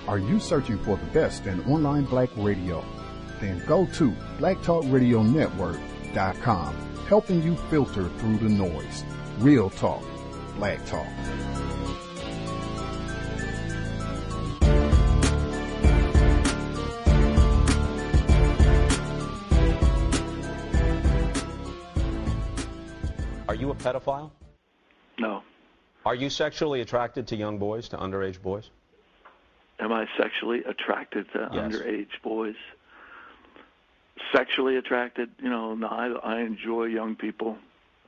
Are you searching for the best in online black radio? Then go to blacktalkradionetwork.com, helping you filter through the noise. Real talk, black talk. Are you a pedophile? No. Are you sexually attracted to young boys, to underage boys? Am I sexually attracted to Yes. underage boys? Sexually attracted? No, I enjoy young people.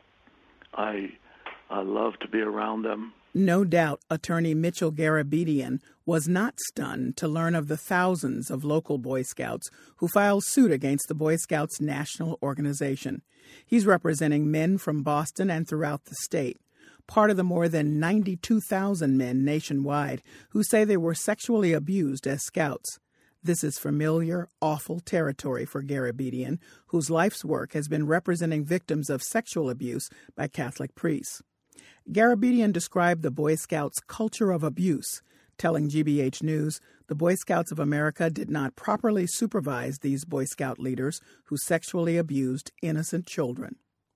I love to be around them. No doubt attorney Mitchell Garabedian was not stunned to learn of the thousands of local Boy Scouts who filed suit against the Boy Scouts National Organization. He's representing men from Boston and throughout the state, part of the more than 92,000 men nationwide who say they were sexually abused as Scouts. This is familiar, awful territory for Garabedian, whose life's work has been representing victims of sexual abuse by Catholic priests. Garabedian described the Boy Scouts' culture of abuse, telling GBH News the Boy Scouts of America did not properly supervise these Boy Scout leaders who sexually abused innocent children.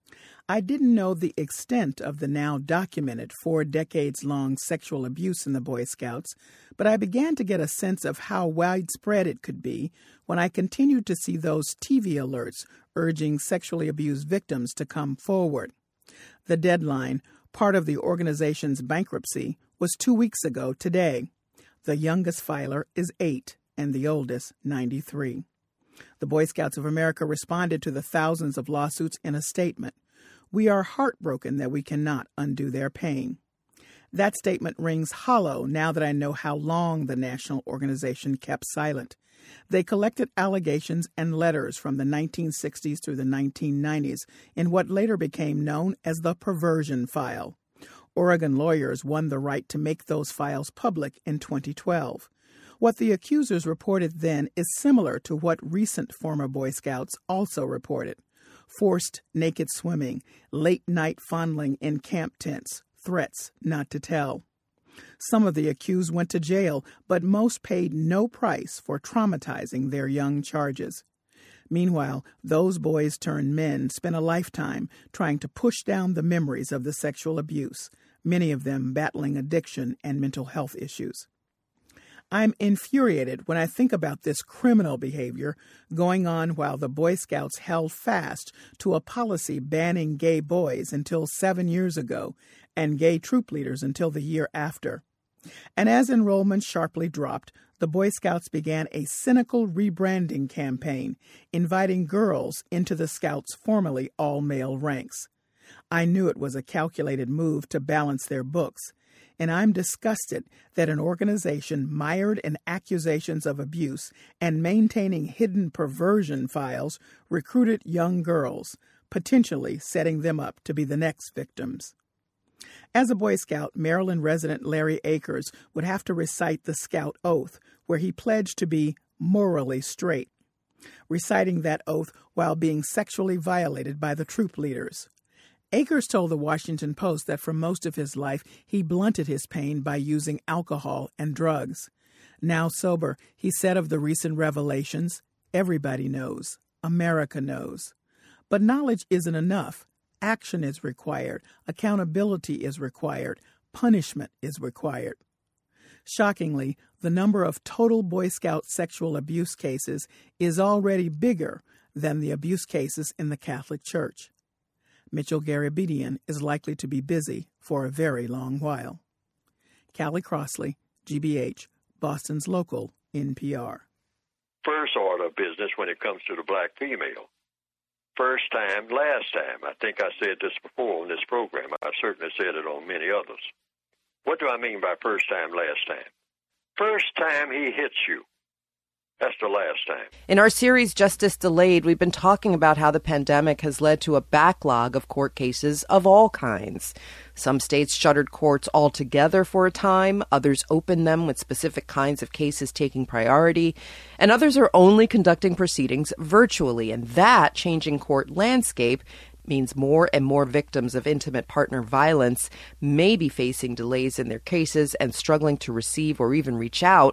I didn't know the extent of the now documented 4 decades-long sexual abuse in the Boy Scouts, but I began to get a sense of how widespread it could be when I continued to see those TV alerts urging sexually abused victims to come forward. The deadline, part of the organization's bankruptcy, was 2 weeks ago today. The youngest filer is 8 and the oldest 93. The Boy Scouts of America responded to the thousands of lawsuits in a statement. We are heartbroken that we cannot undo their pain. That statement rings hollow now that I know how long the national organization kept silent. They collected allegations and letters from the 1960s through the 1990s in what later became known as the Perversion File. Oregon lawyers won the right to make those files public in 2012. What the accusers reported then is similar to what recent former Boy Scouts also reported. Forced naked swimming, late-night fondling in camp tents, threats not to tell. Some of the accused went to jail, but most paid no price for traumatizing their young charges. Meanwhile, those boys-turned-men spent a lifetime trying to push down the memories of the sexual abuse, many of them battling addiction and mental health issues. I'm infuriated when I think about this criminal behavior going on while the Boy Scouts held fast to a policy banning gay boys until 7 years ago and gay troop leaders until the year after. And as enrollment sharply dropped, the Boy Scouts began a cynical rebranding campaign, inviting girls into the Scouts' formerly all-male ranks. I knew it was a calculated move to balance their books, and I'm disgusted that an organization mired in accusations of abuse and maintaining hidden perversion files recruited young girls, potentially setting them up to be the next victims. As a Boy Scout, Maryland resident Larry Akers would have to recite the Scout Oath, where he pledged to be morally straight, reciting that oath while being sexually violated by the troop leaders. Akers told the Washington Post that for most of his life, he blunted his pain by using alcohol and drugs. Now sober, he said of the recent revelations, everybody knows, America knows. But knowledge isn't enough. Action is required. Accountability is required. Punishment is required. Shockingly, the number of total Boy Scout sexual abuse cases is already bigger than the abuse cases in the Catholic Church. Mitchell Garabedian is likely to be busy for a very long while. Callie Crossley, GBH, Boston's local NPR. First order of business when it comes to the black female. First time, last time. I think I said this before on this program. I've certainly said it on many others. What do I mean by first time, last time? First time he hits you. That's the last time. In our series, Justice Delayed, we've been talking about how the pandemic has led to a backlog of court cases of all kinds. Some states shuttered courts altogether for a time, others opened them with specific kinds of cases taking priority, and others are only conducting proceedings virtually. And that changing court landscape means more and more victims of intimate partner violence may be facing delays in their cases and struggling to receive or even reach out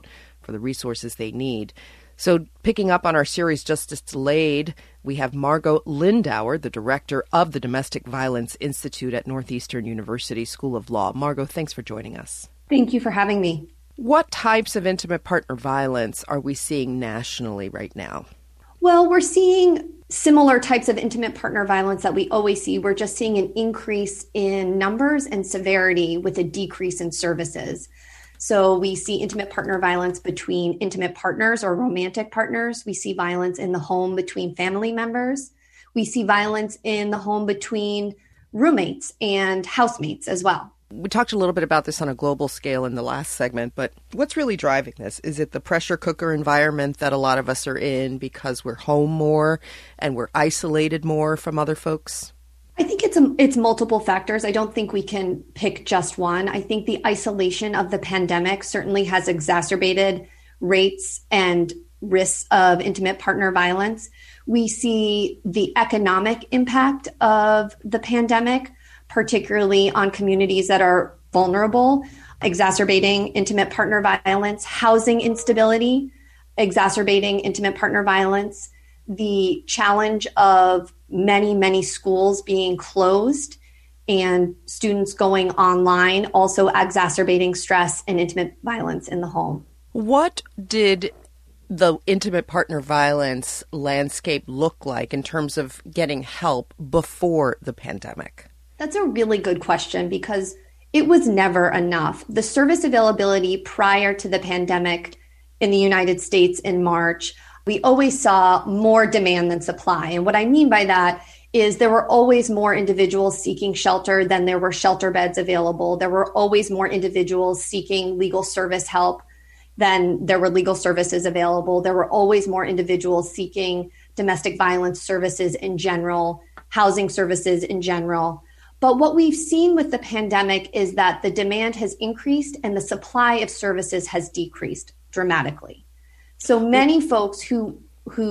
for the resources they need. So picking up on our series, Justice Delayed, we have Margot Lindauer, the director of the Domestic Violence Institute at Northeastern University School of Law. Margot, thanks for joining us. Thank you for having me. What types of intimate partner violence are we seeing nationally right now? Well, we're seeing similar types of intimate partner violence that we always see. We're just seeing an increase in numbers and severity with a decrease in services. So we see intimate partner violence between intimate partners or romantic partners. We see violence in the home between family members. We see violence in the home between roommates and housemates as well. We talked a little bit about this on a global scale in the last segment, but what's really driving this? Is it the pressure cooker environment that a lot of us are in because we're home more and we're isolated more from other folks? I think it's multiple factors. I don't think we can pick just one. I think the isolation of the pandemic certainly has exacerbated rates and risks of intimate partner violence. We see the economic impact of the pandemic, particularly on communities that are vulnerable, exacerbating intimate partner violence, housing instability, exacerbating intimate partner violence, the challenge of many schools being closed and students going online, also exacerbating stress and intimate violence in the home. What did the intimate partner violence landscape look like in terms of getting help before the pandemic? That's a really good question because it was never enough. The service availability prior to the pandemic in the United States in March, we always saw more demand than supply. And what I mean by that is there were always more individuals seeking shelter than there were shelter beds available. There were always more individuals seeking legal service help than there were legal services available. There were always more individuals seeking domestic violence services in general, housing services in general. But what we've seen with the pandemic is that the demand has increased and the supply of services has decreased dramatically. So many folks who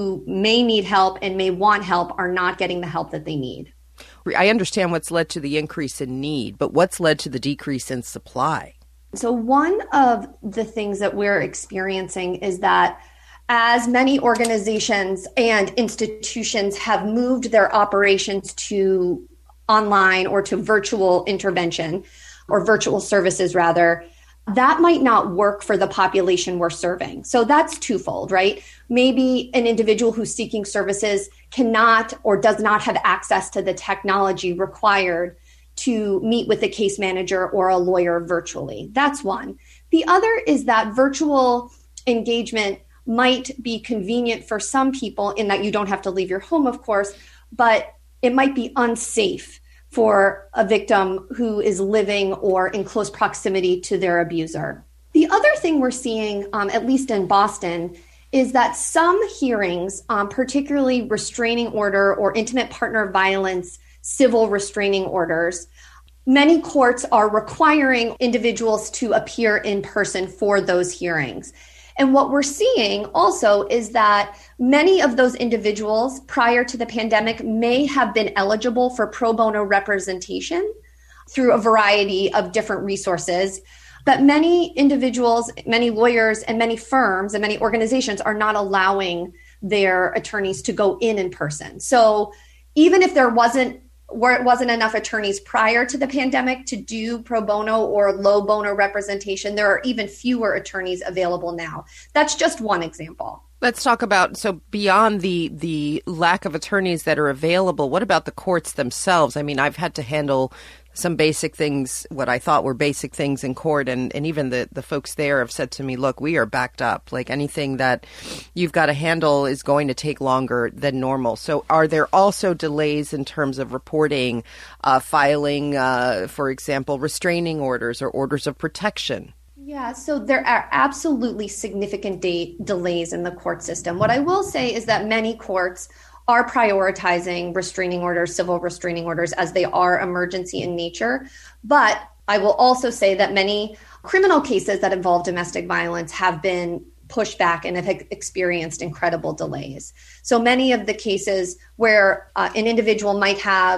may need help and may want help are not getting the help that they need. I understand what's led to the increase in need, but what's led to the decrease in supply? So one of the things that we're experiencing is that as many organizations and institutions have moved their operations to online or to virtual intervention or virtual services rather, that might not work for the population we're serving. So that's twofold, right? Maybe an individual who's seeking services cannot or does not have access to the technology required to meet with a case manager or a lawyer virtually. That's one. The other is that virtual engagement might be convenient for some people in that you don't have to leave your home, of course, but it might be unsafe for a victim who is living or in close proximity to their abuser. The other thing we're seeing, at least in Boston, is that some hearings, particularly restraining order or intimate partner violence, civil restraining orders, many courts are requiring individuals to appear in person for those hearings. And what we're seeing also is that many of those individuals prior to the pandemic may have been eligible for pro bono representation through a variety of different resources. But many individuals, many lawyers, and many firms and many organizations are not allowing their attorneys to go in person. So even if there wasn't enough attorneys prior to the pandemic to do pro bono or low bono representation, there are even fewer attorneys available now. That's just one example. Let's talk about, so beyond the lack of attorneys that are available, what about the courts themselves? I mean, I've had to handle some basic things, what I thought were basic things in court, and even the folks there have said to me, look, we are backed up. Like anything that you've got to handle is going to take longer than normal. So are there also delays in terms of reporting, filing, for example, restraining orders or orders of protection? Yeah, so there are absolutely significant delays in the court system. What I will say is that many courts are prioritizing restraining orders, civil restraining orders, as they are emergency in nature. But I will also say that many criminal cases that involve domestic violence have been pushed back and have experienced incredible delays. So many of the cases where an individual might have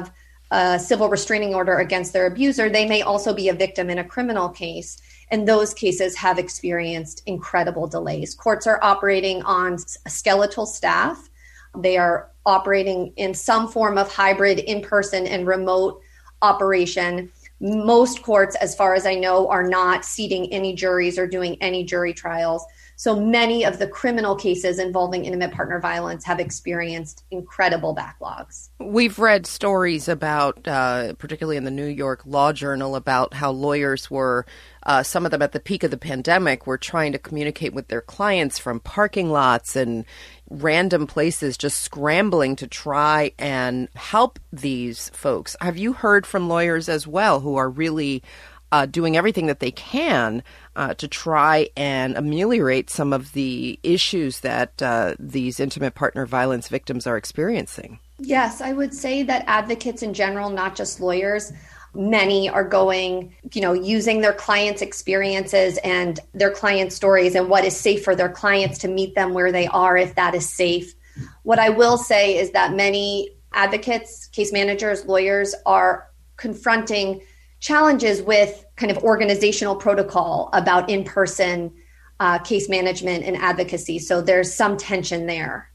a civil restraining order against their abuser, they may also be a victim in a criminal case. And those cases have experienced incredible delays. Courts are operating on a skeletal staff. They are operating in some form of hybrid in-person and remote operation. Most courts, as far as I know, are not seating any juries or doing any jury trials. So many of the criminal cases involving intimate partner violence have experienced incredible backlogs. We've read stories about, particularly in the New York Law Journal, about how lawyers were, some of them at the peak of the pandemic, were trying to communicate with their clients from parking lots and random places, just scrambling to try and help these folks. Have you heard from lawyers as well who are really doing everything that they can to try and ameliorate some of the issues that these intimate partner violence victims are experiencing? Yes, I would say that advocates in general, not just lawyers, many are going, using their clients' experiences and their client stories and what is safe for their clients to meet them where they are, if that is safe. What I will say is that many advocates, case managers, lawyers are confronting challenges with kind of organizational protocol about in-person case management and advocacy. So there's some tension there.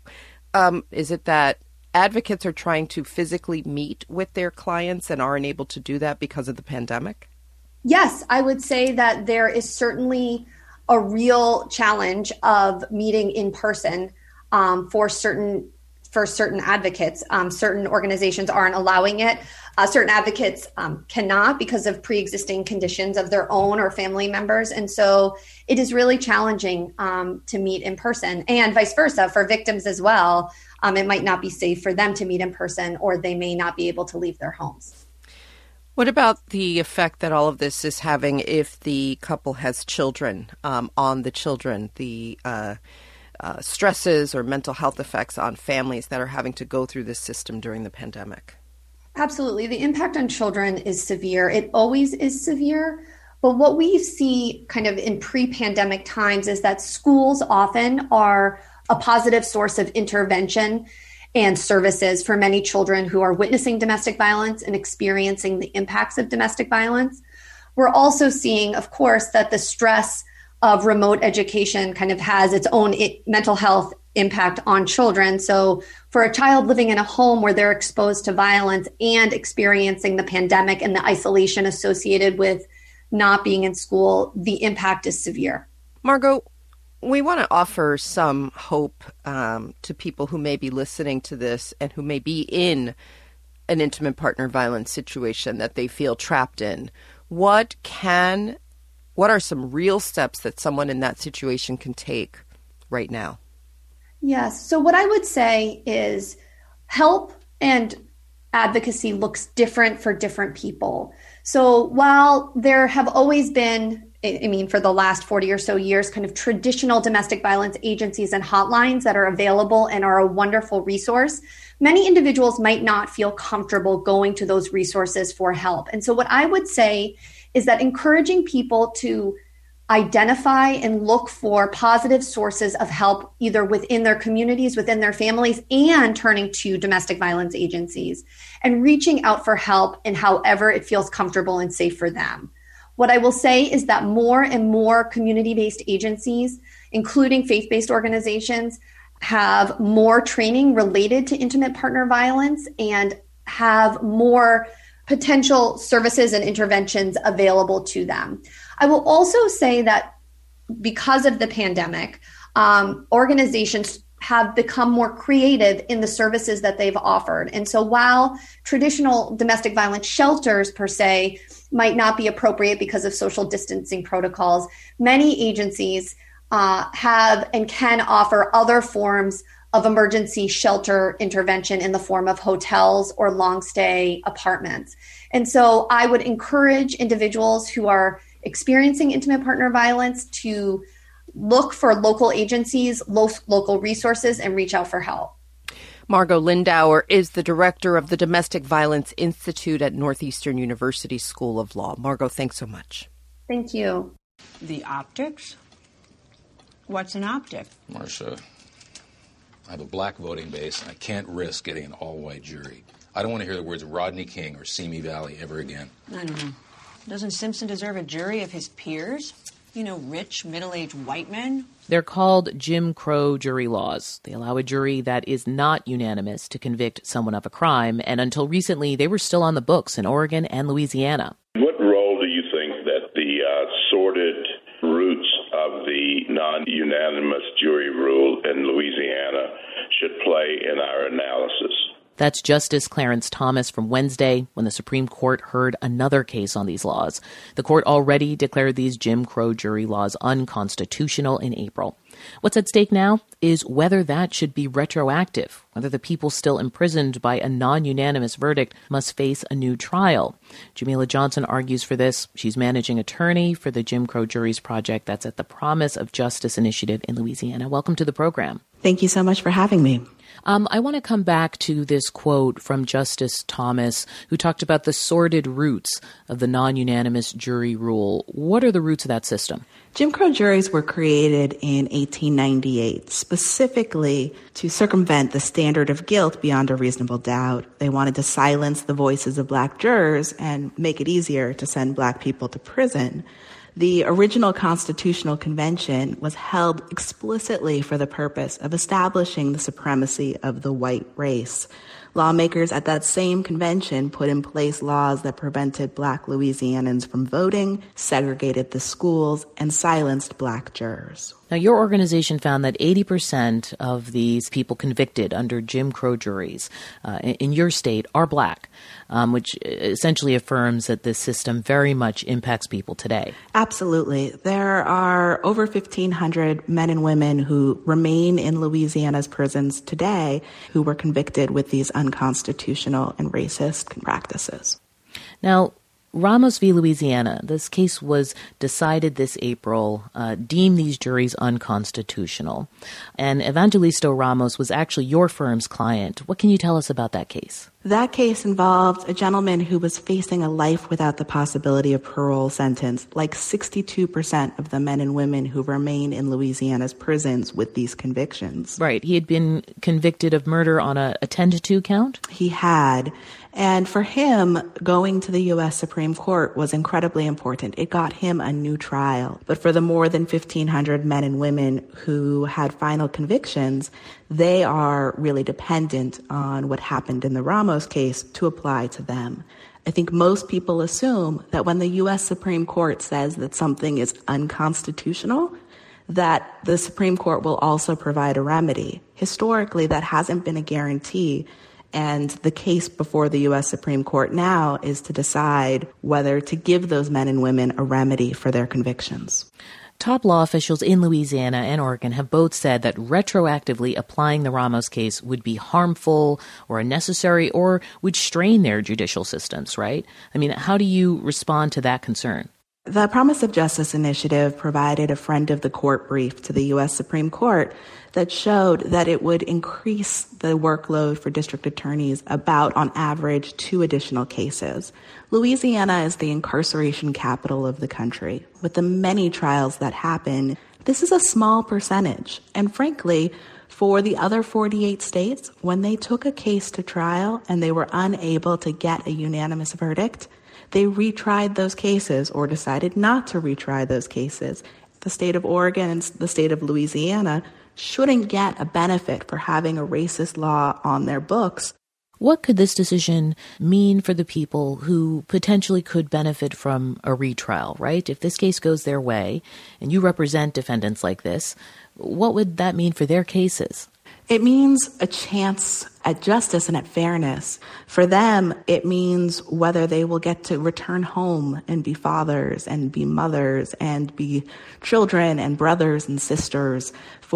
Is it that advocates are trying to physically meet with their clients and aren't able to do that because of the pandemic? Yes, I would say that there is certainly a real challenge of meeting in person for certain advocates. Certain organizations aren't allowing it. Certain advocates cannot because of pre-existing conditions of their own or family members. And so it is really challenging to meet in person, and vice versa for victims as well. It might not be safe for them to meet in person, or they may not be able to leave their homes. What about the effect that all of this is having if the couple has children, on the children, the stresses or mental health effects on families that are having to go through this system during the pandemic? Absolutely. The impact on children is severe. It always is severe. But what we see kind of in pre-pandemic times is that schools often are a positive source of intervention and services for many children who are witnessing domestic violence and experiencing the impacts of domestic violence. We're also seeing, of course, that the stress of remote education kind of has its own mental health impact on children. So for a child living in a home where they're exposed to violence and experiencing the pandemic and the isolation associated with not being in school, the impact is severe. Margot, we want to offer some hope to people who may be listening to this and who may be in an intimate partner violence situation that they feel trapped in. What are some real steps that someone in that situation can take right now? Yes. So what I would say is help and advocacy looks different for different people. So while there have always been, for the last 40 or so years, kind of traditional domestic violence agencies and hotlines that are available and are a wonderful resource, many individuals might not feel comfortable going to those resources for help. And so what I would say is that encouraging people to identify and look for positive sources of help, either within their communities, within their families, and turning to domestic violence agencies and reaching out for help in however it feels comfortable and safe for them. What I will say is that more and more community-based agencies, including faith-based organizations, have more training related to intimate partner violence and have more potential services and interventions available to them. I will also say that because of the pandemic, organizations have become more creative in the services that they've offered. And so while traditional domestic violence shelters per se might not be appropriate because of social distancing protocols, many agencies have and can offer other forms of emergency shelter intervention in the form of hotels or long stay apartments. And so I would encourage individuals who are experiencing intimate partner violence to look for local agencies, local resources, and reach out for help. Margot Lindauer is the director of the Domestic Violence Institute at Northeastern University School of Law. Margot, thanks so much. Thank you. The optics? What's an optic? Marcia, I have a black voting base, and I can't risk getting an all-white jury. I don't want to hear the words Rodney King or Simi Valley ever again. I don't know. Doesn't Simpson deserve a jury of his peers? You know, rich, middle-aged white men? They're called Jim Crow jury laws. They allow a jury that is not unanimous to convict someone of a crime, and until recently, they were still on the books in Oregon and Louisiana. What role do you think that the sordid roots of the non-unanimous jury rule in Louisiana should play in our analysis? That's Justice Clarence Thomas from Wednesday when the Supreme Court heard another case on these laws. The court already declared these Jim Crow jury laws unconstitutional in April. What's at stake now is whether that should be retroactive, whether the people still imprisoned by a non-unanimous verdict must face a new trial. Jamila Johnson argues for this. She's managing attorney for the Jim Crow Juries Project that's at the Promise of Justice Initiative in Louisiana. Welcome to the program. Thank you so much for having me. I want to come back to this quote from Justice Thomas, who talked about the sordid roots of the non-unanimous jury rule. What are the roots of that system? Jim Crow juries were created in 1898, specifically to circumvent the standard of guilt beyond a reasonable doubt. They wanted to silence the voices of black jurors and make it easier to send black people to prison. The original Constitutional Convention was held explicitly for the purpose of establishing the supremacy of the white race. Lawmakers at that same convention put in place laws that prevented black Louisianans from voting, segregated the schools, and silenced black jurors. Now, your organization found that 80% of these people convicted under Jim Crow juries in your state are black, which essentially affirms that this system very much impacts people today. Absolutely. There are over 1,500 men and women who remain in Louisiana's prisons today who were convicted with these unconstitutional and racist practices. Now, Ramos v. Louisiana, this case was decided this April, deemed these juries unconstitutional. And Evangelisto Ramos was actually your firm's client. What can you tell us about that case? That case involved a gentleman who was facing a life without the possibility of parole sentence, like 62% of the men and women who remain in Louisiana's prisons with these convictions. Right. He had been convicted of murder on a 10-2 count? He had. And for him, going to the U.S. Supreme Court was incredibly important. It got him a new trial. But for the more than 1,500 men and women who had final convictions, they are really dependent on what happened in the Ramos case to apply to them. I think most people assume that when the U.S. Supreme Court says that something is unconstitutional, that the Supreme Court will also provide a remedy. Historically, that hasn't been a guarantee. And the case before the U.S. Supreme Court now is to decide whether to give those men and women a remedy for their convictions. Top law officials in Louisiana and Oregon have both said that retroactively applying the Ramos case would be harmful or unnecessary or would strain their judicial systems, right? I mean, how do you respond to that concern? The Promise of Justice Initiative provided a friend of the court brief to the U.S. Supreme Court that showed that it would increase the workload for district attorneys about, on average, 2 additional cases. Louisiana is the incarceration capital of the country. With the many trials that happen, this is a small percentage. And frankly, for the other 48 states, when they took a case to trial and they were unable to get a unanimous verdict, they retried those cases or decided not to retry those cases. The state of Oregon and the state of Louisiana shouldn't get a benefit for having a racist law on their books. What could this decision mean for the people who potentially could benefit from a retrial, right? If this case goes their way and you represent defendants like this, what would that mean for their cases? It means a chance at justice and at fairness. For them, it means whether they will get to return home and be fathers and be mothers and be children and brothers and sisters.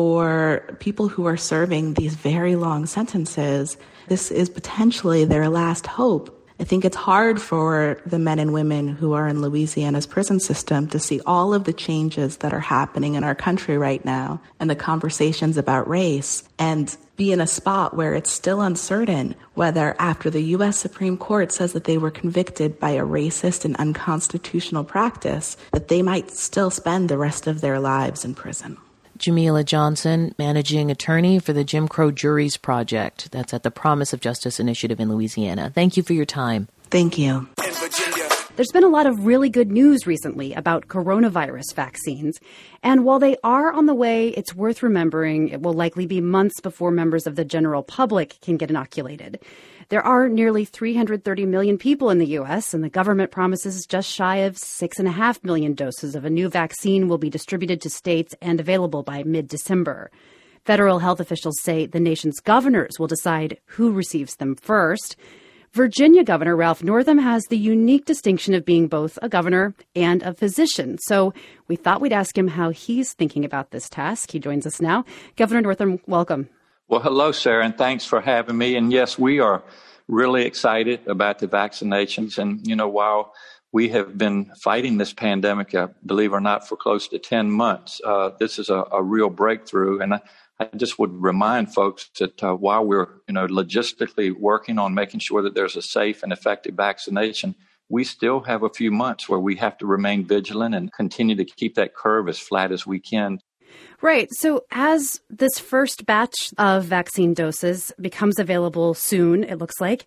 For people who are serving these very long sentences, this is potentially their last hope. I think it's hard for the men and women who are in Louisiana's prison system to see all of the changes that are happening in our country right now and the conversations about race and be in a spot where it's still uncertain whether after the U.S. Supreme Court says that they were convicted by a racist and unconstitutional practice, that they might still spend the rest of their lives in prison. Jamila Johnson, managing attorney for the Jim Crow Juries Project. That's at the Promise of Justice Initiative in Louisiana. Thank you for your time. Thank you. There's been a lot of really good news recently about coronavirus vaccines. And while they are on the way, it's worth remembering it will likely be months before members of the general public can get inoculated. There are nearly 330 million people in the U.S., and the government promises just shy of 6.5 million doses of a new vaccine will be distributed to states and available by mid-December. Federal health officials say the nation's governors will decide who receives them first. Virginia Governor Ralph Northam has the unique distinction of being both a governor and a physician. So we thought we'd ask him how he's thinking about this task. He joins us now. Governor Northam, welcome. Well, hello, Sarah, and thanks for having me. And yes, we are really excited about the vaccinations. And, while we have been fighting this pandemic, believe it or not, for close to 10 months, this is a real breakthrough. And I just would remind folks that while we're, logistically working on making sure that there's a safe and effective vaccination, we still have a few months where we have to remain vigilant and continue to keep that curve as flat as we can. Right. So as this first batch of vaccine doses becomes available soon, it looks like,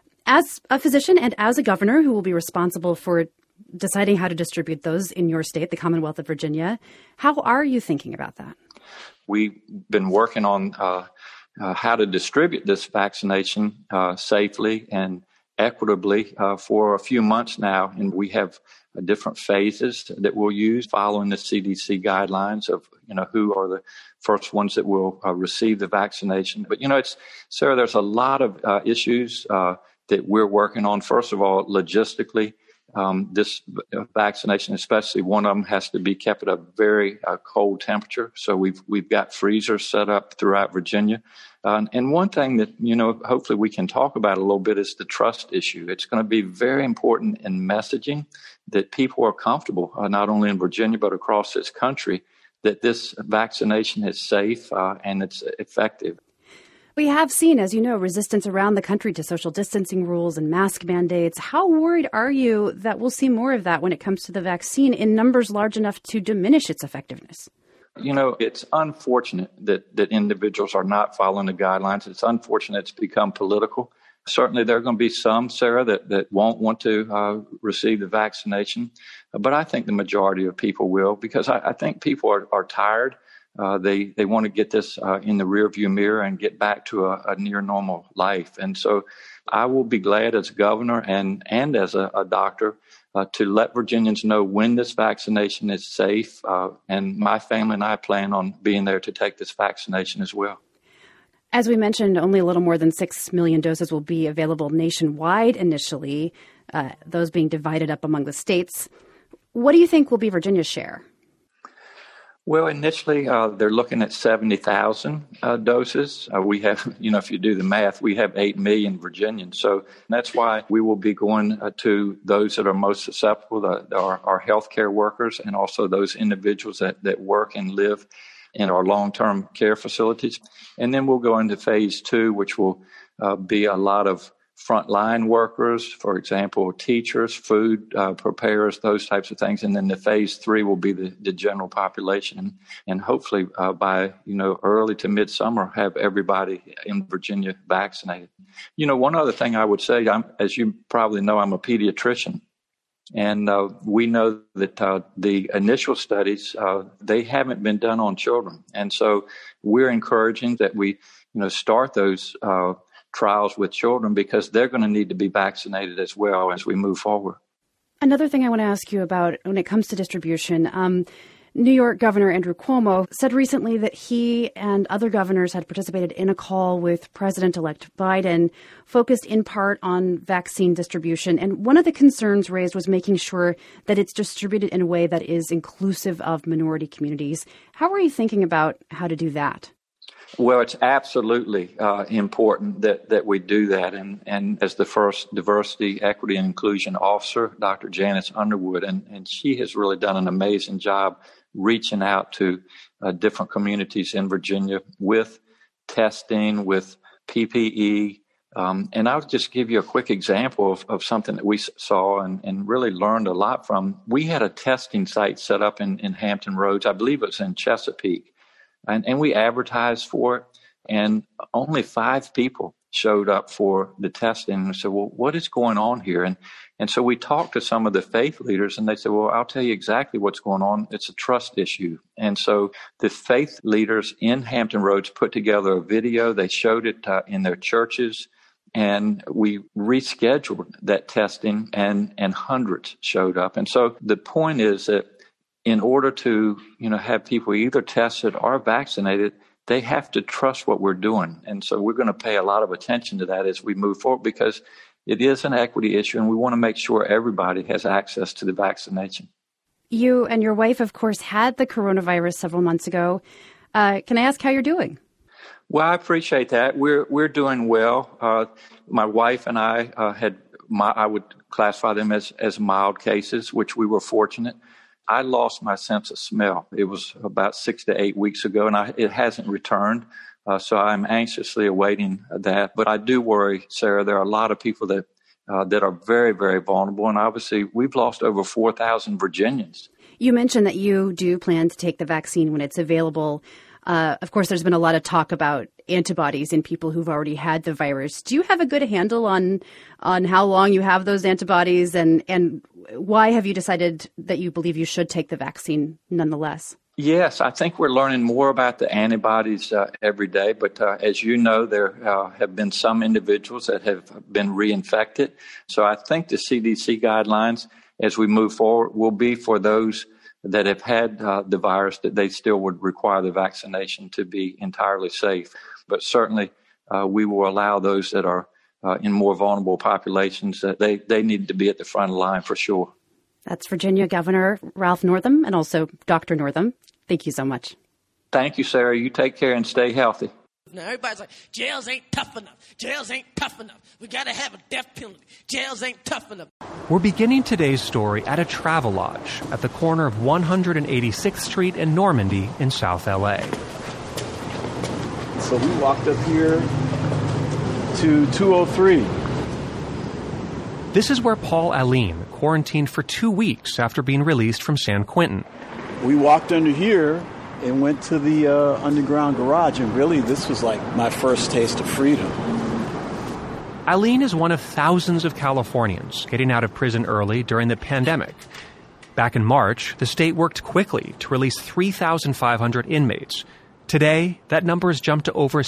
as a physician and as a governor who will be responsible for deciding how to distribute those in your state, the Commonwealth of Virginia, how are you thinking about that? We've been working on how to distribute this vaccination safely and equitably for a few months now, and we have different phases that we'll use following the CDC guidelines of who are the first ones that will receive the vaccination. But Sarah, there's a lot of issues that we're working on. First of all, logistically. This vaccination, especially one of them, has to be kept at a very cold temperature. So we've got freezers set up throughout Virginia. And one thing that, hopefully we can talk about a little bit is the trust issue. It's going to be very important in messaging that people are comfortable, not only in Virginia, but across this country, that this vaccination is safe and it's effective. We have seen, as you know, resistance around the country to social distancing rules and mask mandates. How worried are you that we'll see more of that when it comes to the vaccine in numbers large enough to diminish its effectiveness? It's unfortunate that individuals are not following the guidelines. It's unfortunate it's become political. Certainly there are going to be some, Sarah, that won't want to receive the vaccination. But I think the majority of people will, because I think people are tired. They want to get this in the rearview mirror and get back to a near normal life. And so I will be glad as governor and as a doctor to let Virginians know when this vaccination is safe. And my family and I plan on being there to take this vaccination as well. As we mentioned, only a little more than 6 million doses will be available nationwide initially, those being divided up among the states. What do you think will be Virginia's share? Well, initially, they're looking at 70,000 doses. We have, if you do the math, we have 8 million Virginians. So that's why we will be going to those that are most susceptible, our healthcare workers, and also those individuals that work and live in our long-term care facilities. And then we'll go into phase 2, which will be a lot of frontline workers, for example, teachers, food preparers, those types of things. And then the phase 3 will be the general population. And hopefully by, early to midsummer, have everybody in Virginia vaccinated. One other thing I would say, as you probably know, I'm a pediatrician. And we know that the initial studies, they haven't been done on children. And so we're encouraging that we, start those trials with children, because they're going to need to be vaccinated as well as we move forward. Another thing I want to ask you about when it comes to distribution, New York Governor Andrew Cuomo said recently that he and other governors had participated in a call with President-elect Biden, focused in part on vaccine distribution. And one of the concerns raised was making sure that it's distributed in a way that is inclusive of minority communities. How are you thinking about how to do that? Well, it's absolutely important that we do that. And as the first diversity, equity, and inclusion officer, Dr. Janice Underwood, and she has really done an amazing job reaching out to different communities in Virginia with testing, with PPE. And I'll just give you a quick example of something that we saw and really learned a lot from. We had a testing site set up in Hampton Roads. I believe it was in Chesapeake. and we advertised for it, and only 5 people showed up for the testing. And we said, well, what is going on here? And so we talked to some of the faith leaders, and they said, well, I'll tell you exactly what's going on. It's a trust issue. And so the faith leaders in Hampton Roads put together a video. They showed it in their churches, and we rescheduled that testing, and hundreds showed up. And so the point is that in order to, have people either tested or vaccinated, they have to trust what we're doing. And so we're going to pay a lot of attention to that as we move forward, because it is an equity issue, and we want to make sure everybody has access to the vaccination. You and your wife, of course, had the coronavirus several months ago. Can I ask how you're doing? Well, I appreciate that. We're doing well. My wife and I I would classify them as mild cases, which we were fortunate. I lost my sense of smell. It was about 6 to 8 weeks ago, and it hasn't returned. So I'm anxiously awaiting that. But I do worry, Sarah, there are a lot of people that are very, very vulnerable. And obviously, we've lost over 4,000 Virginians. You mentioned that you do plan to take the vaccine when it's available. Of course, there's been a lot of talk about antibodies in people who've already had the virus. Do you have a good handle on how long you have those antibodies, and why have you decided that you believe you should take the vaccine nonetheless? Yes, I think we're learning more about the antibodies every day. But as you know, there have been some individuals that have been reinfected. So I think the CDC guidelines as we move forward will be for those that have had the virus, that they still would require the vaccination to be entirely safe. But certainly we will allow those that are in more vulnerable populations, that they need to be at the front of the line for sure. That's Virginia Governor Ralph Northam, and also Dr. Northam. Thank you so much. Thank you, Sarah. You take care and stay healthy. Now, everybody's like, jails ain't tough enough. Jails ain't tough enough. We got to have a death penalty. Jails ain't tough enough. We're beginning today's story at a travel lodge at the corner of 186th Street and Normandy in South L.A. So we walked up here to 203. This is where Paul Alleyne quarantined for 2 weeks after being released from San Quentin. We walked under here and went to the underground garage, and really this was like my first taste of freedom. Alleyne is one of thousands of Californians getting out of prison early during the pandemic. Back in March, the state worked quickly to release 3,500 inmates. Today, that number has jumped to over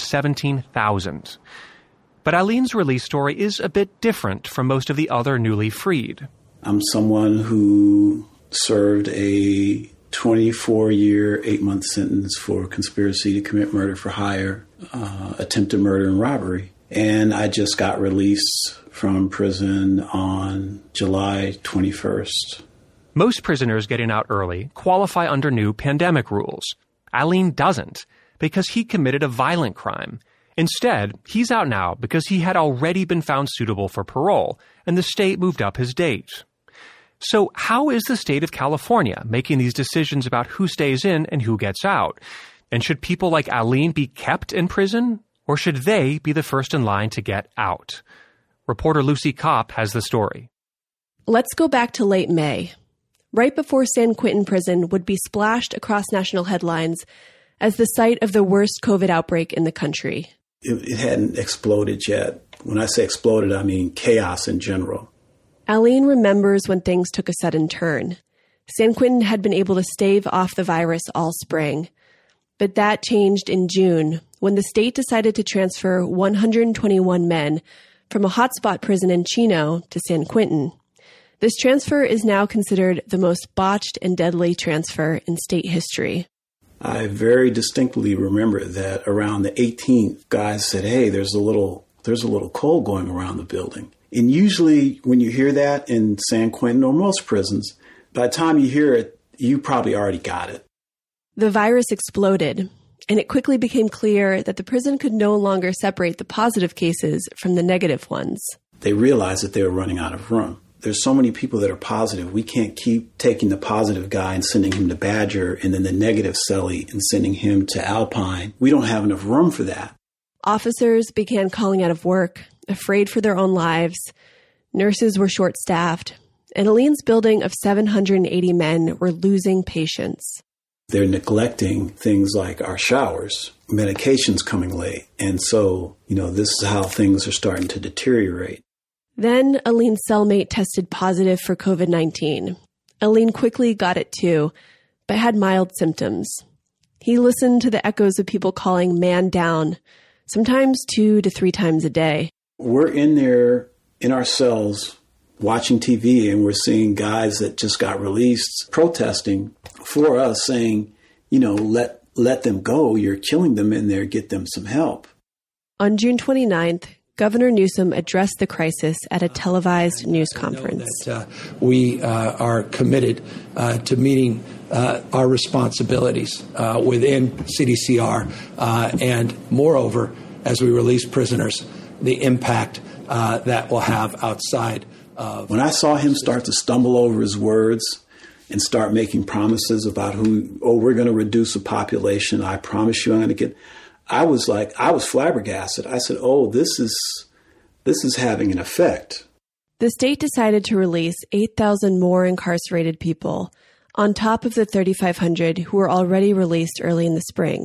17,000. But Alleyne's release story is a bit different from most of the other newly freed. I'm someone who served a 24-year, 8-month sentence for conspiracy to commit murder for hire, attempted murder and robbery. And I just got released from prison on July 21st. Most prisoners getting out early qualify under new pandemic rules. Alleyne doesn't, because he committed a violent crime. Instead, he's out now because he had already been found suitable for parole, and the state moved up his date. So how is the state of California making these decisions about who stays in and who gets out? And should people like Alleyne be kept in prison, or should they be the first in line to get out? Reporter Lucy Kopp has the story. Let's go back to late May, right before San Quentin Prison would be splashed across national headlines as the site of the worst COVID outbreak in the country. It hadn't exploded yet. When I say exploded, I mean chaos in general. Alleyne remembers when things took a sudden turn. San Quentin had been able to stave off the virus all spring. But that changed in June when the state decided to transfer 121 men from a hotspot prison in Chino to San Quentin. This transfer is now considered the most botched and deadly transfer in state history. I very distinctly remember that around the 18th, guys said, hey, there's a little cold going around the building. And usually when you hear that in San Quentin or most prisons, by the time you hear it, you probably already got it. The virus exploded, and it quickly became clear that the prison could no longer separate the positive cases from the negative ones. They realized that they were running out of room. There's so many people that are positive. We can't keep taking the positive guy and sending him to Badger and then the negative cellie and sending him to Alpine. We don't have enough room for that. Officers began calling out of work, afraid for their own lives. Nurses were short-staffed, and Alleyne's building of 780 men were losing patience. they're neglecting things like our showers, medications coming late. And so, this is how things are starting to deteriorate. Then Aline's cellmate tested positive for COVID-19. Aline quickly got it too, but had mild symptoms. He listened to the echoes of people calling man down, sometimes 2 to 3 times a day. We're in there in our cells watching TV, and we're seeing guys that just got released protesting for us, saying, let them go. You're killing them in there. Get them some help. On June 29th, Governor Newsom addressed the crisis at a televised news conference. We are committed to meeting our responsibilities within CDCR and, moreover, as we release prisoners, the impact that will have outside of... When I saw him start to stumble over his words and start making promises about we're going to reduce the population, I promise you I'm going to get... I was flabbergasted. I said, this is having an effect. The state decided to release 8,000 more incarcerated people on top of the 3,500 who were already released early in the spring.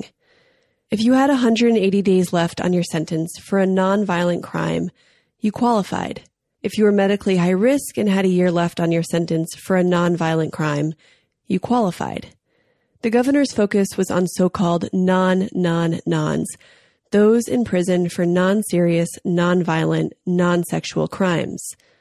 If you had 180 days left on your sentence for a nonviolent crime, you qualified. If you were medically high risk and had a year left on your sentence for a nonviolent crime, you qualified. The governor's focus was on so-called non-nons, those in prison for non-serious, non-violent, non-sexual crimes.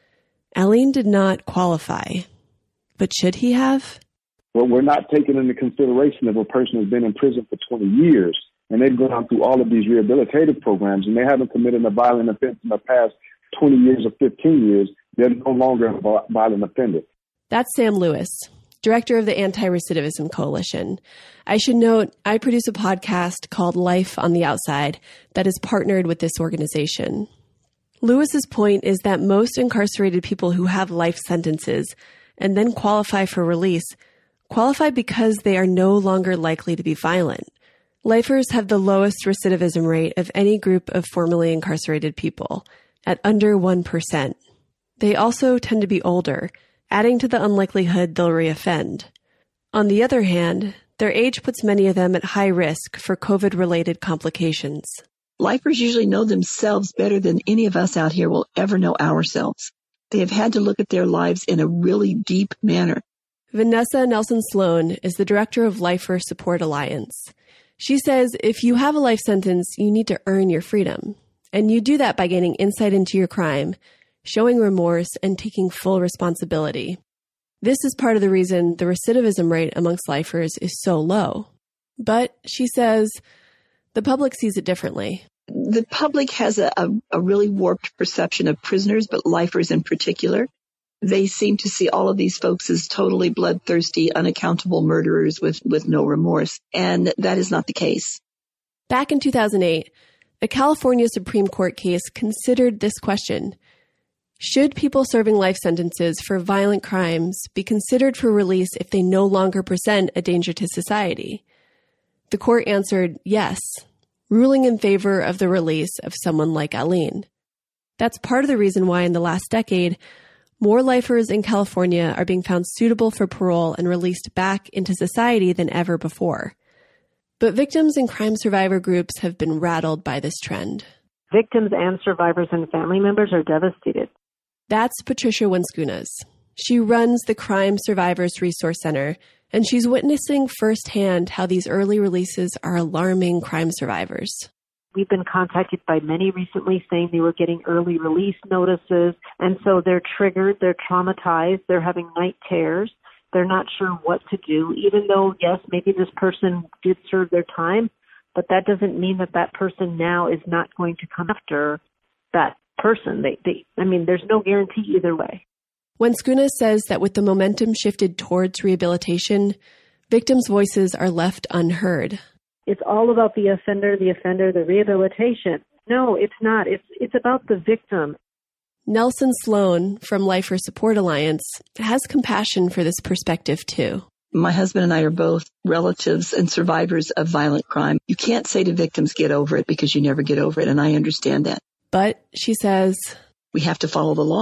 Aline did not qualify. But should he have? Well, we're not taking into consideration if a person has been in prison for 20 years and they've gone through all of these rehabilitative programs and they haven't committed a violent offense in the past 20 years or 15 years, they're no longer a violent offender. That's Sam Lewis, director of the Anti-Recidivism Coalition. I should note, I produce a podcast called Life on the Outside that is partnered with this organization. Lewis's point is that most incarcerated people who have life sentences and then qualify for release qualify because they are no longer likely to be violent. Lifers have the lowest recidivism rate of any group of formerly incarcerated people, at under 1%. They also tend to be older, adding to the unlikelihood they'll reoffend. On the other hand, their age puts many of them at high risk for COVID-related complications. Lifers usually know themselves better than any of us out here will ever know ourselves. They have had to look at their lives in a really deep manner. Vanessa Nelson-Sloan is the director of Lifer Support Alliance. She says if you have a life sentence, you need to earn your freedom. And you do that by gaining insight into your crime, showing remorse, and taking full responsibility. This is part of the reason the recidivism rate amongst lifers is so low. But, she says, the public sees it differently. The public has a really warped perception of prisoners, but lifers in particular. They seem to see all of these folks as totally bloodthirsty, unaccountable murderers with no remorse. And that is not the case. Back in 2008, a California Supreme Court case considered this question. Should people serving life sentences for violent crimes be considered for release if they no longer present a danger to society? The court answered yes, ruling in favor of the release of someone like Aline. That's part of the reason why in the last decade, more lifers in California are being found suitable for parole and released back into society than ever before. But victims and crime survivor groups have been rattled by this trend. Victims and survivors and family members are devastated. That's Patricia Wenskunas. She runs the Crime Survivors Resource Center, and she's witnessing firsthand how these early releases are alarming crime survivors. We've been contacted by many recently saying they were getting early release notices, and so they're triggered, they're traumatized, they're having night terrors. They're not sure what to do, even though, yes, maybe this person did serve their time, but that doesn't mean that that person now is not going to come after that person. There's no guarantee either way. Wenskunas says that with the momentum shifted towards rehabilitation, victims' voices are left unheard. It's all about the offender, the rehabilitation. No, it's not. It's about the victim. Nelson Sloan from Lifer Support Alliance has compassion for this perspective, too. My husband and I are both relatives and survivors of violent crime. You can't say to victims, get over it, because you never get over it, and I understand that. But, she says, we have to follow the law.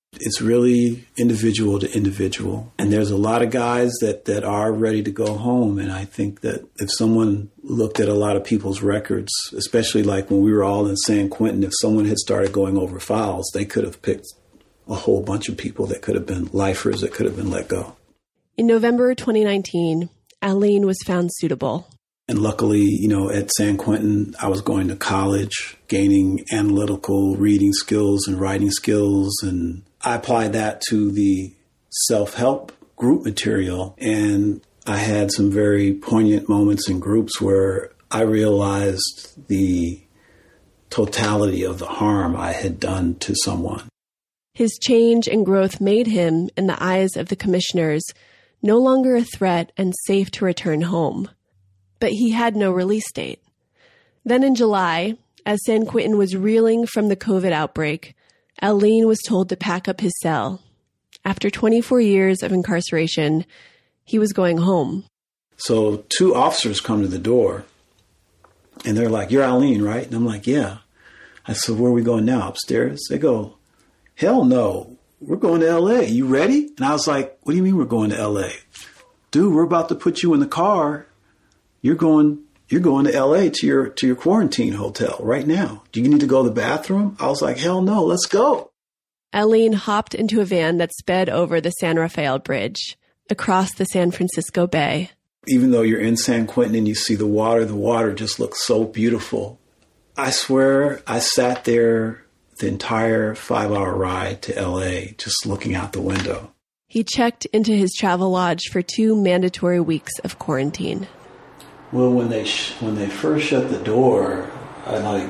It's really individual to individual. And there's a lot of guys that are ready to go home. And I think that if someone looked at a lot of people's records, especially like when we were all in San Quentin, if someone had started going over files, they could have picked a whole bunch of people that could have been lifers that could have been let go. In November 2019, Aline was found suitable. And luckily, at San Quentin, I was going to college, gaining analytical reading skills and writing skills. And I applied that to the self-help group material. And I had some very poignant moments in groups where I realized the totality of the harm I had done to someone. His change and growth made him, in the eyes of the commissioners, no longer a threat and safe to return home. But he had no release date. Then in July, as San Quentin was reeling from the COVID outbreak, Aline was told to pack up his cell. After 24 years of incarceration, he was going home. So 2 officers come to the door, and they're like, "You're Aline, right?" And I'm like, "Yeah." I said, "Where are we going now? Upstairs?" They go, "Hell no. We're going to L.A. You ready?" And I was like, "What do you mean we're going to L.A.? Dude, we're about to put you in the car. You're going to L.A. to your quarantine hotel right now. Do you need to go to the bathroom?" I was like, "Hell no, let's go." Aline hopped into a van that sped over the San Rafael Bridge, across the San Francisco Bay. Even though you're in San Quentin and you see the water just looks so beautiful. I swear I sat there the entire 5-hour ride to L.A. just looking out the window. He checked into his travel lodge for 2 mandatory weeks of quarantine. Well, when they first shut the door, I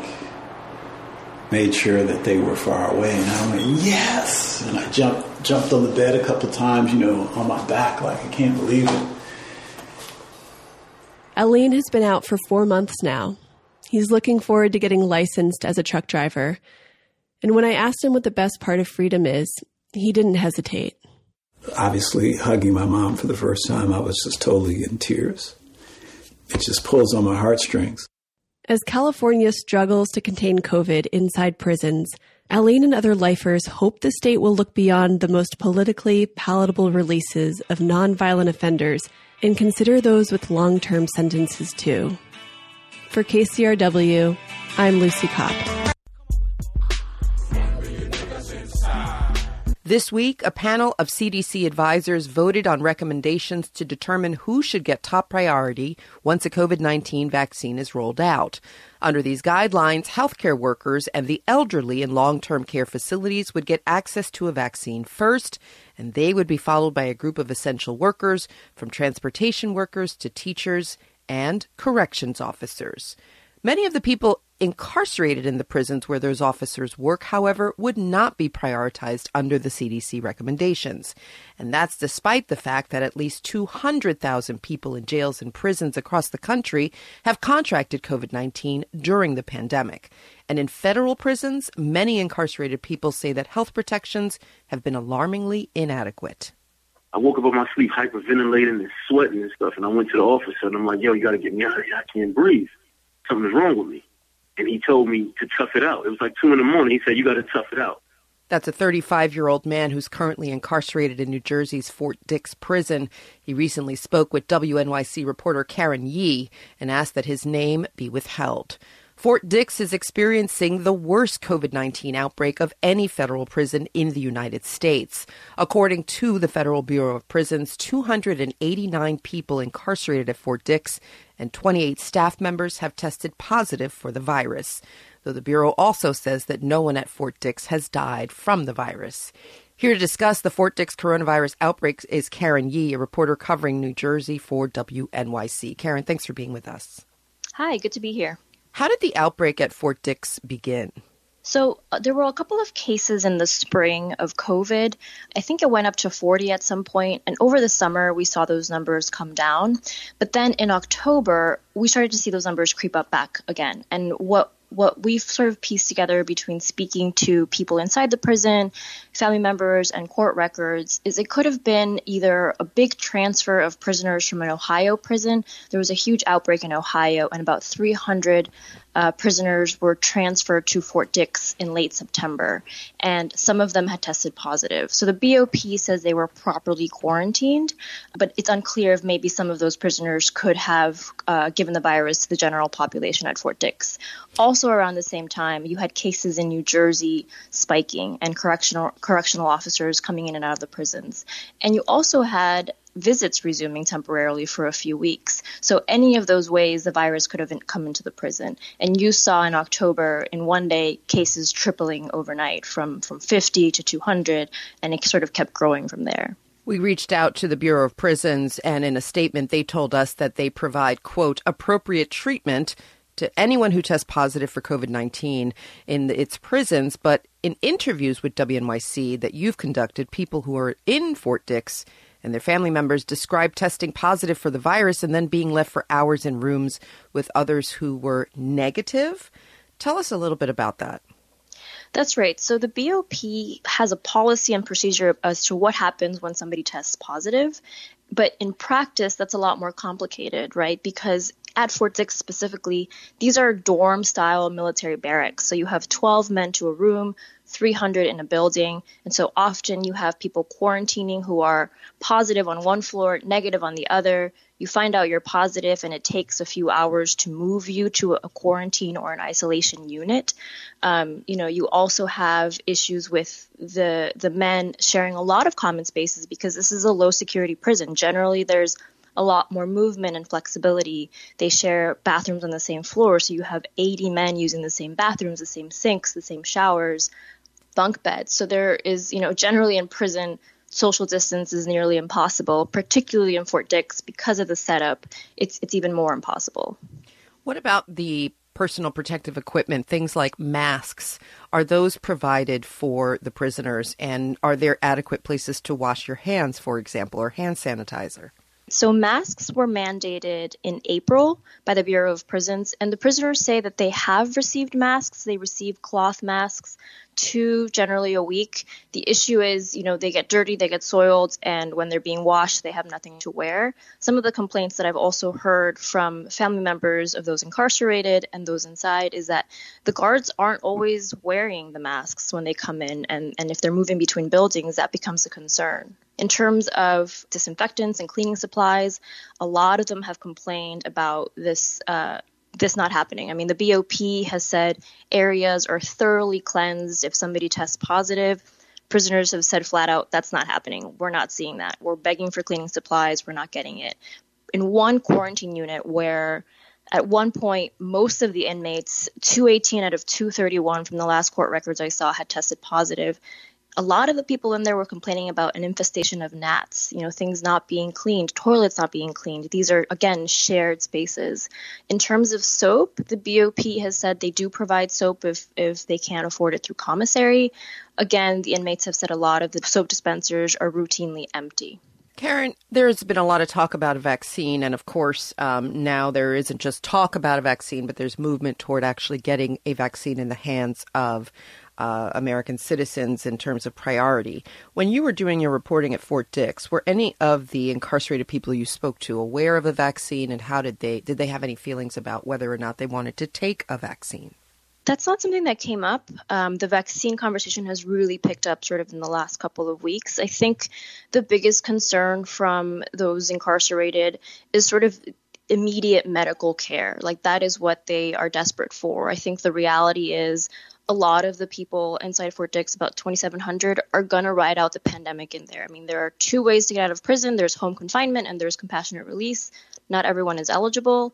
made sure that they were far away, and I went, "Yes!" And I jumped on the bed a couple times, on my back, like I can't believe it. Aline has been out for 4 months now. He's looking forward to getting licensed as a truck driver. And when I asked him what the best part of freedom is, he didn't hesitate. Obviously, hugging my mom for the first time, I was just totally in tears. It just pulls on my heartstrings. As California struggles to contain COVID inside prisons, Aline and other lifers hope the state will look beyond the most politically palatable releases of nonviolent offenders and consider those with long-term sentences too. For KCRW, I'm Lucy Kopp. This week, a panel of CDC advisors voted on recommendations to determine who should get top priority once a COVID-19 vaccine is rolled out. Under these guidelines, healthcare workers and the elderly in long-term care facilities would get access to a vaccine first, and they would be followed by a group of essential workers, from transportation workers to teachers and corrections officers. Many of the people incarcerated in the prisons where those officers work, however, would not be prioritized under the CDC recommendations. And that's despite the fact that at least 200,000 people in jails and prisons across the country have contracted COVID-19 during the pandemic. And in federal prisons, many incarcerated people say that health protections have been alarmingly inadequate. I woke up on my sleep hyperventilating and sweating and stuff, and I went to the officer, and I'm like, "Yo, you got to get me out of here. I can't breathe. Something's wrong with me." And he told me to tough it out. It was like 2 a.m. He said, "You got to tough it out." That's a 35-year-old man who's currently incarcerated in New Jersey's Fort Dix prison. He recently spoke with WNYC reporter Karen Yee and asked that his name be withheld. Fort Dix is experiencing the worst COVID-19 outbreak of any federal prison in the United States. According to the Federal Bureau of Prisons, 289 people incarcerated at Fort Dix and 28 staff members have tested positive for the virus, though the Bureau also says that no one at Fort Dix has died from the virus. Here to discuss the Fort Dix coronavirus outbreak is Karen Yee, a reporter covering New Jersey for WNYC. Karen, thanks for being with us. Hi, good to be here. How did the outbreak at Fort Dix begin? So there were a couple of cases in the spring of COVID. I think it went up to 40 at some point, and over the summer we saw those numbers come down. But then in October, we started to see those numbers creep up back again. And what what we've sort of pieced together between speaking to people inside the prison, family members, and court records is it could have been either a big transfer of prisoners from an Ohio prison. There was a huge outbreak in Ohio, and about 300 prisoners were transferred to Fort Dix in late September, and some of them had tested positive. So the BOP says they were properly quarantined, but it's unclear if maybe some of those prisoners could have given the virus to the general population at Fort Dix. Also around the same time, you had cases in New Jersey spiking and correctional officers coming in and out of the prisons. And you also had visits resuming temporarily for a few weeks. So any of those ways the virus could have come into the prison. And you saw in October, in one day, cases tripling overnight from 50 to 200, and it sort of kept growing from there. We reached out to the Bureau of Prisons, and in a statement, they told us that they provide, quote, appropriate treatment to anyone who tests positive for COVID-19 in its prisons. But in interviews with WNYC that you've conducted, people who are in Fort Dix and their family members described testing positive for the virus and then being left for hours in rooms with others who were negative. Tell us a little bit about that. That's right. So the BOP has a policy and procedure as to what happens when somebody tests positive. But in practice, that's a lot more complicated, right? Because at Fort Dix specifically, these are dorm-style military barracks. So you have 12 men to a room, 300 in a building. And so often you have people quarantining who are positive on one floor, negative on the other. You find out you're positive, and it takes a few hours to move you to a quarantine or an isolation unit. You also have issues with the men sharing a lot of common spaces because this is a low-security prison. Generally, there's a lot more movement and flexibility. They share bathrooms on the same floor, so you have 80 men using the same bathrooms, the same sinks, the same showers, bunk beds. So there is, generally in prison, social distance is nearly impossible, particularly in Fort Dix because of the setup. It's even more impossible. What about the personal protective equipment, things like masks? Are those provided for the prisoners, and are there adequate places to wash your hands, for example, or hand sanitizer? So masks were mandated in April by the Bureau of Prisons, and the prisoners say that they have received masks. They receive cloth masks, 2 generally a week. The issue is, they get dirty, they get soiled, and when they're being washed, they have nothing to wear. Some of the complaints that I've also heard from family members of those incarcerated and those inside is that the guards aren't always wearing the masks when they come in, and if they're moving between buildings, that becomes a concern. In terms of disinfectants and cleaning supplies, a lot of them have complained about this not happening. I mean, the BOP has said areas are thoroughly cleansed if somebody tests positive. Prisoners have said flat out, that's not happening. We're not seeing that. We're begging for cleaning supplies. We're not getting it. In one quarantine unit where at one point, most of the inmates, 218 out of 231 from the last court records I saw, had tested positive. A lot of the people in there were complaining about an infestation of gnats, things not being cleaned, toilets not being cleaned. These are, again, shared spaces. In terms of soap, the BOP has said they do provide soap if they can't afford it through commissary. Again, the inmates have said a lot of the soap dispensers are routinely empty. Karen, there's been a lot of talk about a vaccine, and of course, now there isn't just talk about a vaccine, but there's movement toward actually getting a vaccine in the hands of American citizens in terms of priority. When you were doing your reporting at Fort Dix, were any of the incarcerated people you spoke to aware of a vaccine, and how did they have any feelings about whether or not they wanted to take a vaccine? That's not something that came up. The vaccine conversation has really picked up sort of in the last couple of weeks. I think the biggest concern from those incarcerated is sort of immediate medical care. Like, that is what they are desperate for. I think the reality is a lot of the people inside Fort Dix, about 2,700, are going to ride out the pandemic in there. I mean, there are 2 ways to get out of prison. There's home confinement and there's compassionate release. Not everyone is eligible.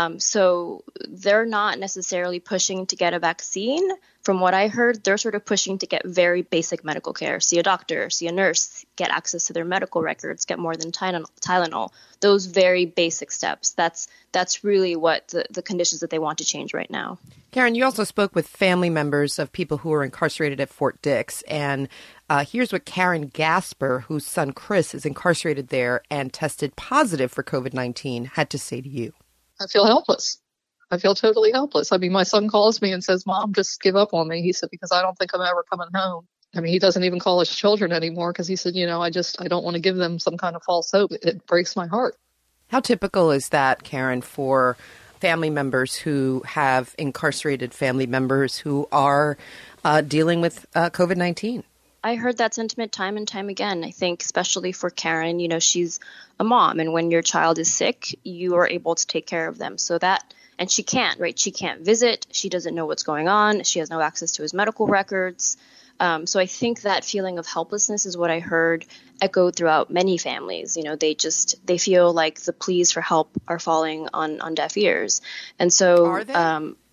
So they're not necessarily pushing to get a vaccine. From what I heard, they're sort of pushing to get very basic medical care. See a doctor, see a nurse, get access to their medical records, get more than Tylenol. Those very basic steps. That's really what the conditions that they want to change right now. Karen, you also spoke with family members of people who are incarcerated at Fort Dix. And here's what Karen Gasper, whose son Chris is incarcerated there and tested positive for COVID-19, had to say to you. I feel helpless. I feel totally helpless. I mean, my son calls me and says, Mom, just give up on me. He said, because I don't think I'm ever coming home. I mean, he doesn't even call his children anymore because he said, I don't want to give them some kind of false hope. It breaks my heart. How typical is that, Karen, for family members who have incarcerated family members who are dealing with COVID-19? I heard that sentiment time and time again. I think especially for Karen, she's a mom, and when your child is sick, you are able to take care of them. And she can't, right? She can't visit. She doesn't know what's going on. She has no access to his medical records. So I think that feeling of helplessness is what I heard echoed throughout many families. They feel like the pleas for help are falling on deaf ears. And so, are they?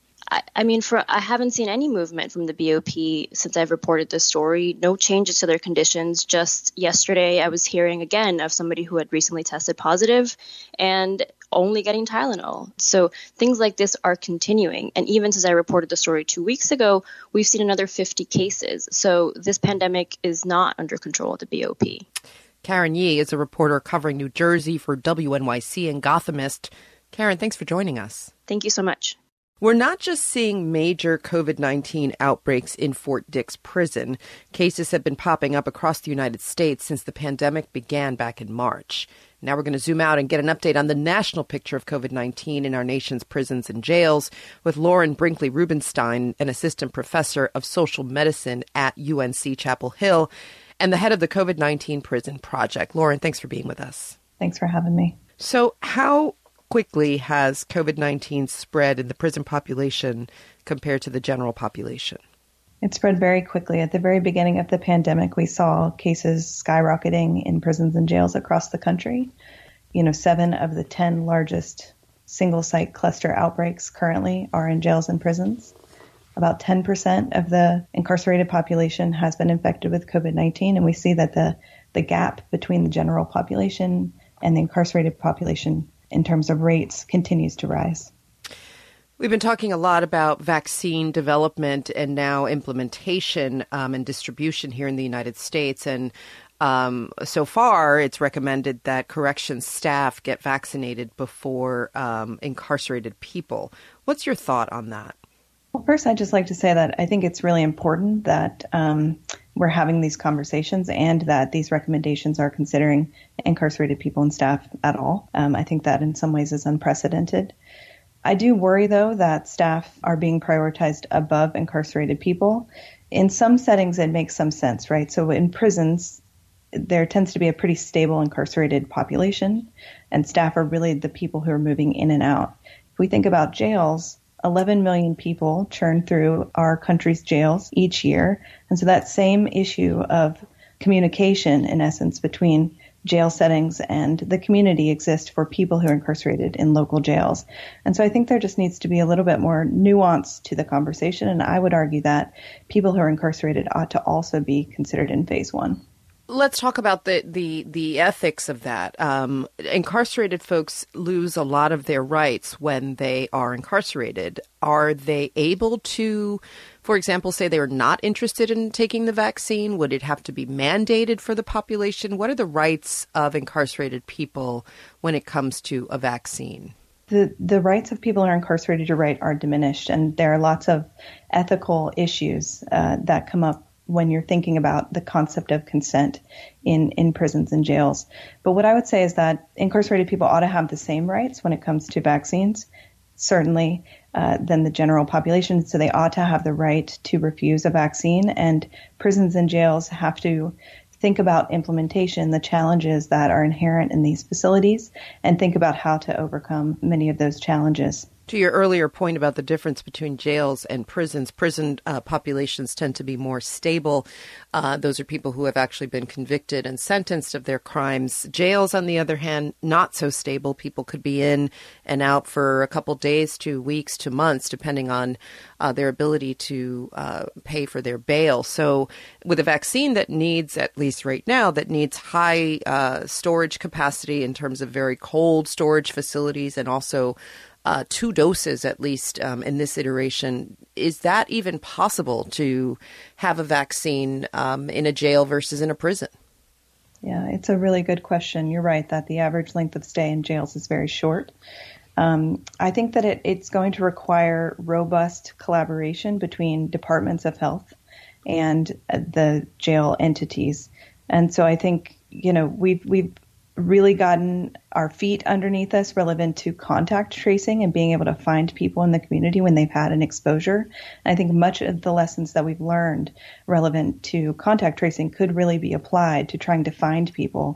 I haven't seen any movement from the BOP since I've reported this story. No changes to their conditions. Just yesterday, I was hearing again of somebody who had recently tested positive and only getting Tylenol. So things like this are continuing. And even since I reported the story 2 weeks ago, we've seen another 50 cases. So this pandemic is not under control at the BOP. Karen Yee is a reporter covering New Jersey for WNYC and Gothamist. Karen, thanks for joining us. Thank you so much. We're not just seeing major COVID-19 outbreaks in Fort Dix prison. Cases have been popping up across the United States since the pandemic began back in March. Now we're going to zoom out and get an update on the national picture of COVID-19 in our nation's prisons and jails with Lauren Brinkley Rubenstein, an assistant professor of social medicine at UNC Chapel Hill and the head of the COVID-19 Prison Project. Lauren, thanks for being with us. Thanks for having me. So how quickly has COVID-19 spread in the prison population compared to the general population? It spread very quickly. At the very beginning of the pandemic, we saw cases skyrocketing in prisons and jails across the country. 7 of the 10 largest single-site cluster outbreaks currently are in jails and prisons. About 10% of the incarcerated population has been infected with COVID-19, and we see that the gap between the general population and the incarcerated population in terms of rates continues to rise. We've been talking a lot about vaccine development and now implementation and distribution here in the United States. And so far, it's recommended that corrections staff get vaccinated before incarcerated people. What's your thought on that? Well, first, I'd just like to say that I think it's really important that we're having these conversations and that these recommendations are considering incarcerated people and staff at all. I think that in some ways is unprecedented. I do worry, though, that staff are being prioritized above incarcerated people. In some settings, it makes some sense, right? So in prisons, there tends to be a pretty stable incarcerated population, and staff are really the people who are moving in and out. If we think about jails, 11 million people churn through our country's jails each year. And so that same issue of communication, in essence, between jail settings and the community exists for people who are incarcerated in local jails. And so I think there just needs to be a little bit more nuance to the conversation. And I would argue that people who are incarcerated ought to also be considered in phase one. Let's talk about the ethics of that. Incarcerated folks lose a lot of their rights when they are incarcerated. Are they able to, for example, say they are not interested in taking the vaccine? Would it have to be mandated for the population? What are the rights of incarcerated people when it comes to a vaccine? The rights of people who are incarcerated, you're right, are diminished. And there are lots of ethical issues that come up when you're thinking about the concept of consent in prisons and jails. But what I would say is that incarcerated people ought to have the same rights when it comes to vaccines, certainly, than the general population. So they ought to have the right to refuse a vaccine. And prisons and jails have to think about implementation, the challenges that are inherent in these facilities, and think about how to overcome many of those challenges. To your earlier point about the difference between jails and prisons, prison populations tend to be more stable. Those are people who have actually been convicted and sentenced of their crimes. Jails, on the other hand, not so stable. People could be in and out for a couple days to weeks to months, depending on their ability to pay for their bail. So with a vaccine that needs, at least right now, that needs high storage capacity in terms of very cold storage facilities and also 2 doses, at least in this iteration. Is that even possible to have a vaccine in a jail versus in a prison? Yeah, it's a really good question. You're right that the average length of stay in jails is very short. I think that it's going to require robust collaboration between departments of health and the jail entities. And so I think, we've really gotten our feet underneath us relevant to contact tracing and being able to find people in the community when they've had an exposure. And I think much of the lessons that we've learned relevant to contact tracing could really be applied to trying to find people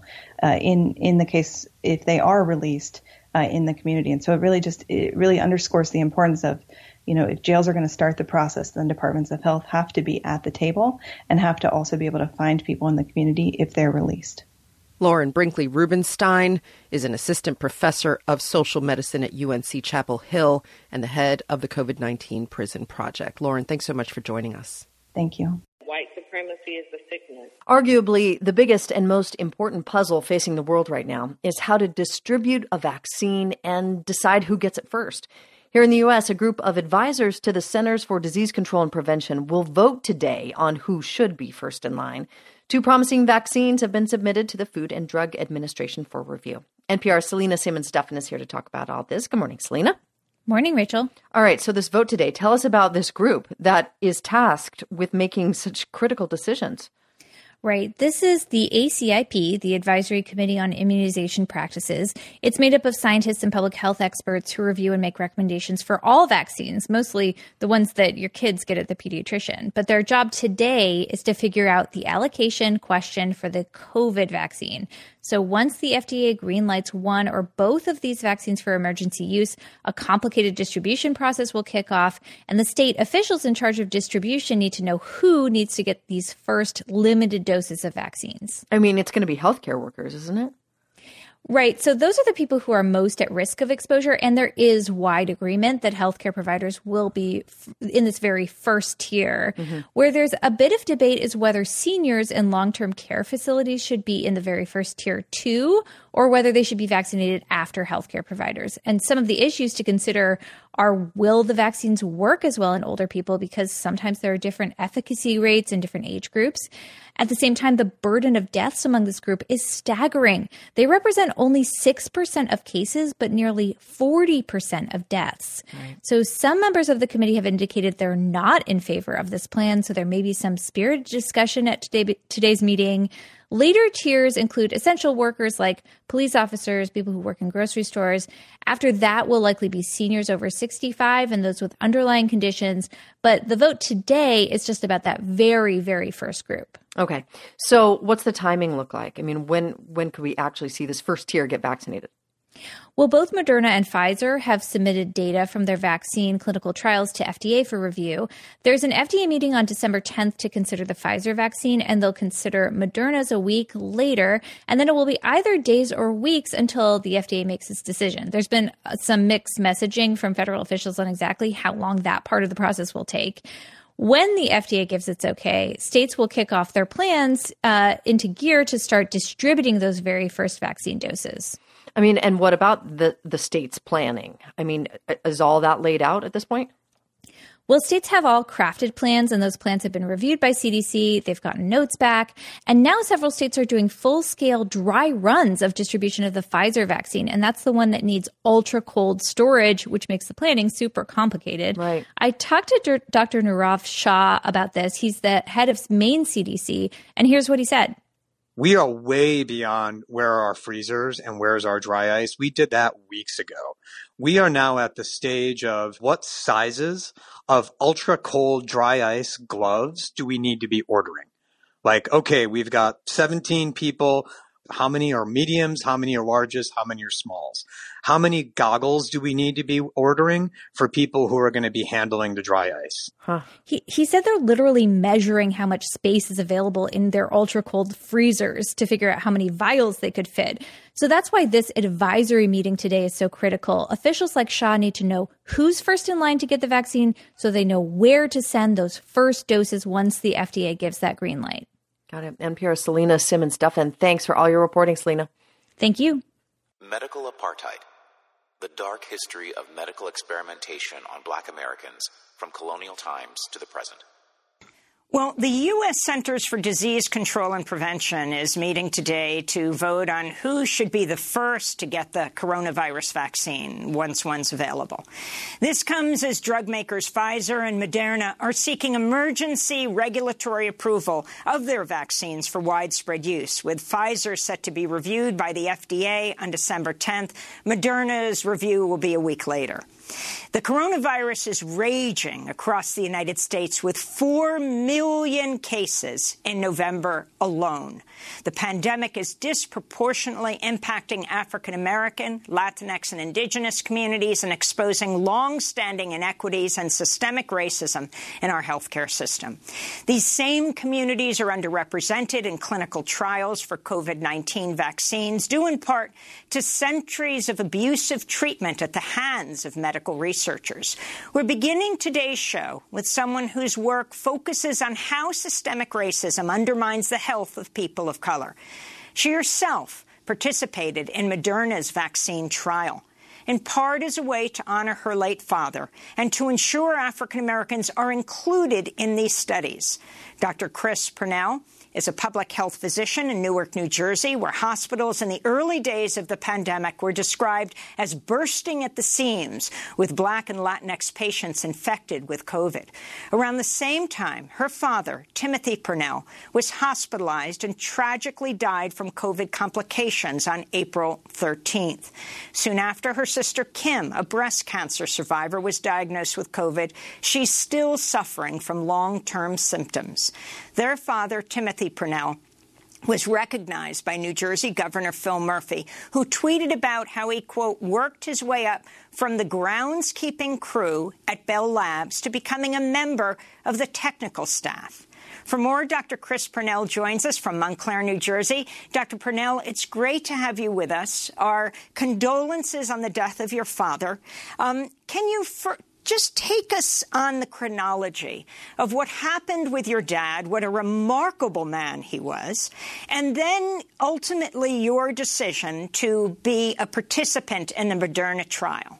in the case if they are released in the community. And so it really underscores the importance of, if jails are going to start the process, then departments of health have to be at the table and have to also be able to find people in the community if they're released. Lauren Brinkley Rubenstein is an assistant professor of social medicine at UNC Chapel Hill and the head of the COVID-19 Prison Project. Lauren, thanks so much for joining us. Thank you. White supremacy is the sickness. Arguably, the biggest and most important puzzle facing the world right now is how to distribute a vaccine and decide who gets it first. Here in the U.S., a group of advisors to the Centers for Disease Control and Prevention will vote today on who should be first in line. 2 promising vaccines have been submitted to the Food and Drug Administration for review. NPR's Selena Simmons-Duffin is here to talk about all this. Good morning, Selena. Morning, Rachel. All right, so this vote today, tell us about this group that is tasked with making such critical decisions. Right. This is the ACIP, the Advisory Committee on Immunization Practices. It's made up of scientists and public health experts who review and make recommendations for all vaccines, mostly the ones that your kids get at the pediatrician. But their job today is to figure out the allocation question for the COVID vaccine. So once the FDA greenlights one or both of these vaccines for emergency use, a complicated distribution process will kick off, and the state officials in charge of distribution need to know who needs to get these first limited doses of vaccines. I mean, it's going to be healthcare workers, isn't it? Right. So those are the people who are most at risk of exposure. And there is wide agreement that healthcare providers will be in this very first tier. Mm-hmm. Where there's a bit of debate is whether seniors in long-term care facilities should be in the very first tier too, or whether they should be vaccinated after healthcare providers. And some of the issues to consider are, will the vaccines work as well in older people? Because sometimes there are different efficacy rates in different age groups. At the same time, the burden of deaths among this group is staggering. They represent only 6% of cases, but nearly 40% of deaths. Right. So some members of the committee have indicated they're not in favor of this plan. So there may be some spirited discussion at today's meeting. Later tiers include essential workers like police officers, people who work in grocery stores. After that will likely be seniors over 65 and those with underlying conditions. But the vote today is just about that very, very first group. Okay. So what's the timing look like? I mean, when could we actually see this first tier get vaccinated? Well, both Moderna and Pfizer have submitted data from their vaccine clinical trials to FDA for review. There's an FDA meeting on December 10th to consider the Pfizer vaccine, and they'll consider Moderna's a week later. And then it will be either days or weeks until the FDA makes its decision. There's been some mixed messaging from federal officials on exactly how long that part of the process will take. When the FDA gives its okay, states will kick off their plans into gear to start distributing those very first vaccine doses. I mean, and what about the states' planning? I mean, is all that laid out at this point? Well, states have all crafted plans, and those plans have been reviewed by CDC. They've gotten notes back. And now several states are doing full-scale dry runs of distribution of the Pfizer vaccine. And that's the one that needs ultra-cold storage, which makes the planning super complicated. Right. I talked to Dr. Nirav Shah about this. He's the head of Maine CDC. And here's what he said. We are way beyond where are our freezers and where's our dry ice. We did that weeks ago. We are now at the stage of what sizes of ultra cold dry ice gloves do we need to be ordering? Like, okay, we've got 17 people. How many are mediums? How many are larges? How many are smalls? How many goggles do we need to be ordering for people who are going to be handling the dry ice? Huh. He said they're literally measuring how much space is available in their ultra cold freezers to figure out how many vials they could fit. So that's why this advisory meeting today is so critical. Officials like Shah need to know who's first in line to get the vaccine so they know where to send those first doses once the FDA gives that green light. Got it. NPR's Selena Simmons-Duffin. Thanks for all your reporting, Selena. Thank you. Medical apartheid. The dark history of medical experimentation on Black Americans from colonial times to the present. Well, the U.S. Centers for Disease Control and Prevention is meeting today to vote on who should be the first to get the coronavirus vaccine once one's available. This comes as drug makers Pfizer and Moderna are seeking emergency regulatory approval of their vaccines for widespread use, with Pfizer set to be reviewed by the FDA on December 10th. Moderna's review will be a week later. The coronavirus is raging across the United States with 4 million cases in November alone. The pandemic is disproportionately impacting African American, Latinx, and indigenous communities and exposing long-standing inequities and systemic racism in our healthcare system. These same communities are underrepresented in clinical trials for COVID-19 vaccines, due in part to centuries of abusive treatment at the hands of medical researchers. We're beginning today's show with someone whose work focuses on how systemic racism undermines the health of people of color. She herself participated in Moderna's vaccine trial, in part as a way to honor her late father and to ensure African Americans are included in these studies. Dr. Chris Purnell is a public health physician in Newark, New Jersey, where hospitals in the early days of the pandemic were described as bursting at the seams with Black and Latinx patients infected with COVID. Around the same time, her father, Timothy Purnell, was hospitalized and tragically died from COVID complications on April 13th. Soon after, her sister Kim, a breast cancer survivor, was diagnosed with COVID. She's still suffering from long-term symptoms. Their father, Timothy Purnell, was recognized by New Jersey Governor Phil Murphy, who tweeted about how he, quote, worked his way up from the groundskeeping crew at Bell Labs to becoming a member of the technical staff. For more, Dr. Chris Purnell joins us from Montclair, New Jersey. Dr. Purnell, it's great to have you with us. Our condolences on the death of your father. Can you just take us on the chronology of what happened with your dad, what a remarkable man he was, and then ultimately your decision to be a participant in the Moderna trial?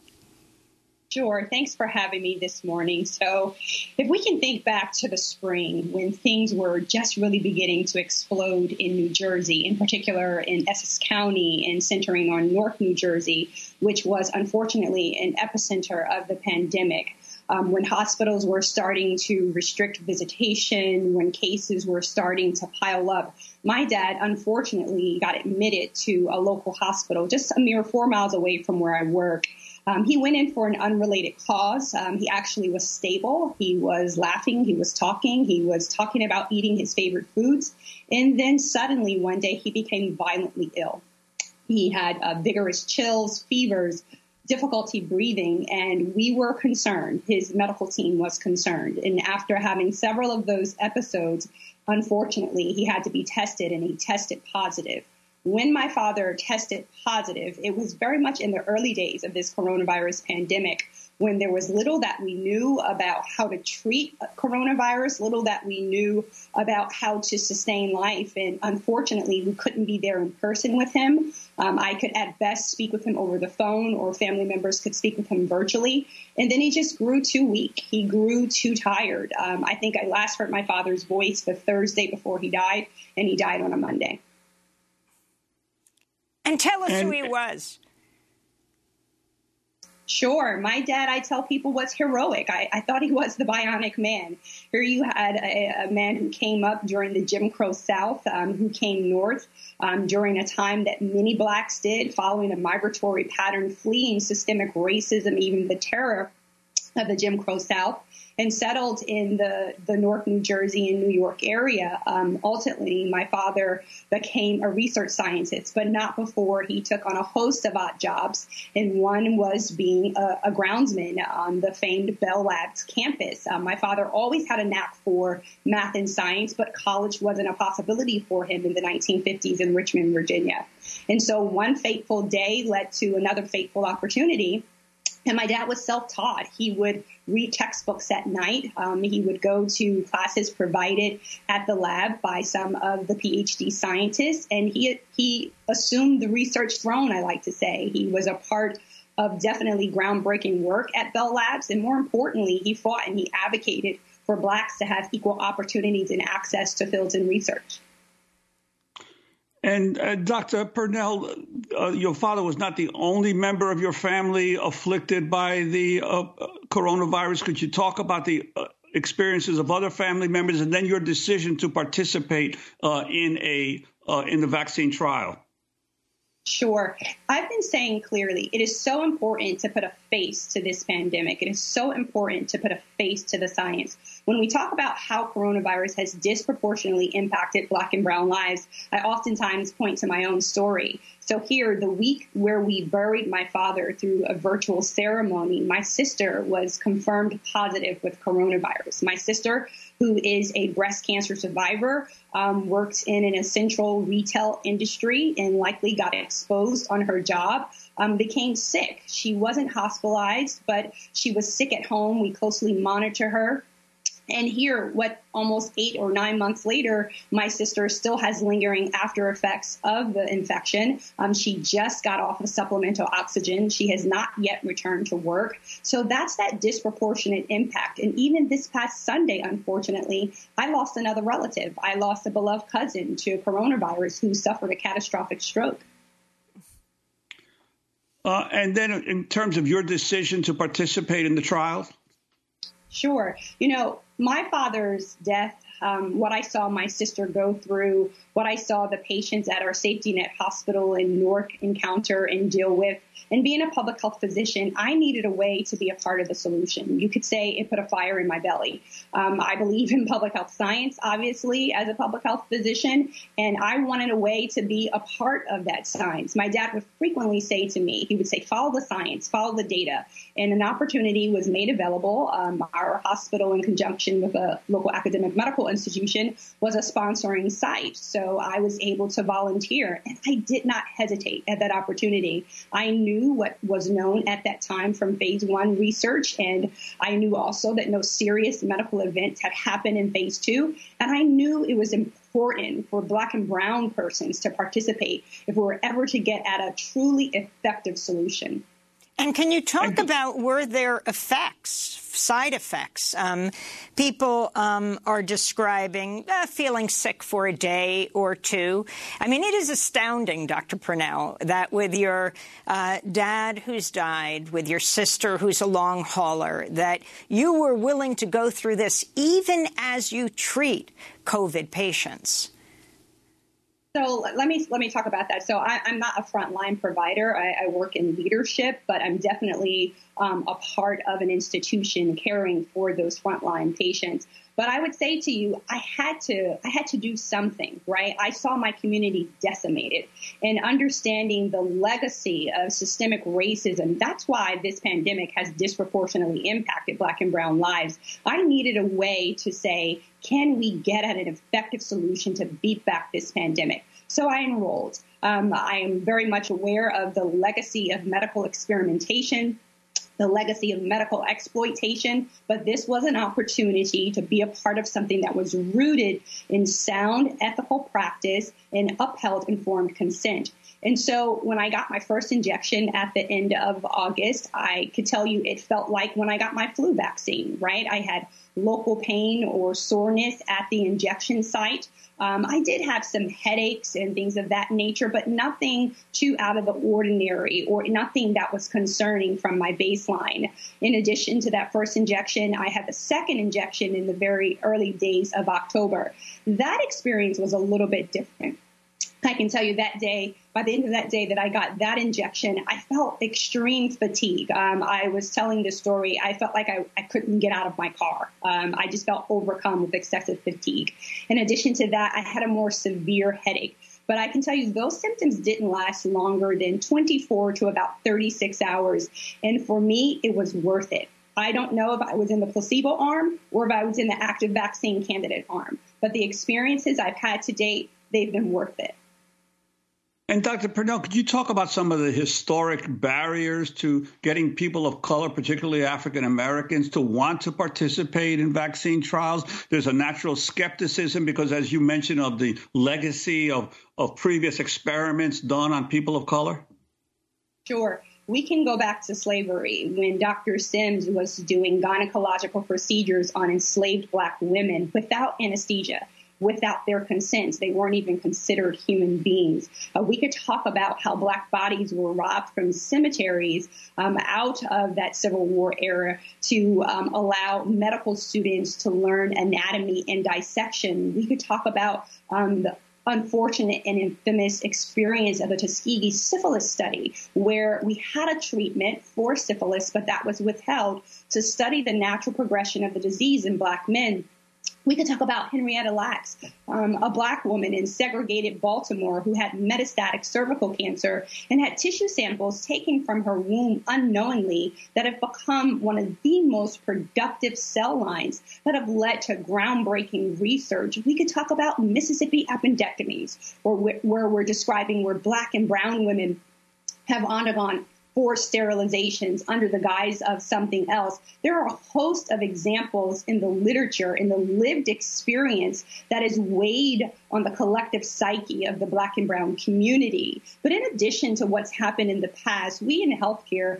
Sure. Thanks for having me this morning. So if we can think back to the spring when things were just really beginning to explode in New Jersey, in particular in Essex County and centering on North New Jersey, which was unfortunately an epicenter of the pandemic. When hospitals were starting to restrict visitation, when cases were starting to pile up, my dad, unfortunately, got admitted to a local hospital just a mere 4 miles away from where I work. He went in for an unrelated cause. He actually was stable. He was laughing. He was talking about eating his favorite foods. And then suddenly one day he became violently ill. He had vigorous chills, fevers, difficulty breathing, and we were concerned. His medical team was concerned. And after having several of those episodes, unfortunately, he had to be tested, and he tested positive. When my father tested positive, it was very much in the early days of this coronavirus pandemic, when there was little that we knew about how to treat coronavirus, little that we knew about how to sustain life. And unfortunately, we couldn't be there in person with him. I could at best speak with him over the phone, or family members could speak with him virtually. And then he just grew too weak. He grew too tired. I think I last heard my father's voice the Thursday before he died, and he died on a Monday. And tell us who he was. Sure. My dad, I tell people, was heroic. I thought he was the bionic man. Here you had a man who came up during the Jim Crow South, who came north during a time that many blacks did, following a migratory pattern, fleeing systemic racism, even the terror of the Jim Crow South, and settled in the North New Jersey and New York area. Ultimately, my father became a research scientist, but not before he took on a host of odd jobs. And one was being a groundsman on the famed Bell Labs campus. My father always had a knack for math and science, but college wasn't a possibility for him in the 1950s in Richmond, Virginia. And so one fateful day led to another fateful opportunity. And my dad was self-taught. He would read textbooks at night. He would go to classes provided at the lab by some of the PhD scientists. And he assumed the research throne, I like to say. He was a part of definitely groundbreaking work at Bell Labs. And more importantly, he fought and he advocated for Blacks to have equal opportunities and access to fields and research. And Dr. Purnell, your father was not the only member of your family afflicted by the coronavirus. Could you talk about the experiences of other family members and then your decision to participate in the vaccine trial? Sure. I've been saying clearly, it is so important to put a face to this pandemic. It is so important to put a face to the science. When we talk about how coronavirus has disproportionately impacted Black and brown lives, I oftentimes point to my own story. So here, the week where we buried my father through a virtual ceremony, my sister was confirmed positive with coronavirus. My sister, who is a breast cancer survivor, works in an essential retail industry and likely got exposed on her job, became sick. She wasn't hospitalized, but she was sick at home. We closely monitor her. And here, almost 8 or 9 months later, my sister still has lingering after effects of the infection. She just got off of supplemental oxygen. She has not yet returned to work. So that's that disproportionate impact. And even this past Sunday, unfortunately, I lost another relative. I lost a beloved cousin to coronavirus who suffered a catastrophic stroke. And then in terms of your decision to participate in the trial? Sure. My father's death, what I saw my sister go through, what I saw the patients at our Safety Net Hospital in Newark encounter and deal with, and being a public health physician, I needed a way to be a part of the solution. You could say it put a fire in my belly. I believe in public health science, obviously, as a public health physician, and I wanted a way to be a part of that science. My dad would frequently say to me, he would say, follow the science, follow the data. And an opportunity was made available. Our hospital, in conjunction with a local academic medical institution, was a sponsoring site. So I was able to volunteer, and I did not hesitate at that opportunity. I knew what was known at that time from phase 1 research, and I knew also that no serious medical events had happened in phase 2, and I knew it was important for Black and brown persons to participate if we were ever to get at a truly effective solution. And can you talk about, were there effects, side effects? People are describing feeling sick for a day or two. I mean, it is astounding, Dr. Purnell, that with your dad who's died, with your sister who's a long hauler, that you were willing to go through this even as you treat COVID patients. So let me talk about that. So I'm not a frontline provider. I work in leadership, but I'm definitely a part of an institution caring for those frontline patients. But I would say to you, I had to do something, right? I saw my community decimated, and understanding the legacy of systemic racism. That's why this pandemic has disproportionately impacted Black and brown lives. I needed a way to say, can we get at an effective solution to beat back this pandemic? So I enrolled. I am very much aware of the legacy of medical experimentation, the legacy of medical exploitation, but this was an opportunity to be a part of something that was rooted in sound ethical practice and upheld informed consent. And so when I got my first injection at the end of August, I could tell you it felt like when I got my flu vaccine, right? I had local pain or soreness at the injection site. I did have some headaches and things of that nature, but nothing too out of the ordinary or nothing that was concerning from my baseline. In addition to that first injection, I had the second injection in the very early days of October. That experience was a little bit different. I can tell you that day, by the end of that day that I got that injection, I felt extreme fatigue. I was telling this story. I felt like I couldn't get out of my car. I just felt overcome with excessive fatigue. In addition to that, I had a more severe headache. But I can tell you those symptoms didn't last longer than 24 to about 36 hours. And for me, it was worth it. I don't know if I was in the placebo arm or if I was in the active vaccine candidate arm. But the experiences I've had to date, they've been worth it. And Dr. Purnell, could you talk about some of the historic barriers to getting people of color, particularly African Americans, to want to participate in vaccine trials? There's a natural skepticism because, as you mentioned, of the legacy of previous experiments done on people of color. Sure. We can go back to slavery when Dr. Sims was doing gynecological procedures on enslaved Black women without anesthesia, without their consent. They weren't even considered human beings. We could talk about how Black bodies were robbed from cemeteries out of that Civil War era to allow medical students to learn anatomy and dissection. We could talk about the unfortunate and infamous experience of the Tuskegee syphilis study, where we had a treatment for syphilis, but that was withheld to study the natural progression of the disease in Black men. We could talk about Henrietta Lacks, a Black woman in segregated Baltimore who had metastatic cervical cancer and had tissue samples taken from her womb unknowingly that have become one of the most productive cell lines that have led to groundbreaking research. We could talk about Mississippi appendectomies, where we're describing where Black and brown women have undergone forced sterilizations under the guise of something else. There are a host of examples in the literature, in the lived experience that is weighed on the collective psyche of the Black and brown community. But in addition to what's happened in the past, we in healthcare,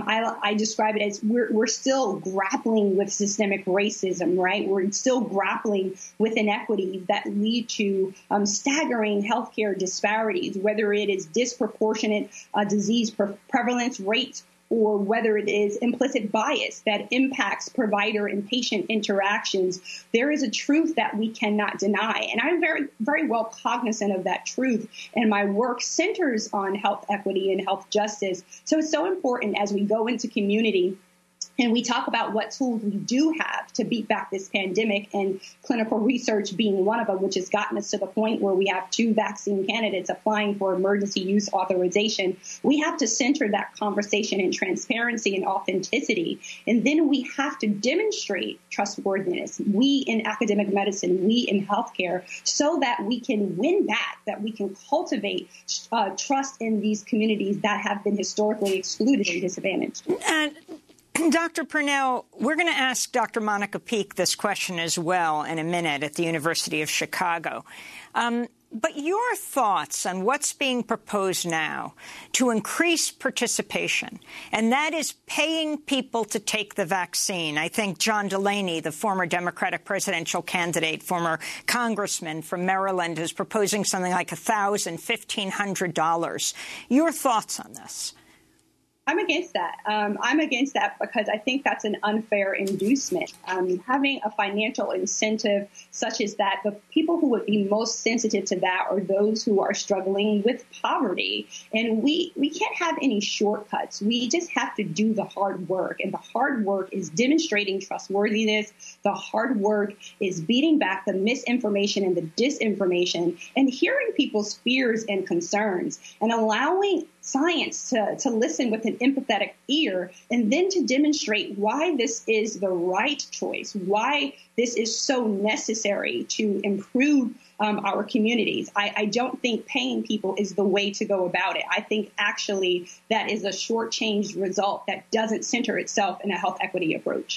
I describe it as we're still grappling with systemic racism, right? We're still grappling with inequities that lead to staggering healthcare disparities, whether it is disproportionate disease prevalence rates, or whether it is implicit bias that impacts provider and patient interactions. There is a truth that we cannot deny. And I'm very, very well cognizant of that truth. And my work centers on health equity and health justice. So it's so important as we go into community and we talk about what tools we do have to beat back this pandemic, and clinical research being one of them, which has gotten us to the point where we have 2 vaccine candidates applying for emergency use authorization. We have to center that conversation in transparency and authenticity. And then we have to demonstrate trustworthiness, we in academic medicine, we in healthcare, so that we can win back, that we can cultivate trust in these communities that have been historically excluded and disadvantaged. And Dr. Purnell, we're going to ask Dr. Monica Peek this question as well in a minute at the University of Chicago. But your thoughts on what's being proposed now to increase participation, and that is paying people to take the vaccine. I think John Delaney, the former Democratic presidential candidate, former congressman from Maryland, is proposing something like $1,000, $1,500. Your thoughts on this? I'm against that. I'm against that because I think that's an unfair inducement. Having a financial incentive such as that, the people who would be most sensitive to that are those who are struggling with poverty. And we can't have any shortcuts. We just have to do the hard work. And the hard work is demonstrating trustworthiness. The hard work is beating back the misinformation and the disinformation and hearing people's fears and concerns and allowing science to listen with an empathetic ear, and then to demonstrate why this is the right choice, why this is so necessary to improve our communities. I don't think paying people is the way to go about it. I think actually that is a shortchanged result that doesn't center itself in a health equity approach.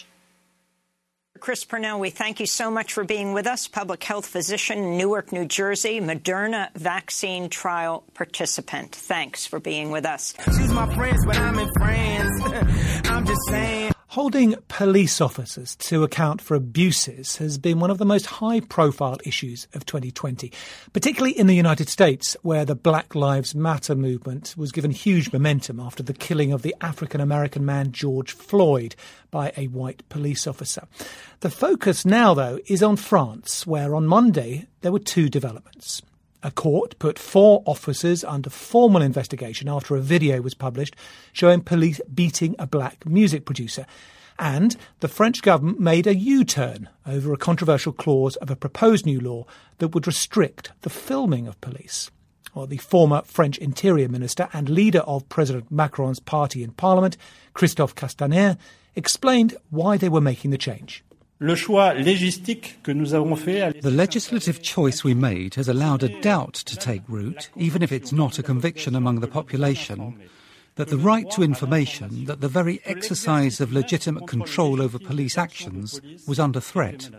Chris Purnell, we thank you so much for being with us. Public health physician in Newark, New Jersey, Moderna vaccine trial participant. Thanks for being with us. Choose my friends when I'm in France. I'm just saying. Holding police officers to account for abuses has been one of the most high-profile issues of 2020, particularly in the United States, where the Black Lives Matter movement was given huge momentum after the killing of the African-American man George Floyd by a white police officer. The focus now, though, is on France, where on Monday there were 2 developments. A court put 4 officers under formal investigation after a video was published showing police beating a black music producer. And the French government made a U-turn over a controversial clause of a proposed new law that would restrict the filming of police. Well, the former French Interior Minister and leader of President Macron's party in Parliament, Christophe Castaner, explained why they were making the change. The legislative choice we made has allowed a doubt to take root, even if it's not a conviction among the population, that the right to information, that the very exercise of legitimate control over police actions was under threat.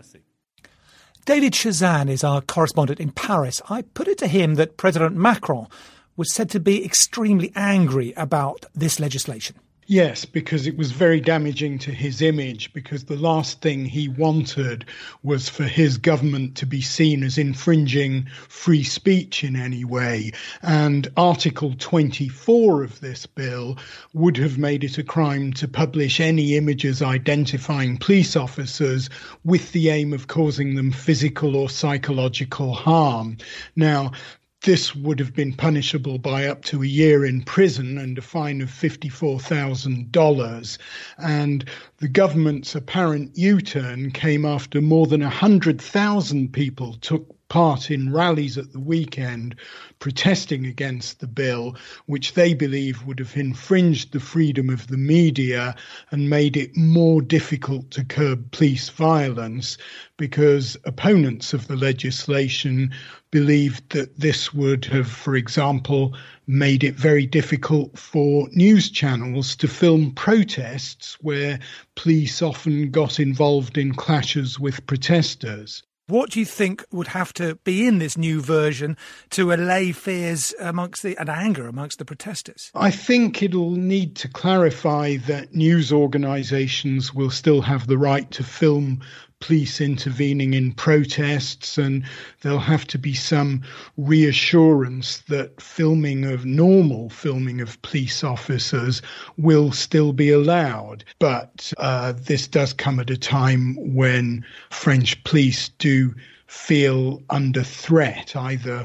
David Chazan is our correspondent in Paris. I put it to him that President Macron was said to be extremely angry about this legislation. Yes, because it was very damaging to his image, because the last thing he wanted was for his government to be seen as infringing free speech in any way. And Article 24 of this bill would have made it a crime to publish any images identifying police officers with the aim of causing them physical or psychological harm. Now, this would have been punishable by up to a year in prison and a fine of $54,000. And the government's apparent U-turn came after more than 100,000 people took part in rallies at the weekend protesting against the bill, which they believe would have infringed the freedom of the media and made it more difficult to curb police violence, because opponents of the legislation believed that this would have, for example, made it very difficult for news channels to film protests where police often got involved in clashes with protesters. What do you think would have to be in this new version to allay fears and anger amongst the protesters? I think it'll need to clarify that news organisations will still have the right to film police intervening in protests, and there'll have to be some reassurance that normal filming of police officers will still be allowed. But this does come at a time when French police do feel under threat, either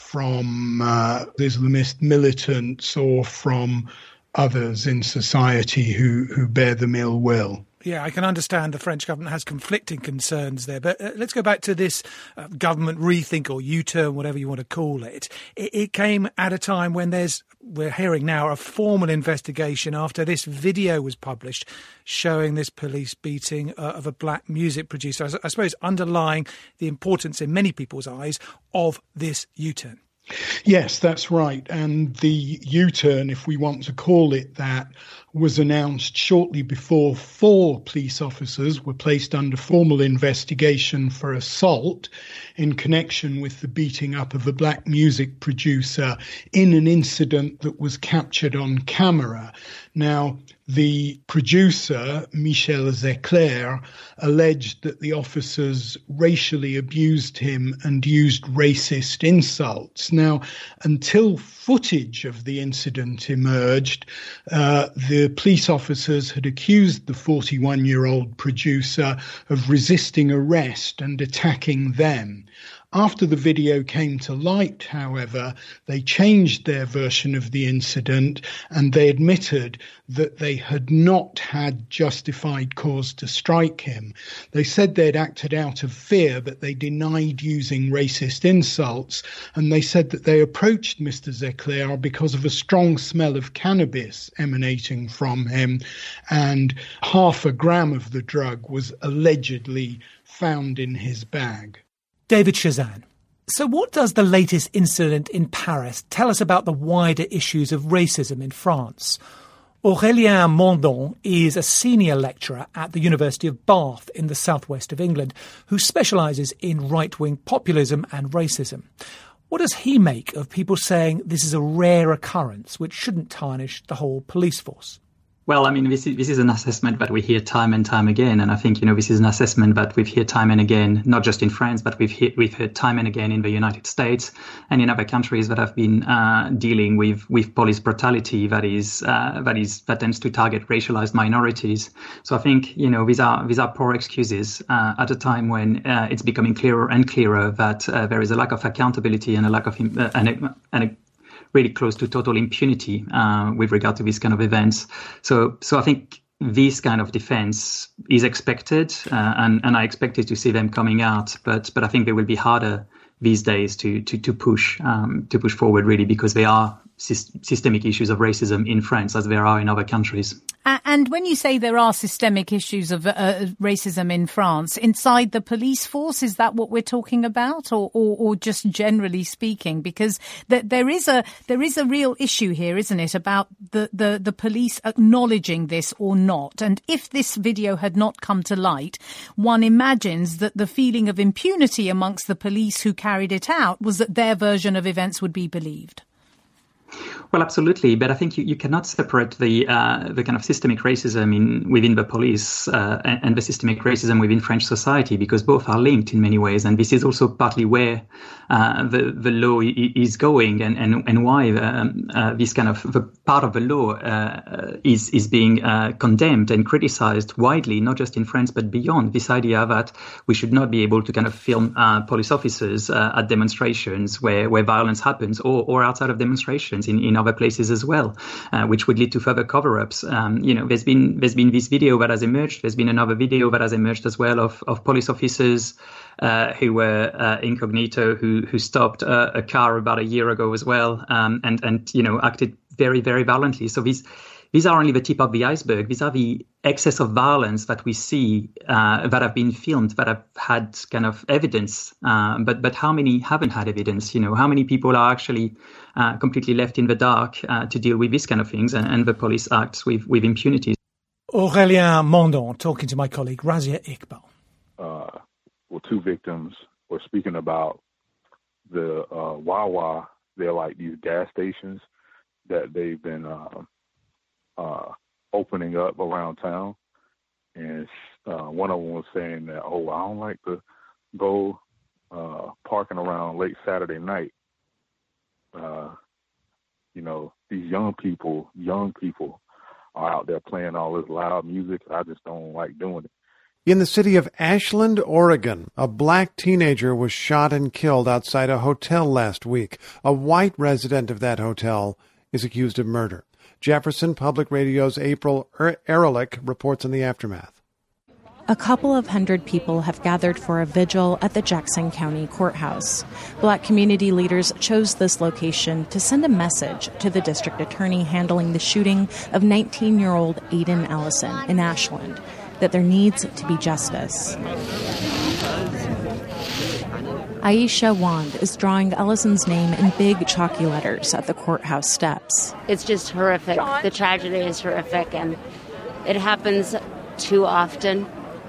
from Islamist militants or from others in society who bear them ill will. Yeah, I can understand the French government has conflicting concerns there. But let's go back to this government rethink or U-turn, whatever you want to call it. It came at a time when we're hearing now, a formal investigation after this video was published showing this police beating of a black music producer. I suppose underlying the importance in many people's eyes of this U-turn. Yes, that's right. And the U-turn, if we want to call it that, was announced shortly before 4 police officers were placed under formal investigation for assault in connection with the beating up of a black music producer in an incident that was captured on camera. Now, the producer, Michel Zecler, alleged that the officers racially abused him and used racist insults. Now, until footage of the incident emerged, the police officers had accused the 41-year-old producer of resisting arrest and attacking them. After the video came to light, however, they changed their version of the incident and they admitted that they had not had justified cause to strike him. They said they'd acted out of fear, but they denied using racist insults, and they said that they approached Mr. Zecler because of a strong smell of cannabis emanating from him, and 0.5 gram of the drug was allegedly found in his bag. David Chazan. So what does the latest incident in Paris tell us about the wider issues of racism in France? Aurélien Mondon is a senior lecturer at the University of Bath in the southwest of England who specialises in right-wing populism and racism. What does he make of people saying this is a rare occurrence which shouldn't tarnish the whole police force? Well, I mean, this is an assessment that we hear time and time again. And I think, this is an assessment that we've heard time and again, not just in France, but we've heard time and again in the United States and in other countries that have been dealing with police brutality that tends to target racialized minorities. So I think, these are poor excuses at a time when it's becoming clearer and clearer that there is a lack of accountability and a lack of really close to total impunity with regard to these kind of events. So I think this kind of defense is expected, and I expected to see them coming out, but I think they will be harder these days to push forward, really, because they are systemic issues of racism in France as there are in other countries. And when you say there are systemic issues of racism in France, inside the police force, is that what we're talking about, or just generally speaking? Because there is a real issue here, isn't it, about the police acknowledging this or not? And if this video had not come to light, one imagines that the feeling of impunity amongst the police who carried it out was that their version of events would be believed. Well, absolutely, but I think you cannot separate the kind of systemic racism within the police and the systemic racism within French society, because both are linked in many ways, and this is also partly where the law is going, and why this kind of the part of the law is being condemned and criticized widely, not just in France but beyond. This idea that we should not be able to kind of film police officers at demonstrations where violence happens, or outside of demonstrations in other places as well, which would lead to further cover-ups. There's been this video that has emerged. There's been another video that has emerged as well of police officers who were incognito, who stopped a car about a year ago as well, and acted very, very violently. So these are only the tip of the iceberg. These are the excess of violence that we see that have been filmed, that have had kind of evidence. But how many haven't had evidence? How many people are actually completely left in the dark to deal with these kind of things, and the police acts with impunity? Aurélien Mondon talking to my colleague Razia Iqbal. Two victims were speaking about the Wawa. They're like these gas stations that they've been opening up around town, and one of them was saying that, I don't like to go parking around late Saturday night. These young people are out there playing all this loud music. I just don't like doing it. In the city of Ashland, Oregon, a black teenager was shot and killed outside a hotel last week. A white resident of that hotel is accused of murder. Jefferson Public Radio's April Ehrlich reports on the aftermath. A couple of hundred people have gathered for a vigil at the Jackson County Courthouse. Black community leaders chose this location to send a message to the district attorney handling the shooting of 19-year-old Aiden Ellison in Ashland, that there needs to be justice. Aisha Wand is drawing Ellison's name in big chalky letters at the courthouse steps. It's just horrific. The tragedy is horrific, and it happens too often.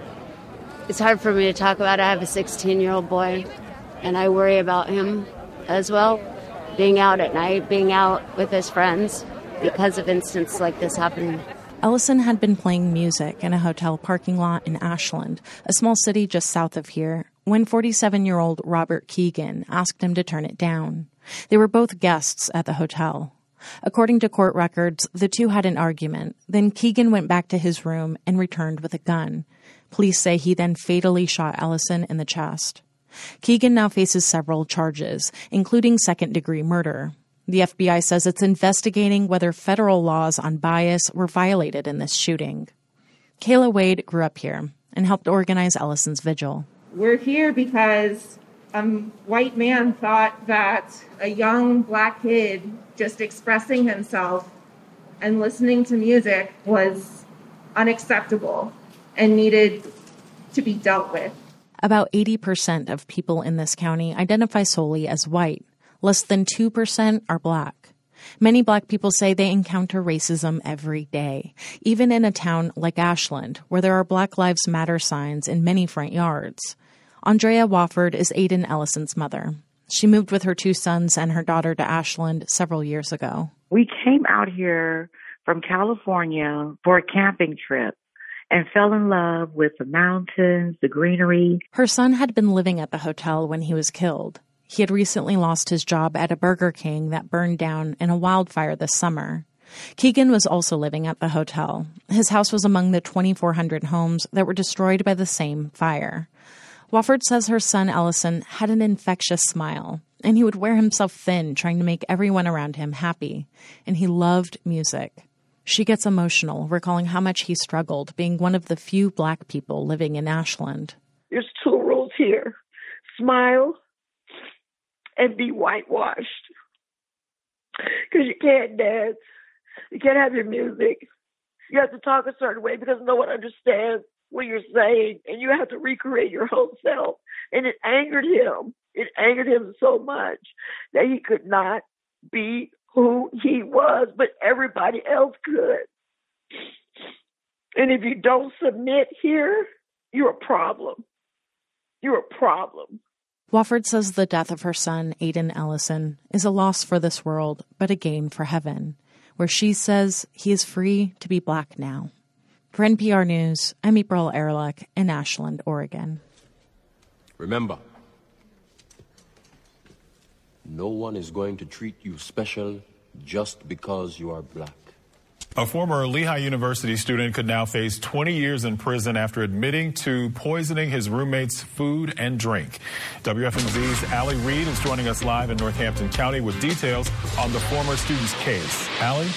It's hard for me to talk about. I have a 16-year-old boy, and I worry about him as well, being out at night, being out with his friends because of incidents like this happening. Ellison had been playing music in a hotel parking lot in Ashland, a small city just south of here, when 47-year-old Robert Keegan asked him to turn it down. They were both guests at the hotel. According to court records, the two had an argument. Then Keegan went back to his room and returned with a gun. Police say he then fatally shot Ellison in the chest. Keegan now faces several charges, including second-degree murder. The FBI says it's investigating whether federal laws on bias were violated in this shooting. Kayla Wade grew up here and helped organize Ellison's vigil. We're here because a white man thought that a young black kid just expressing himself and listening to music was unacceptable and needed to be dealt with. About 80% of people in this county identify solely as white. Less than 2% are black. Many black people say they encounter racism every day, even in a town like Ashland, where there are Black Lives Matter signs in many front yards. Andrea Wofford is Aiden Ellison's mother. She moved with her two sons and her daughter to Ashland several years ago. We came out here from California for a camping trip and fell in love with the mountains, the greenery. Her son had been living at the hotel when he was killed. He had recently lost his job at a Burger King that burned down in a wildfire this summer. Keegan was also living at the hotel. His house was among the 2,400 homes that were destroyed by the same fire. Wofford says her son Ellison had an infectious smile, and he would wear himself thin trying to make everyone around him happy. And he loved music. She gets emotional, recalling how much he struggled being one of the few black people living in Ashland. There's two rules here. Smile and be whitewashed. Because you can't dance. You can't have your music. You have to talk a certain way because no one understands what you're saying. And you have to recreate your whole self. And it angered him. It angered him so much that he could not be who he was, but everybody else could. And if you don't submit here, you're a problem. You're a problem. Wofford says the death of her son, Aiden Ellison, is a loss for this world, but a gain for heaven, where she says he is free to be black now. For NPR News, I'm April Ehrlich in Ashland, Oregon. Remember, no one is going to treat you special just because you are black. A former Lehigh University student could now face 20 years in prison after admitting to poisoning his roommate's food and drink. WFMZ's Allie Reed is joining us live in Northampton County with details on the former student's case. Allie?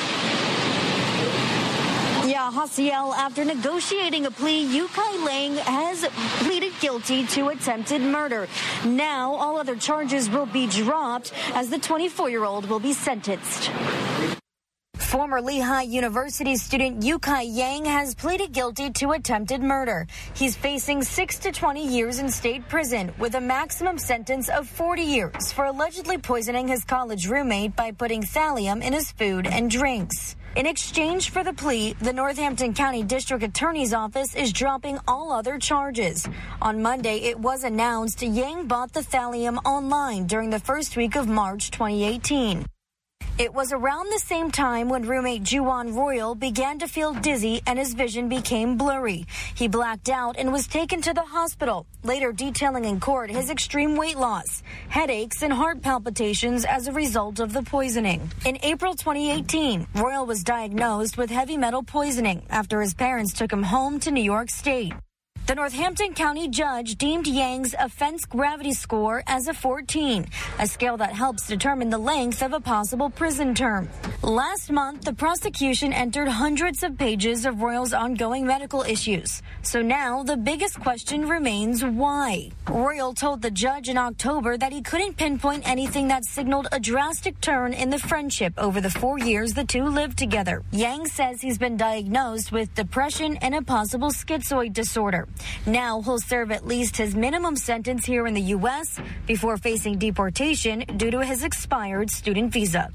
Yeah, Hasiel, after negotiating a plea, Yukai Lang has pleaded guilty to attempted murder. Now, all other charges will be dropped as the 24-year-old will be sentenced. Former Lehigh University student Yukai Yang has pleaded guilty to attempted murder. He's facing 6 to 20 years in state prison with a maximum sentence of 40 years for allegedly poisoning his college roommate by putting thallium in his food and drinks. In exchange for the plea, the Northampton County District Attorney's Office is dropping all other charges. On Monday, it was announced Yang bought the thallium online during the first week of March 2018. It was around the same time when roommate Juwan Royal began to feel dizzy and his vision became blurry. He blacked out and was taken to the hospital, later detailing in court his extreme weight loss, headaches, and heart palpitations as a result of the poisoning. In April 2018, Royal was diagnosed with heavy metal poisoning after his parents took him home to New York State. The Northampton County judge deemed Yang's offense gravity score as a 14, a scale that helps determine the length of a possible prison term. Last month, the prosecution entered hundreds of pages of Royal's ongoing medical issues. So now the biggest question remains why. Royal told the judge in October that he couldn't pinpoint anything that signaled a drastic turn in the friendship over the 4 years the two lived together. Yang says he's been diagnosed with depression and a possible schizoid disorder. Now he'll serve at least his minimum sentence here in the U.S. before facing deportation due to his expired student visa.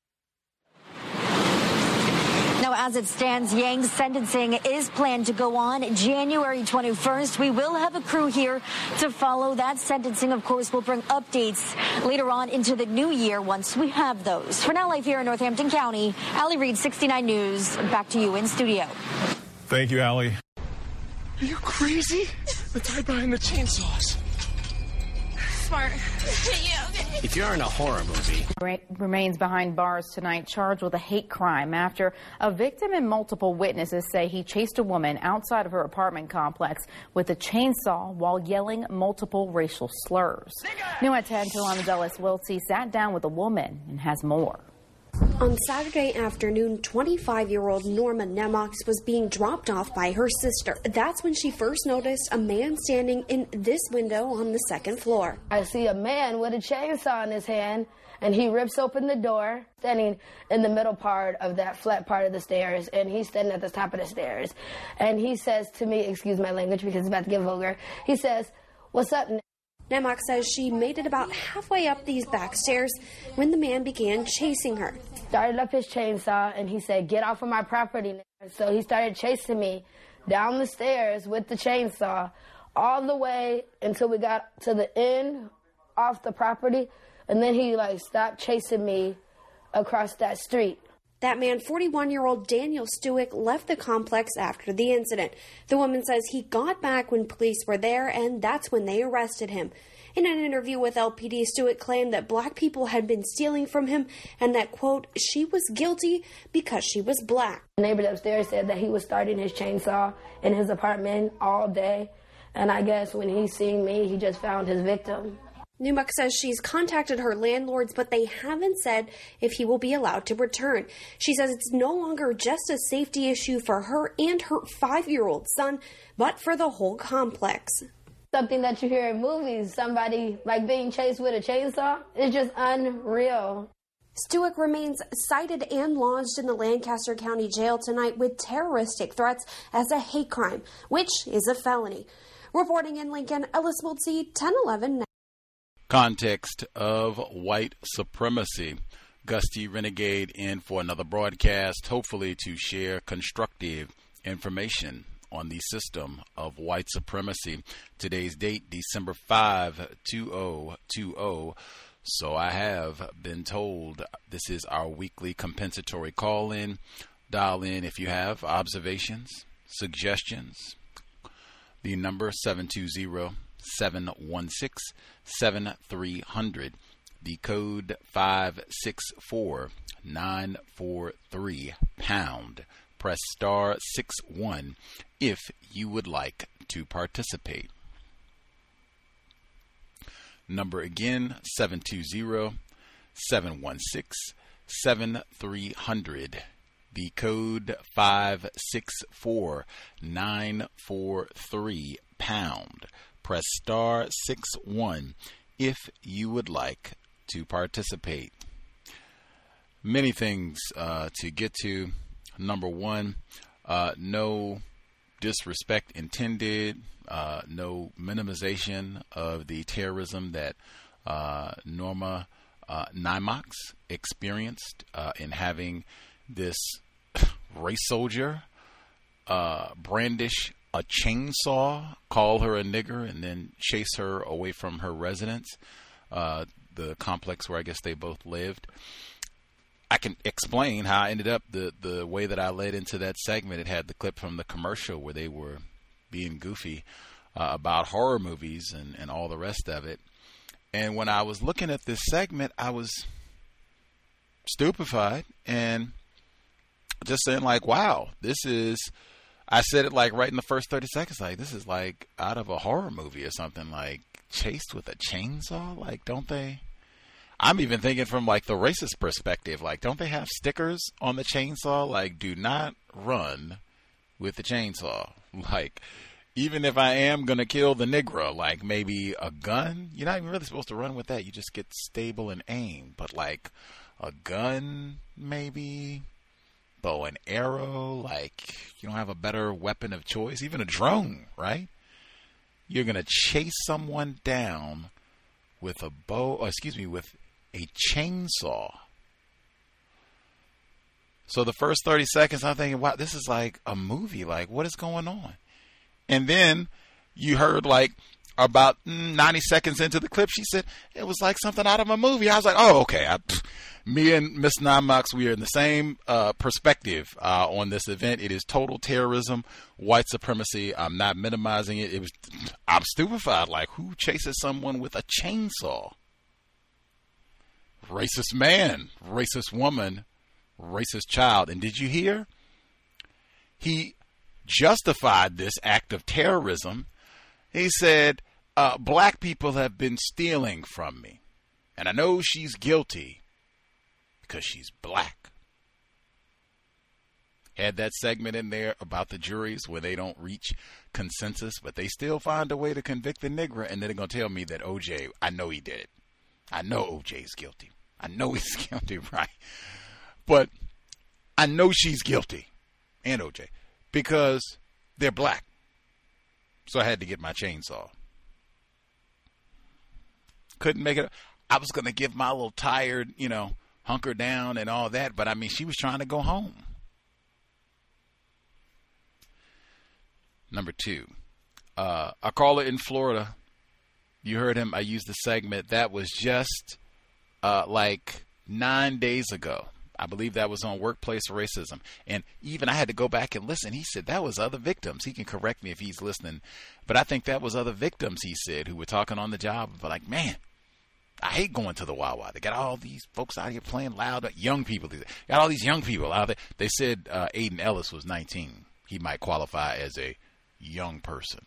Now, as it stands, Yang's sentencing is planned to go on January 21st. We will have a crew here to follow that sentencing. Of course, we'll bring updates later on into the new year once we have those. For now, live here in Northampton County, Allie Reed, 69 News. Back to you in studio. Thank you, Allie. Are you crazy? Let's hide behind the chainsaws. Smart. If you're in a horror movie. Remains behind bars tonight, charged with a hate crime after a victim and multiple witnesses say he chased a woman outside of her apartment complex with a chainsaw while yelling multiple racial slurs. New at 10, Tolana's Ellis Wiltsey sat down with a woman and has more. On Saturday afternoon, 25-year-old Norma Nemox was being dropped off by her sister. That's when she first noticed a man standing in this window on the second floor. I see a man with a chainsaw in his hand, and he rips open the door, standing in the middle part of that flat part of the stairs, and he's standing at the top of the stairs. And he says to me, excuse my language because it's about to get vulgar, he says, "What's up?" Nemox says she made it about halfway up these back stairs when the man began chasing her. Started up his chainsaw, and he said, "Get off of my property." So he started chasing me down the stairs with the chainsaw all the way until we got to the end off the property, and then he stopped chasing me across that street. That man, 41-year-old Daniel Stewick, left the complex after the incident. The woman says he got back when police were there, and that's when they arrested him. In an interview with LPD, Stewick claimed that black people had been stealing from him and that, quote, she was guilty because she was black. The neighbor upstairs said that he was starting his chainsaw in his apartment all day, and I guess when he seen me, he just found his victim. Nemox says she's contacted her landlords, but they haven't said if he will be allowed to return. She says it's no longer just a safety issue for her and her 5-year-old son, but for the whole complex. Something that you hear in movies, somebody being chased with a chainsaw, is just unreal. Stewick remains cited and lodged in the Lancaster County Jail tonight with terroristic threats as a hate crime, which is a felony. Reporting in Lincoln, Ellis Wiltsey, 1011. Context of white supremacy. Gusty Renegade in for another broadcast, hopefully to share constructive information on the system of white supremacy. Today's date, December 5, 2020. So I have been told this is our weekly compensatory call-in. Dial in if you have observations, suggestions. The number 720-716-7300. The code 564-943 #. Press star 61 if you would like to participate. Number again, 720-716-7300. The code 564-943 #. Press star 61 if you would like to participate. Many things to get to. Number one, no disrespect intended, no minimization of the terrorism that Norma Nymox experienced in having this race soldier brandish a chainsaw, call her a nigger, and then chase her away from her residence, the complex where I guess they both lived. I can explain how I ended up the way that I led into that segment. It had the clip from the commercial where they were being goofy about horror movies and all the rest of it. And when I was looking at this segment, I was stupefied and just saying like, wow, this is, I said it like right in the first 30 seconds, like this is like out of a horror movie or something, like chased with a chainsaw. Like, don't they? I'm even thinking from like the racist perspective, like don't they have stickers on the chainsaw? Like, do not run with the chainsaw. Like, even if I am going to kill the Negro, like maybe a gun, you're not even really supposed to run with that. You just get stable and aim. But like a gun, maybe bow and arrow, like you don't have a better weapon of choice. Even a drone, right? You're going to chase someone down with a bow, or with a chainsaw. So the first 30 seconds, I'm thinking, wow, this is like a movie. Like, what is going on? And then you heard like about 90 seconds into the clip, she said it was like something out of a movie. I was like, oh, okay. Me and Miss Nymox, we are in the same perspective on this event. It is total terrorism, white supremacy. I'm not minimizing it. I'm stupefied. Like, who chases someone with a chainsaw? Racist man, racist woman, racist child. And did you hear? He justified this act of terrorism. He said, black people have been stealing from me. And I know she's guilty because she's black. Had that segment in there about the juries where they don't reach consensus, but they still find a way to convict the nigger. And then they're going to tell me that OJ, I know he did it. I know OJ's guilty. I know he's guilty, right? But I know she's guilty, and OJ, because they're black. So I had to get my chainsaw. Couldn't make it. I was going to give my little tired, hunker down and all that. But I mean, she was trying to go home. Number two, a caller in Florida. You heard him. I used the segment. That was just like 9 days ago. I believe that was on workplace racism. And even I had to go back and listen. He said that was other victims. He can correct me if he's listening. But I think that was other victims, he said, who were talking on the job. But like, man, I hate going to the Wawa. They got all these folks out here playing loud. Young people. They got all these young people out there. They said Aiden Ellis was 19. He might qualify as a young person.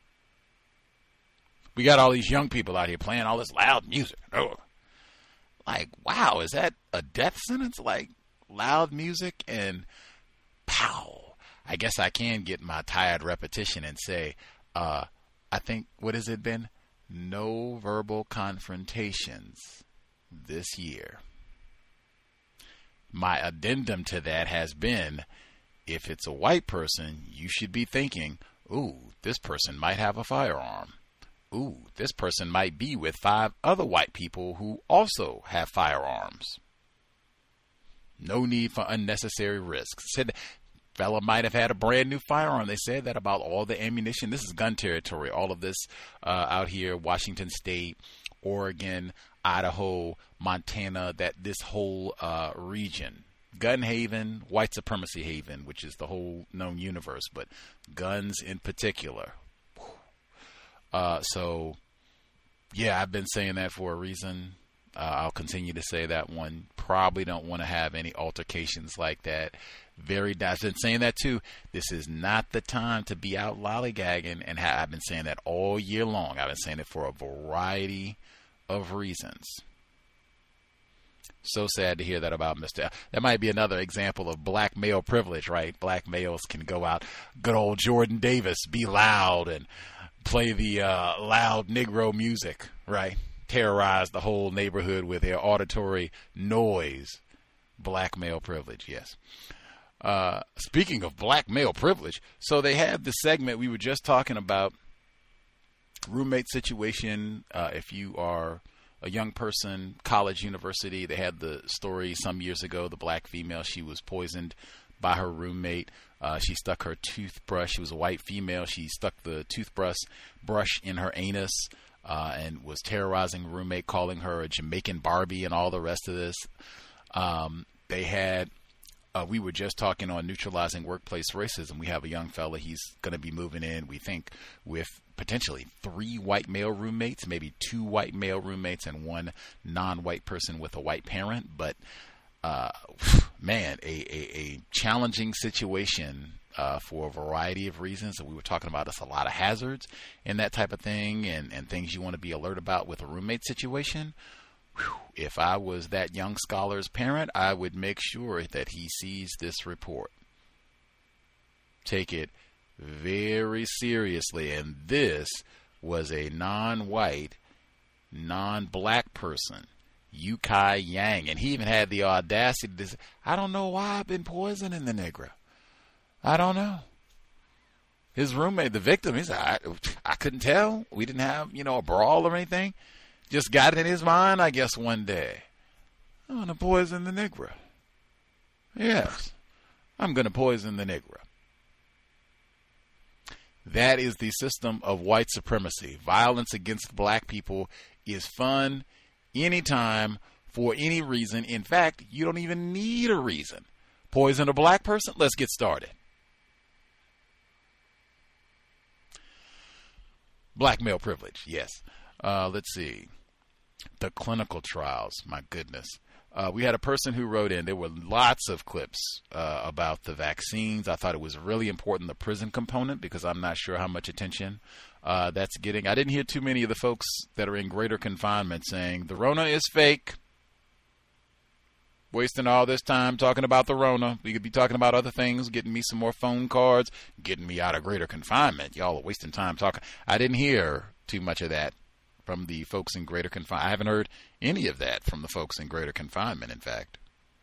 We got all these young people out here playing all this loud music. Oh. Like, wow, is that a death sentence? Like, loud music and pow. I guess I can get my tired repetition and say, I think, what has it been? No verbal confrontations this year. My addendum to that has been, if it's a white person, you should be thinking, ooh, this person might have a firearm. Ooh, this person might be with 5 other white people who also have firearms. No need for unnecessary risks. Said fella might have had a brand new firearm. They said that about all the ammunition. This is gun territory. All of this out here, Washington State, Oregon, Idaho, Montana, that this whole region. Gun haven, white supremacy haven, which is the whole known universe, but guns in particular. So, yeah, I've been saying that for a reason. I'll continue to say that one. Probably don't want to have any altercations like that. I've been saying that too. This is not the time to be out lollygagging, and I've been saying that all year long. I've been saying it for a variety of reasons. So sad to hear that about Mr. That might be another example of black male privilege, right? Black males can go out, good old Jordan Davis, be loud and play the loud Negro music, right? Terrorize the whole neighborhood with their auditory noise. Black male privilege, yes. Speaking of black male privilege, so they had the segment we were just talking about, roommate situation. If you are a young person, college, university, they had the story some years ago, the black female, she was poisoned by her roommate. She stuck her toothbrush. She was a white female. She stuck the toothbrush in her anus and was terrorizing her roommate, calling her a Jamaican Barbie and all the rest of this. They had, we were just talking on neutralizing workplace racism. We have a young fella. He's going to be moving in, we think, with potentially 3 white male roommates, maybe 2 white male roommates and 1 non-white person with a white parent. But man, a challenging situation for a variety of reasons. And we were talking about a lot of hazards and that type of thing, and things you want to be alert about with a roommate situation. If I was that young scholar's parent, I would make sure that he sees this report. Take it very seriously. And this was a non-white, non-black person, Yukai Yang. And he even had the audacity to say, I don't know why I've been poisoning the Negro. I don't know. His roommate, the victim, he said, I couldn't tell. We didn't have, a brawl or anything. Just got it in his mind, I guess, one day. I'm going to poison the Negro. Yes, I'm going to poison the Negro. That is the system of white supremacy. Violence against black people is fun anytime, for any reason. In fact, you don't even need a reason. Poison a black person? Let's get started. Black male privilege, yes. Let's see. The clinical trials, my goodness. We had a person who wrote in. There were lots of clips about the vaccines. I thought it was really important, the prison component, because I'm not sure how much attention that's getting. I didn't hear too many of the folks that are in greater confinement saying, the Rona is fake. Wasting all this time talking about the Rona. We could be talking about other things, getting me some more phone cards, getting me out of greater confinement. Y'all are wasting time talking. I didn't hear too much of that from the folks in greater confinement. I haven't heard any of that from the folks in greater confinement, in fact.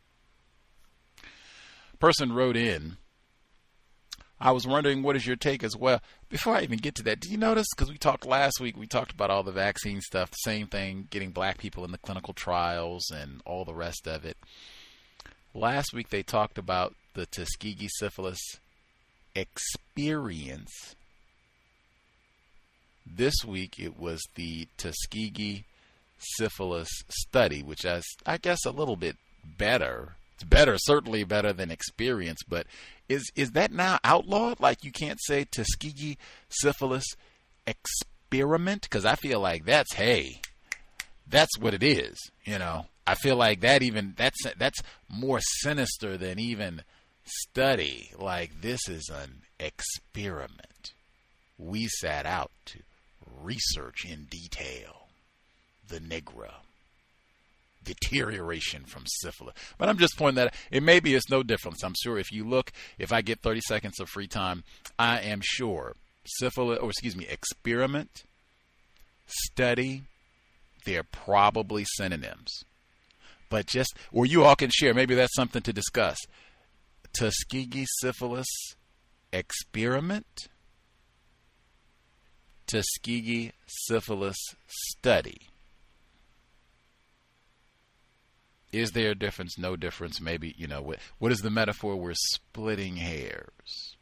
Person wrote in, I was wondering, what is your take as well? Before I even get to that, did you notice, because we talked last week, we talked about all the vaccine stuff, the same thing, getting black people in the clinical trials and all the rest of it. Last week they talked about the Tuskegee syphilis experience. This week it was the Tuskegee syphilis study, which is, I guess, a little bit better. It's better, certainly better than experience, but is that now outlawed? Like, you can't say Tuskegee syphilis experiment? Because I feel like that's what it is, I feel like that's more sinister than even study. Like, this is an experiment. We sat out to research in detail the Negro. Deterioration from syphilis. But I'm just pointing that out. It's no difference. I'm sure if I get 30 seconds of free time, I am sure experiment, study, they're probably synonyms. But or you all can share, maybe that's something to discuss. Tuskegee syphilis experiment, Tuskegee syphilis study. Is there a difference? No difference. Maybe, what is the metaphor? We're splitting hairs.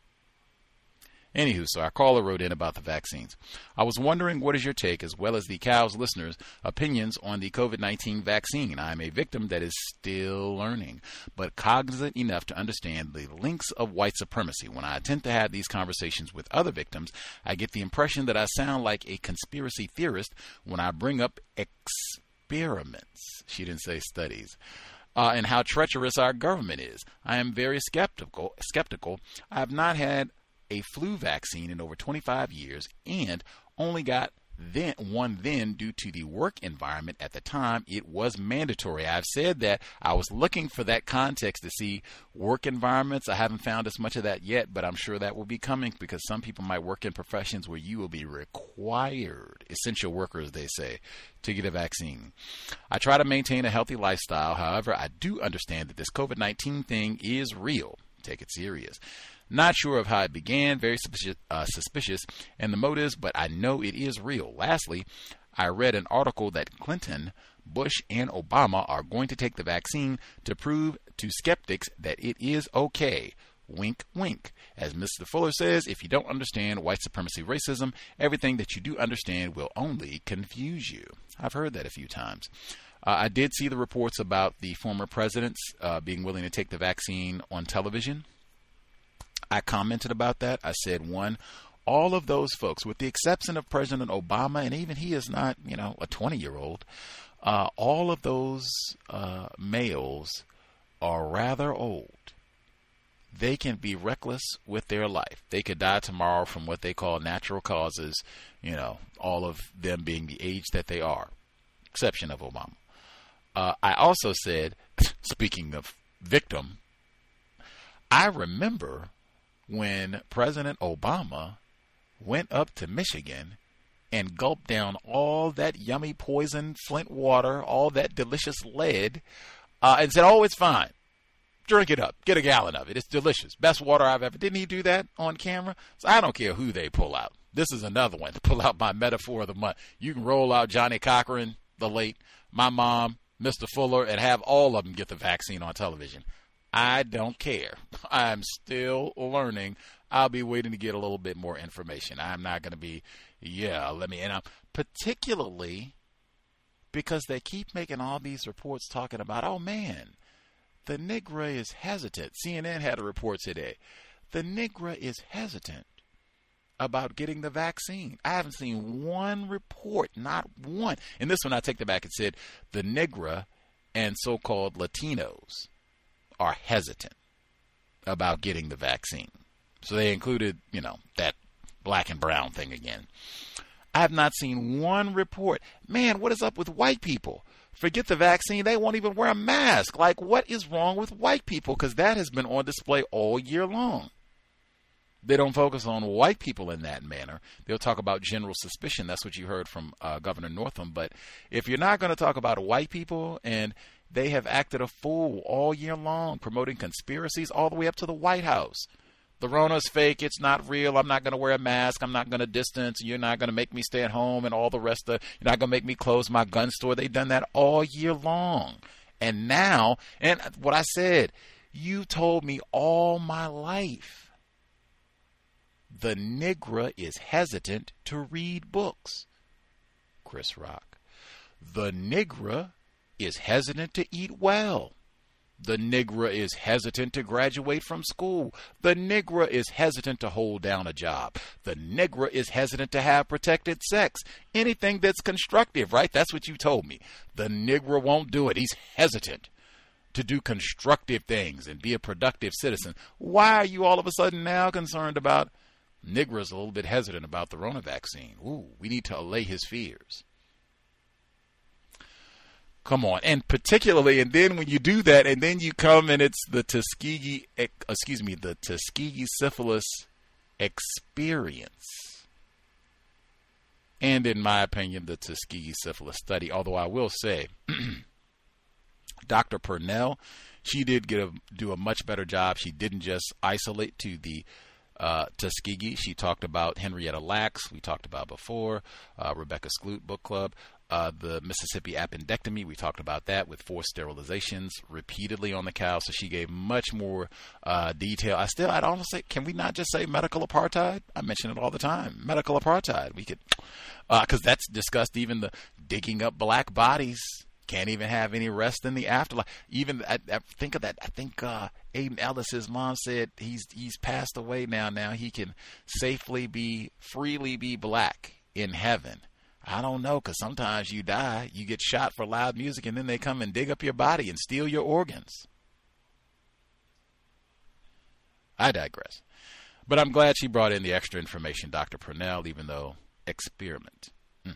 Anywho, so our caller wrote in about the vaccines. I was wondering, what is your take, as well as the Cows listeners' opinions on the COVID-19 vaccine? I am a victim that is still learning, but cognizant enough to understand the links of white supremacy. When I attempt to have these conversations with other victims, I get the impression that I sound like a conspiracy theorist when I bring up experiments. She didn't say studies. And how treacherous our government is. I am very skeptical. I have not had a flu vaccine in over 25 years and only got one due to the work environment at the time. It was mandatory. I've said that I was looking for that context to see work environments. I haven't found as much of that yet, but I'm sure that will be coming, because some people might work in professions where you will be required, essential workers, they say, to get a vaccine. I try to maintain a healthy lifestyle. However, I do understand that this COVID-19 thing is real. Take it serious. Not sure of how it began, very suspicious and the motives, but I know it is real. Lastly, I read an article that Clinton, Bush, and Obama are going to take the vaccine to prove to skeptics that it is okay. Wink, wink. As Mr. Fuller says, if you don't understand white supremacy, racism, everything that you do understand will only confuse you. I've heard that a few times. I did see the reports about the former presidents being willing to take the vaccine on television. I commented about that. I said, all of those folks, with the exception of President Obama, and even he is not, a 20-year-old, all of those males are rather old. They can be reckless with their life. They could die tomorrow from what they call natural causes, all of them being the age that they are, exception of Obama. I also said, speaking of victim, I remember when President Obama went up to Michigan and gulped down all that yummy poison Flint water, all that delicious lead, and said, oh, it's fine. Drink it up. Get a gallon of it. It's delicious. Best water I've ever. Didn't he do that on camera? So I don't care who they pull out. This is another one to pull out my metaphor of the month. You can roll out Johnny Cochran, the late, my mom, Mr. Fuller, and have all of them get the vaccine on television. I don't care. I'm still learning. I'll be waiting to get a little bit more information. I'm not going to be, particularly because they keep making all these reports talking about, oh man, the Negro is hesitant. CNN had a report today. The Negro is hesitant about getting the vaccine. I haven't seen one report, not one. And this one I take it back and said the Negro and so-called Latinos are hesitant about getting the vaccine. So they included, that black and brown thing again. I have not seen one report. Man, what is up with white people? Forget the vaccine. They won't even wear a mask. Like, what is wrong with white people? Because that has been on display all year long. They don't focus on white people in that manner. They'll talk about general suspicion. That's what you heard from Governor Northam. But if you're not going to talk about white people, and they have acted a fool all year long, promoting conspiracies all the way up to the White House. The Rona's fake. It's not real. I'm not going to wear a mask. I'm not going to distance. You're not going to make me stay at home and all the rest of, you're not going to make me close my gun store. They've done that all year long. And now, and what I said, you told me all my life. The Negro is hesitant to read books. Chris Rock. The Negro is hesitant to eat well. The Negro is hesitant to graduate from school. The Negro is hesitant to hold down a job. The Negro is hesitant to have protected sex. Anything that's constructive, right? That's what you told me. The Negro won't do it. He's hesitant to do constructive things and be a productive citizen. Why are you all of a sudden now concerned about Negro's a little bit hesitant about the Rona vaccine? Ooh, we need to allay his fears. Come on. And particularly, and then when you do that, and then you come and it's the Tuskegee syphilis experience. And in my opinion, the Tuskegee syphilis study, although I will say, Dr. Purnell, she did do a much better job. She didn't just isolate to the Tuskegee. She talked about Henrietta Lacks, we talked about before, Rebecca Skloot Book Club. the Mississippi appendectomy. We talked about that with forced sterilizations repeatedly on the cow. So she gave much more detail. I'd almost say, can we not just say medical apartheid? I mention it all the time. Medical apartheid. We could, because that's discussed, even the digging up black bodies. Can't even have any rest in the afterlife. Even I think of that. I think Aiden Ellis, his mom said he's passed away now. Now he can freely be black in heaven. I don't know, because sometimes you die, you get shot for loud music, and then they come and dig up your body and steal your organs. I digress. But I'm glad she brought in the extra information, Dr. Purnell, even though experiment.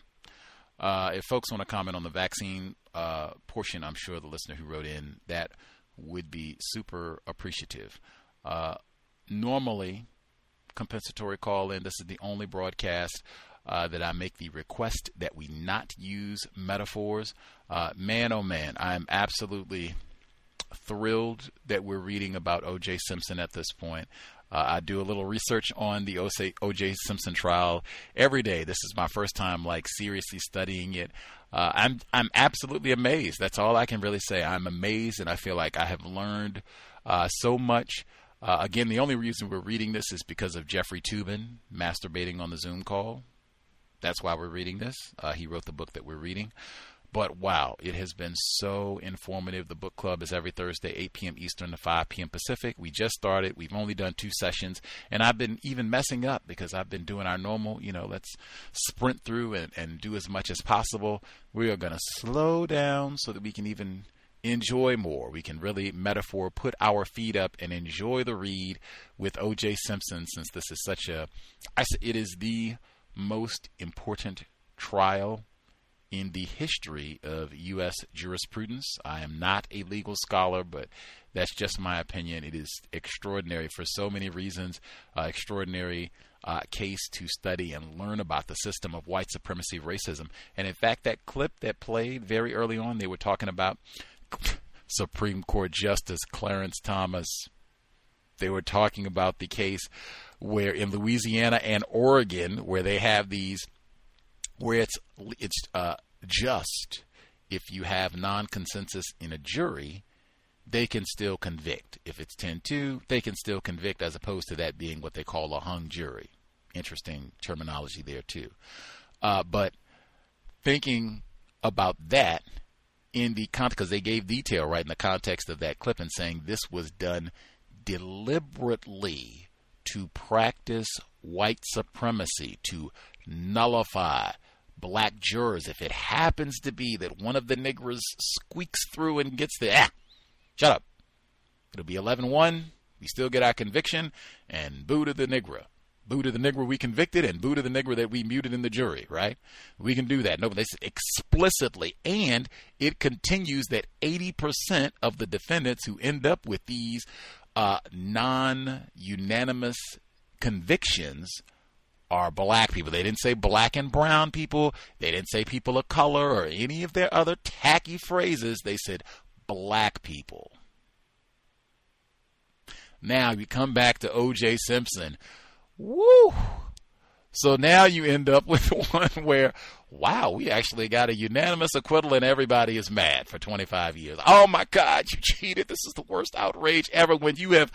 If folks want to comment on the vaccine portion, I'm sure the listener who wrote in, that would be super appreciative. Normally, compensatory call-in, this is the only broadcast that I make the request that we not use metaphors. Man, oh man, I am absolutely thrilled that we're reading about O.J. Simpson at this point. I do a little research on the O.J. Simpson trial every day. This is my first time seriously studying it. I'm absolutely amazed. That's all I can really say. I'm amazed, and I feel like I have learned so much. Again, the only reason we're reading this is because of Jeffrey Toobin masturbating on the Zoom call. That's why we're reading this. He wrote the book that we're reading. But wow, it has been so informative. The book club is every Thursday, 8 p.m. Eastern to 5 p.m. Pacific. We just started. We've only done 2 sessions. And I've been even messing up because I've been doing our normal, let's sprint through and do as much as possible. We are going to slow down so that we can even enjoy more. We can really put our feet up and enjoy the read with O.J. Simpson, since this is it is the most important trial in the history of U.S. jurisprudence. I am not a legal scholar, but that's just my opinion. It is extraordinary for so many reasons, extraordinary case to study and learn about the system of white supremacy, racism. And in fact, that clip that played very early on, they were talking about Supreme Court Justice Clarence Thomas. They were talking about the case where in Louisiana and Oregon, where they have these, where it's just if you have non-consensus in a jury, they can still convict. If it's 10-2, they can still convict, as opposed to that being what they call a hung jury. Interesting terminology there too. But thinking about that in the context, because they gave detail right in the context of that clip, and saying this was done deliberately to practice white supremacy, to nullify black jurors. If it happens to be that one of the niggers squeaks through and gets shut up. It'll be 11-1. We still get our conviction, and boo to the nigger. Boo to the nigger we convicted, and boo to the nigger that we muted in the jury, right? We can do that. No, but they said explicitly, and it continues that 80% of the defendants who end up with these non-unanimous convictions are black people. They didn't say black and brown people. They didn't say people of color or any of their other tacky phrases. They said black people. Now you come back to O.J. Simpson. Woo! So now you end up with one where, wow, we actually got a unanimous acquittal and everybody is mad for 25 years. Oh my God, you cheated. This is the worst outrage ever when you have...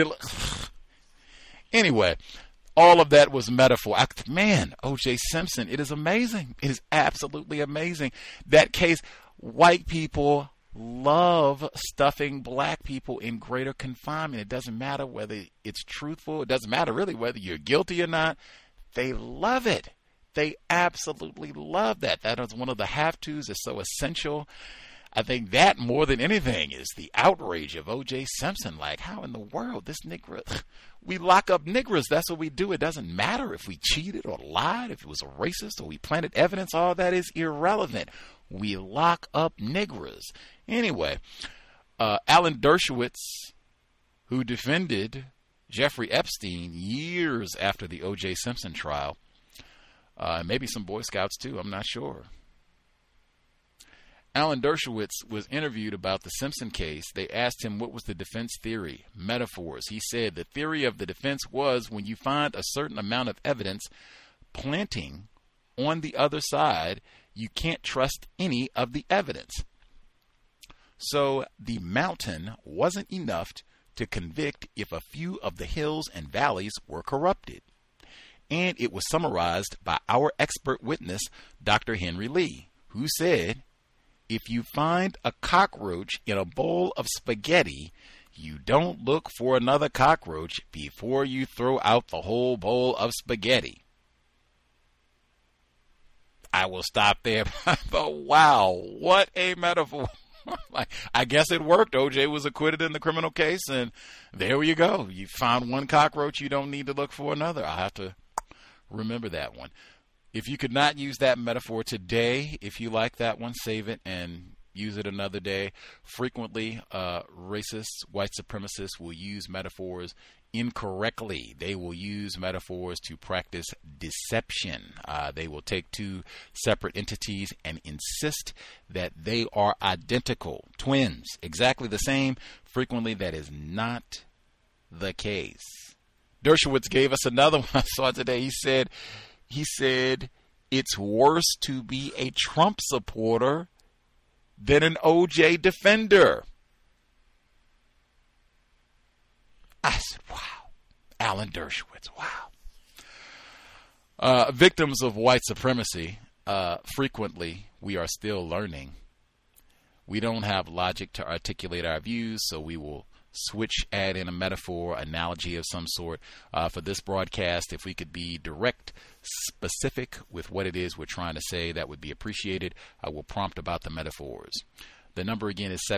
Anyway, all of that was metaphor. Man, O.J. Simpson, it is amazing. It is absolutely amazing. That case, white people love stuffing black people in greater confinement. It doesn't matter whether it's truthful. It doesn't matter really whether you're guilty or not. They love it. They absolutely love that. That is one of the have-tos. It's so essential. I think that more than anything is the outrage of O.J. Simpson. Like, how in the world this nigger? We lock up niggers. That's what we do. It doesn't matter if we cheated or lied, if it was a racist or we planted evidence. All that is irrelevant. We lock up niggers. Anyway, Alan Dershowitz, who defended Jeffrey Epstein years after the O.J. Simpson trial, maybe some Boy Scouts too, I'm not sure. Alan Dershowitz was interviewed about the Simpson case. They asked him what was the defense theory, metaphors. He said the theory of the defense was when you find a certain amount of evidence planting on the other side, you can't trust any of the evidence. So the mountain wasn't enough to convict if a few of the hills and valleys were corrupted. And it was summarized by our expert witness, Dr. Henry Lee, who said, if you find a cockroach in a bowl of spaghetti, you don't look for another cockroach before you throw out the whole bowl of spaghetti. I will stop there. But wow, what a metaphor. I guess it worked. O.J. was acquitted in the criminal case, and there you go. You found one cockroach, you don't need to look for another. I'll have to remember that one. If you could not use that metaphor today, if you like that one, save it and use it another day. Frequently, racists, white supremacists will use metaphors incorrectly. They will use metaphors to practice deception. They will take two separate entities and insist that they are identical, twins, exactly the same. Frequently, that is not the case. Dershowitz gave us another one I saw today. He said, it's worse to be a Trump supporter than an O.J. defender. I said, wow. Alan Dershowitz, wow. Victims of white supremacy, frequently we are still learning. We don't have logic to articulate our views, so we will add in a metaphor, analogy of some sort. For this broadcast, if we could be direct, specific with what it is we're trying to say, that would be appreciated. I will prompt about the metaphors. The number again is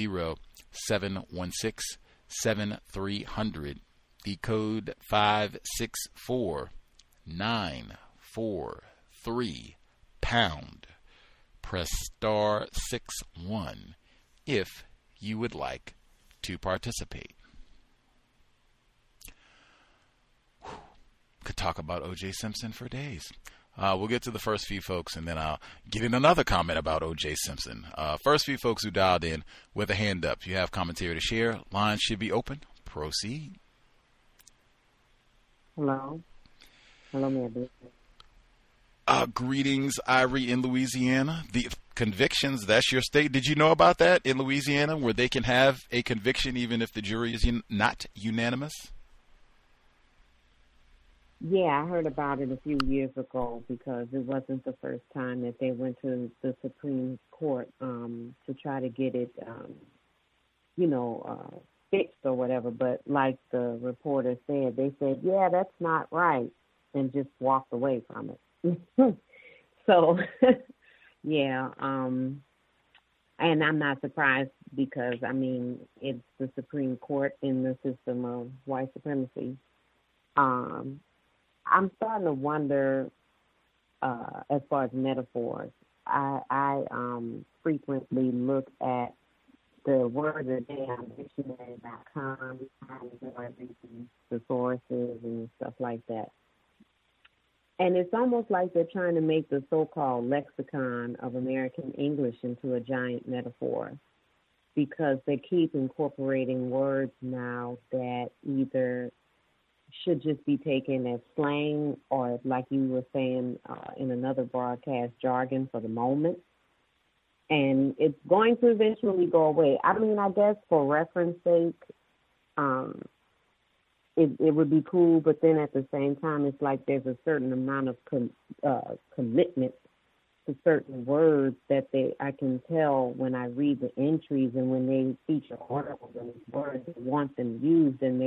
720-716-7300. The code 564-943 pound. Press star 61 if you would like to participate. Could talk about O.J. Simpson for days. We'll get to the first few folks, and then I'll get in another comment about O.J. Simpson. First few folks who dialed in with a hand up. If you have commentary to share, lines should be open. Proceed. Hello. Hello, Mandy. Greetings, Irie in Louisiana. The convictions, that's your state. Did you know about that in Louisiana, where they can have a conviction even if the jury is not unanimous? Yeah, I heard about it a few years ago because it wasn't the first time that they went to the Supreme Court to try to get it, fixed or whatever. But like the reporter said, they said, yeah, that's not right, and just walked away from it. So, yeah, and I'm not surprised because, I mean, it's the Supreme Court in the system of white supremacy. I'm starting to wonder, as far as metaphors, I frequently look at the words a day on dictionary.com, the sources and stuff like that. And it's almost like they're trying to make the so-called lexicon of American English into a giant metaphor because they keep incorporating words now that either should just be taken as slang or, like you were saying in another broadcast, jargon for the moment. And it's going to eventually go away. I mean, I guess for reference sake, it would be cool, but then at the same time, it's like there's a certain amount of commitment to certain words that I can tell when I read the entries and when they feature articles and these words, they want them used, and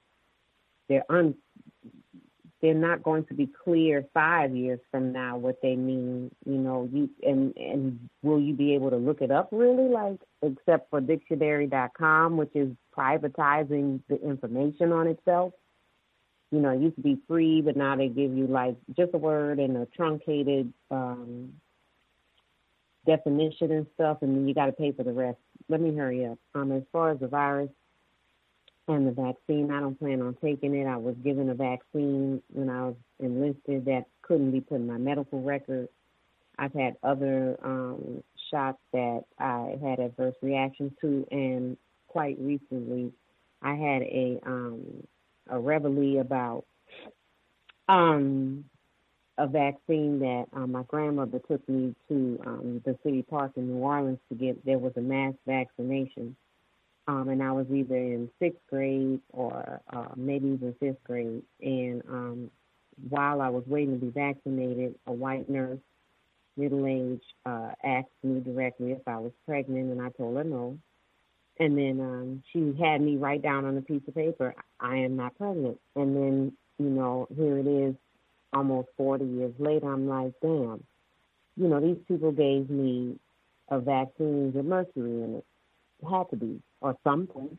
they're not going to be clear 5 years from now what they mean, and will you be able to look it up really, like, except for dictionary.com, which is privatizing the information on itself. It used to be free, but now they give you like just a word and a truncated definition and stuff, and then you got to pay for the rest. Let me hurry up. As far as the virus and the vaccine, I don't plan on taking it. I was given a vaccine when I was enlisted that couldn't be put in my medical record. I've had other shots that I had adverse reactions to, and quite recently I had a reveille about a vaccine that my grandmother took me to the city park in New Orleans to get. There was a mass vaccination. And I was either in 6th grade or maybe even 5th grade. And while I was waiting to be vaccinated, a white nurse, middle-aged, asked me directly if I was pregnant, and I told her no. And then she had me write down on a piece of paper, I am not pregnant. And then, here it is, almost 40 years later, I'm like, damn, these people gave me a vaccine with mercury in it. It had to be, or something,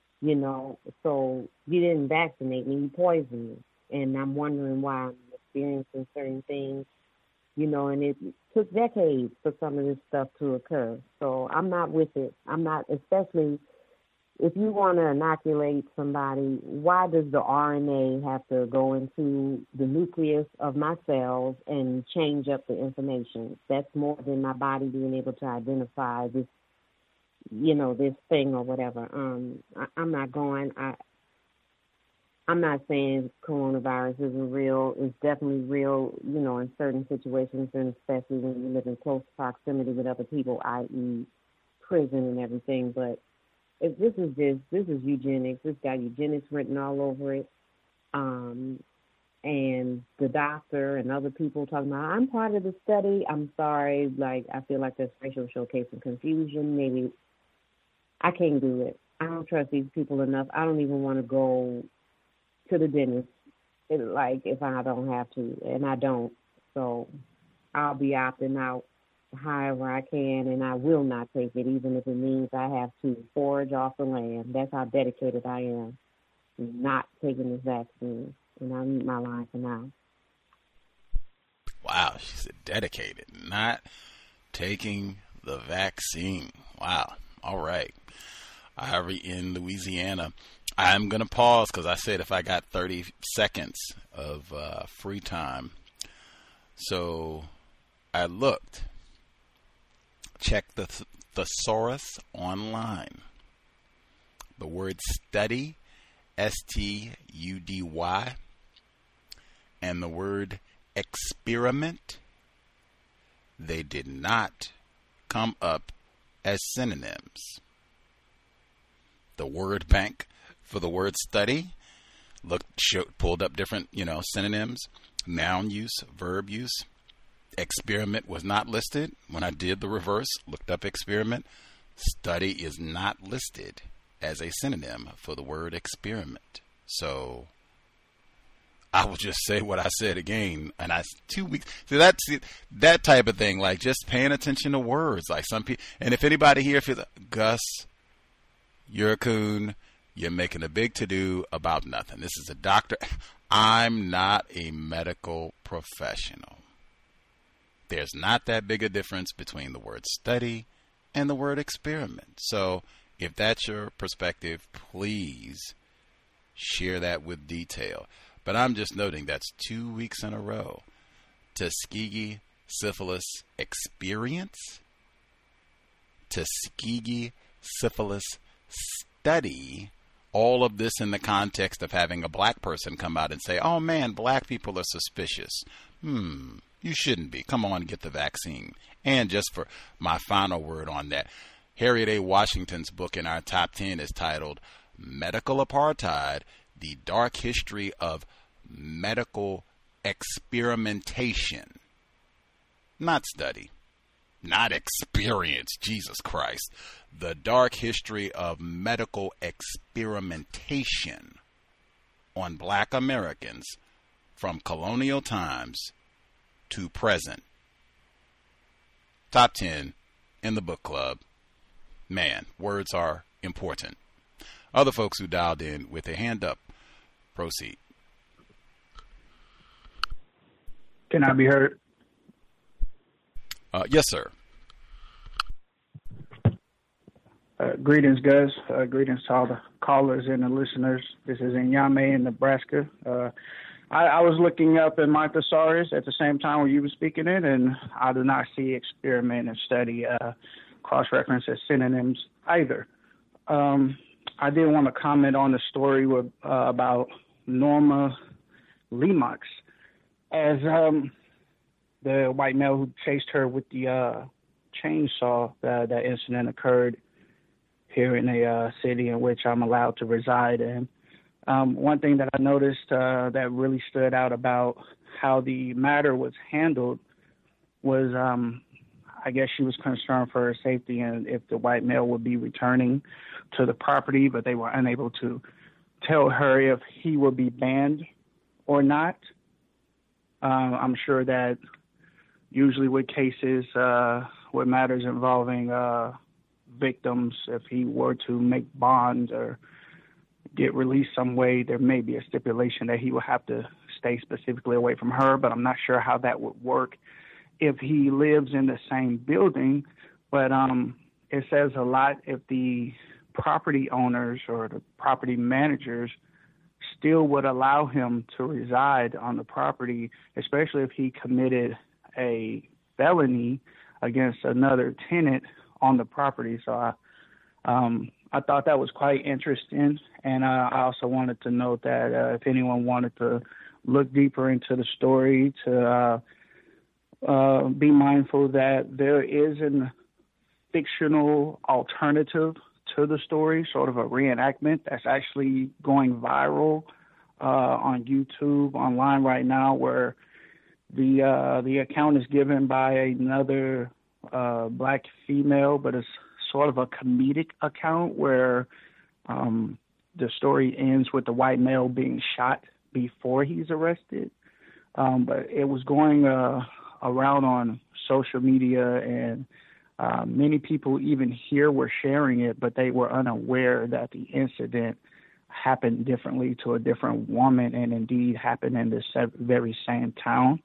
so you didn't vaccinate me, you poisoned me. And I'm wondering why I'm experiencing certain things, and it took decades for some of this stuff to occur. So I'm not with it. I'm not, especially if you want to inoculate somebody, why does the RNA have to go into the nucleus of my cells and change up the information? That's more than my body being able to identify this, this thing or whatever. I'm not going. I'm not saying coronavirus isn't real. It's definitely real, in certain situations, and especially when you live in close proximity with other people, i.e. prison and everything. But if this is eugenics. It's got eugenics written all over it. And the doctor and other people talking about, I'm part of the study. I'm sorry. I feel like there's racial showcase and confusion. Maybe I can't do it. I don't trust these people enough. I don't even want to go to the dentist, if I don't have to, and I don't. So I'll be opting out however I can, and I will not take it, even if it means I have to forage off the land. That's how dedicated I am, not taking this vaccine. And I'll mute my line for now. Wow, she said dedicated, not taking the vaccine. Wow. All right. Ivory in Louisiana. I'm going to pause because I said if I got 30 seconds of free time. So I looked, checked the thesaurus online. The word study, S-T-U-D-Y, and the word experiment, they did not come up as synonyms. The word bank for the word study pulled up different, synonyms, noun use, verb use. Experiment was not listed. When I did the reverse, looked up experiment, study is not listed as a synonym for the word experiment. So I will just say what I said again. And 2 weeks. See, that's that type of thing, just paying attention to words. Some people, and if anybody here feels, Gus, you're a coon, you're making a big to-do about nothing. This is a doctor. I'm not a medical professional. There's not that big a difference between the word study and the word experiment. So if that's your perspective, please share that with detail. But I'm just noting that's 2 weeks in a row. Tuskegee Syphilis Experience, Tuskegee Syphilis Study, all of this in the context of having a black person come out and say, oh man, black people are suspicious. You shouldn't be. Come on, get the vaccine. And just for my final word on that, Harriet A. Washington's book in our top 10 is titled Medical Apartheid, The Dark History of Medical Experimentation. Not study. Not experience. Jesus Christ. The Dark History of Medical Experimentation on Black Americans from colonial times to present. Top 10 in the book club. Man, words are important. Other folks who dialed in with a hand up, proceed. Can I be heard? Yes, sir. Greetings, Gus. Greetings to all the callers and the listeners. This is Inyame in Nebraska. I was looking up in my thesaurus at the same time when you were speaking it, and I do not see experiment and study cross-reference as synonyms either. I did want to comment on the story about Norma Lemox. as the white male who chased her with the chainsaw, that incident occurred here in a city in which I'm allowed to reside in. One thing that I noticed that really stood out about how the matter was handled was I guess she was concerned for her safety and if the white male would be returning to the property, but they were unable to tell her if he would be banned or not. I'm sure that usually with cases, with matters involving victims, if he were to make bonds or get released some way, there may be a stipulation that he will have to stay specifically away from her, but I'm not sure how that would work if he lives in the same building. But it says a lot if the property owners or the property managers still would allow him to reside on the property, especially if he committed a felony against another tenant on the property. So I thought that was quite interesting. And I also wanted to note that if anyone wanted to look deeper into the story, to be mindful that there is a fictional alternative to the story, sort of a reenactment that's actually going viral on YouTube, online right now, where the account is given by another black female, but it's sort of a comedic account where the story ends with the white male being shot before he's arrested. But it was going around on social media, and many people even here were sharing it, but they were unaware that the incident happened differently to a different woman and indeed happened in the very same town.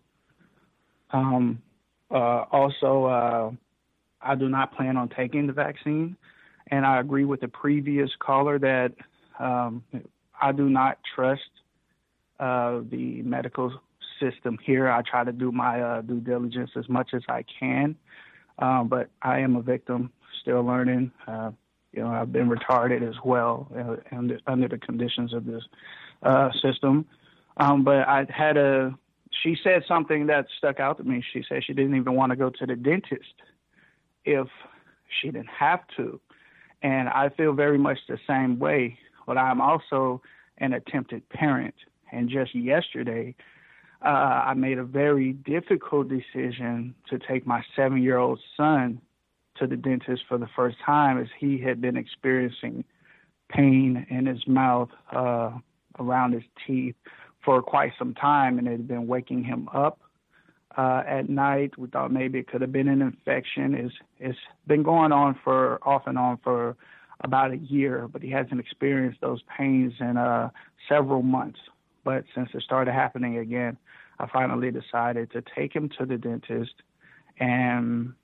Also, I do not plan on taking the vaccine, and I agree with the previous caller that I do not trust the medical system here. I try to do my due diligence as much as I can, but I am a victim, still learning. I've been retarded as well under the conditions of this system. But she said something that stuck out to me. She said she didn't even want to go to the dentist if she didn't have to. And I feel very much the same way, but I'm also an attempted parent. And just yesterday, I made a very difficult decision to take my 7-year-old son to the dentist for the first time, as he had been experiencing pain in his mouth around his teeth for quite some time, and it had been waking him up at night. We thought maybe it could have been an infection. It's been going on off and on for about a year, but he hasn't experienced those pains in several months. But since it started happening again, I finally decided to take him to the dentist, and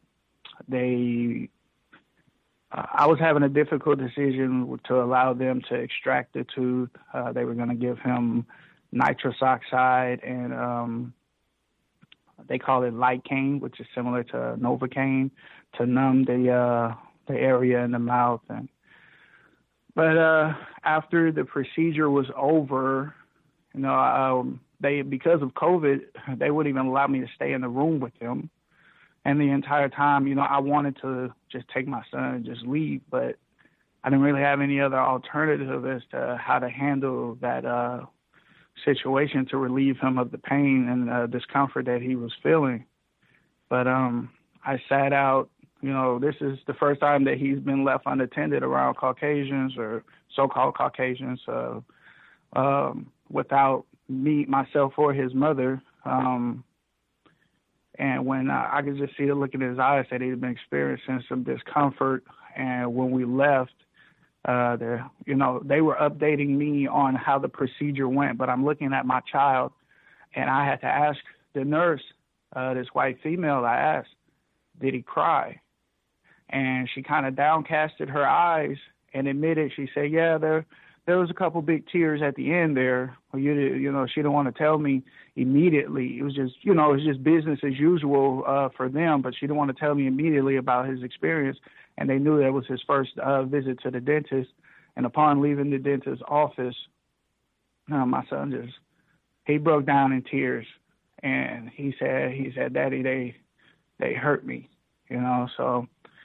I was having a difficult decision to allow them to extract the tooth. They were going to give him nitrous oxide and they call it Lidocaine, which is similar to Novocaine, to numb the area in the mouth. But after the procedure was over, because of COVID, they wouldn't even allow me to stay in the room with him. And the entire time, I wanted to just take my son and just leave, but I didn't really have any other alternative as to how to handle that situation to relieve him of the pain and discomfort that he was feeling. But I sat out. This is the first time that he's been left unattended around Caucasians or so-called Caucasians without me, myself, or his mother. And when I could just see the look in his eyes that he'd been experiencing some discomfort. And when we left, they were updating me on how the procedure went. But I'm looking at my child, and I had to ask the nurse, this white female, I asked, did he cry? And she kind of downcasted her eyes and admitted, she said, yeah, there was a couple big tears at the end there. She didn't want to tell me immediately. It was just business as usual for them, but she didn't want to tell me immediately about his experience. And they knew that was his first visit to the dentist. And upon leaving the dentist's office, my son he broke down in tears. and he said, Daddy, they hurt me, So,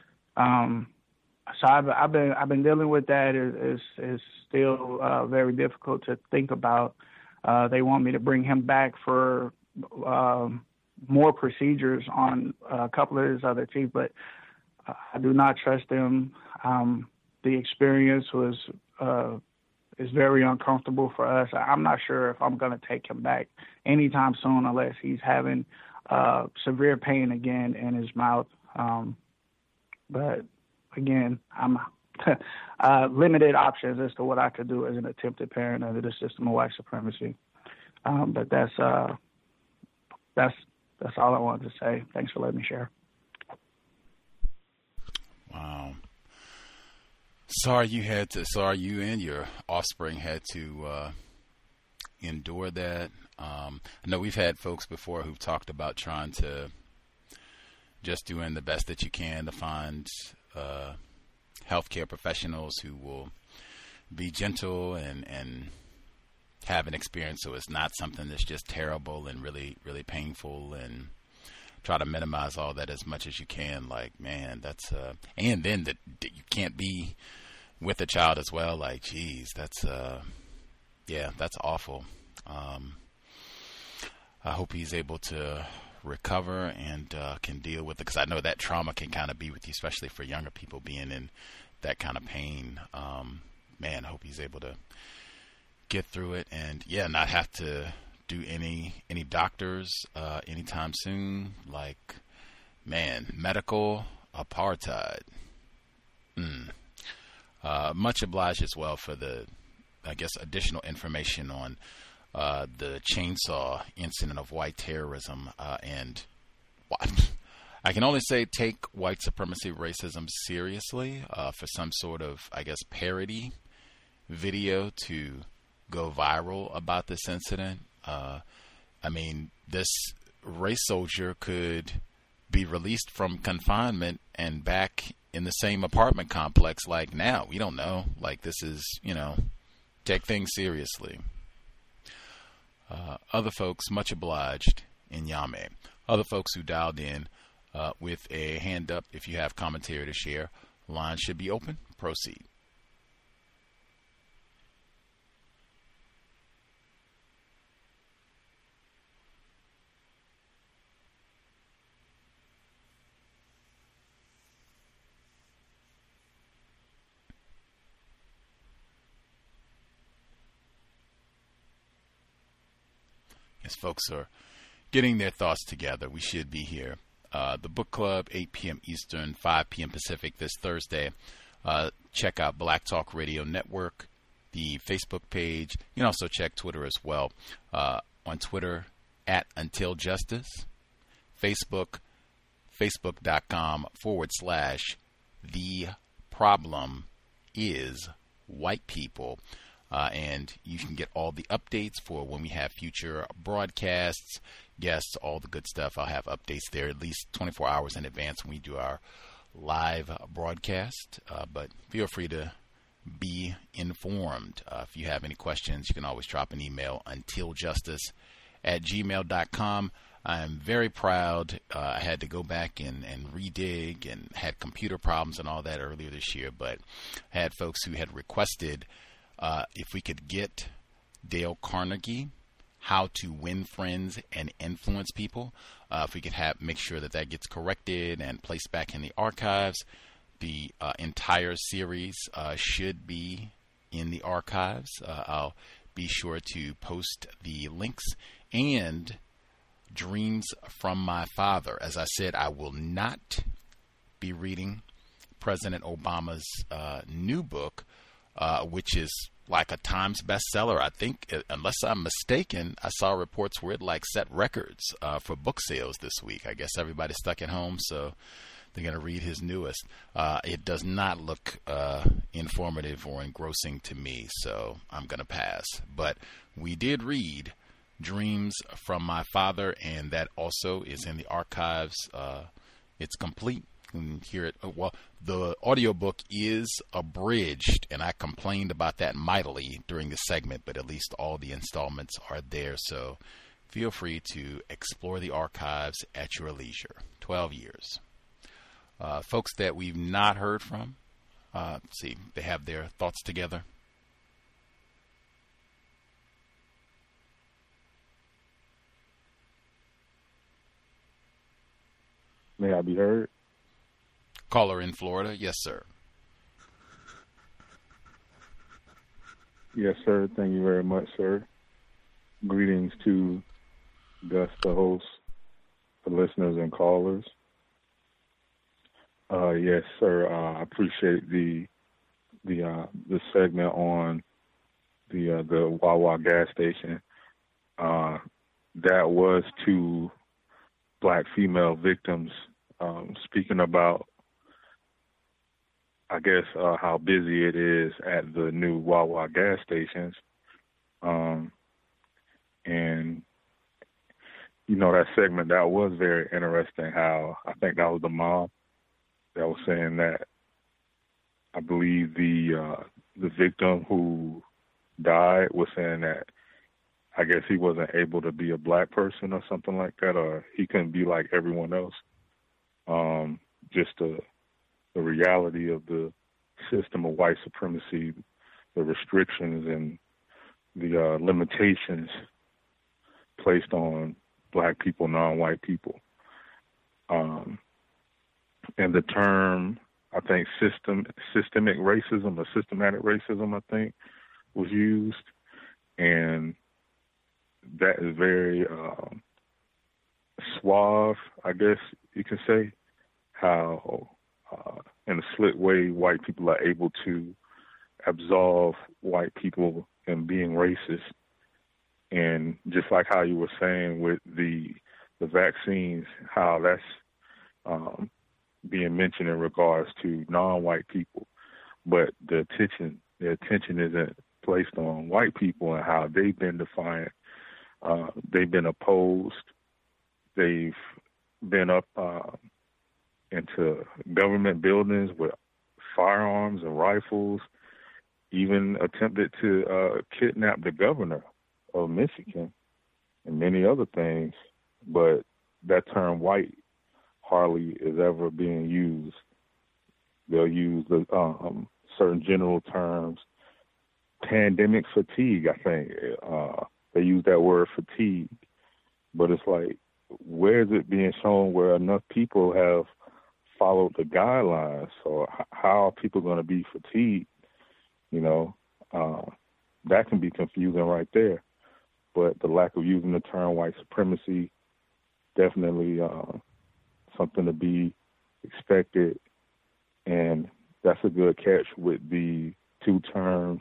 I've been dealing with that. It's still very difficult to think about. They want me to bring him back for more procedures on a couple of his other teeth, but I do not trust them. The experience is very uncomfortable for us. I'm not sure if I'm going to take him back anytime soon unless he's having severe pain again in his mouth. But again, I'm limited options as to what I could do as an attempted parent under the system of white supremacy. But that's all I wanted to say. Thanks for letting me share. Wow. Sorry you and your offspring had to endure that. I know we've had folks before who've talked about trying to just doing the best that you can to find healthcare professionals who will be gentle and have an experience so it's not something that's just terrible and really, really painful, and try to minimize all that as much as you can. Like, man, that's and then that you can't be with a child as well. Like, geez, that's that's awful. I hope he's able to recover and can deal with it, because I know that trauma can kind of be with you, especially for younger people being in that kind of pain. Man, I hope he's able to get through it and not have to do any doctors anytime soon. Like, man, medical apartheid. Much obliged as well for the, I guess, additional information on the chainsaw incident of white terrorism. And I can only say take white supremacy racism seriously for some sort of, I guess, parody video to go viral about this incident. I mean, this race soldier could be released from confinement and back in the same apartment complex like now. We don't know. Like, this is, take things seriously. Other folks, much obliged in Yame. Other folks who dialed in with a hand up, if you have commentary to share, line should be open. Proceed. As folks are getting their thoughts together, we should be here. The book club, 8 p.m. Eastern, 5 p.m. Pacific this Thursday. Check out Black Talk Radio Network, the Facebook page. You can also check Twitter as well. On Twitter, @UntilJustice. Facebook, facebook.com/TheProblemIsWhitePeople. And you can get all the updates for when we have future broadcasts, guests, all the good stuff. I'll have updates there at least 24 hours in advance when we do our live broadcast. But feel free to be informed. If you have any questions, you can always drop an email, untiljustice@gmail.com. I'm very proud. I had to go back and redig and had computer problems and all that earlier this year, but I had folks who had requested if we could get Dale Carnegie, How to Win Friends and Influence People, if we could make sure that gets corrected and placed back in the archives. The entire series should be in the archives. I'll be sure to post the links. And Dreams from My Father. As I said, I will not be reading President Obama's new book, which is like a Times bestseller. I think, unless I'm mistaken, I saw reports where it set records for book sales this week. I guess everybody's stuck at home, so they're going to read his newest. It does not look informative or engrossing to me, so I'm going to pass. But we did read Dreams from My Father, and that also is in the archives. It's complete. You can hear it. Well, the audiobook is abridged, and I complained about that mightily during the segment, but at least all the installments are there, so feel free to explore the archives at your leisure. 12 years. Folks that we've not heard from, see, they have their thoughts together. May I be heard? Caller in Florida. Yes, sir. Yes, sir. Thank you very much, sir. Greetings to Gus, the host, the listeners and callers. Yes, sir. I appreciate the segment on the Wawa gas station. That was two Black female victims speaking about, I guess, how busy it is at the new Wawa gas stations. And, you know, that segment, that was very interesting, how I think that was the mom that was saying that I believe the victim who died was saying that I guess he wasn't able to be a Black person or something like that, or he couldn't be like everyone else. Just the reality of the system of white supremacy, the restrictions and the limitations placed on Black people, non-white people. And the term, I think, systemic racism or systematic racism, I think, was used. And that is very suave, I guess you can say, how in a slick way white people are able to absolve white people in being racist. And just like how you were saying with the vaccines, how that's being mentioned in regards to non-white people, but the attention isn't placed on white people and how they've been defiant. They've been opposed. They've been up into government buildings with firearms and rifles, even attempted to kidnap the governor of Michigan and many other things. But that term white hardly is ever being used. They'll use the certain general terms. Pandemic fatigue, I think. They use that word fatigue. But it's like, where is it being shown where enough people have followed the guidelines? Or how are people going to be fatigued? You know, that can be confusing right there. But the lack of using the term white supremacy, definitely something to be expected. And that's a good catch with the two terms.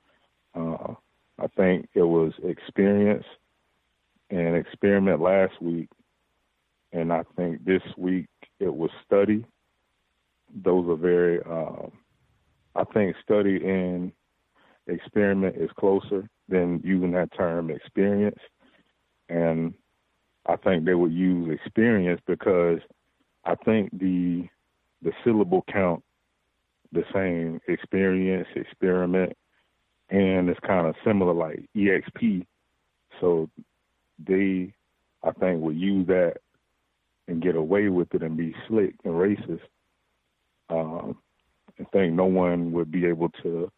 I think it was experience and experiment last week. And I think this week it was study. Those are very, I think study and experiment is closer than using that term experience. And I think they would use experience because I think the syllable count the same, experience, experiment, and it's kind of similar like EXP. So they, I think, would use that and get away with it and be slick and racist. I think no one would be able to,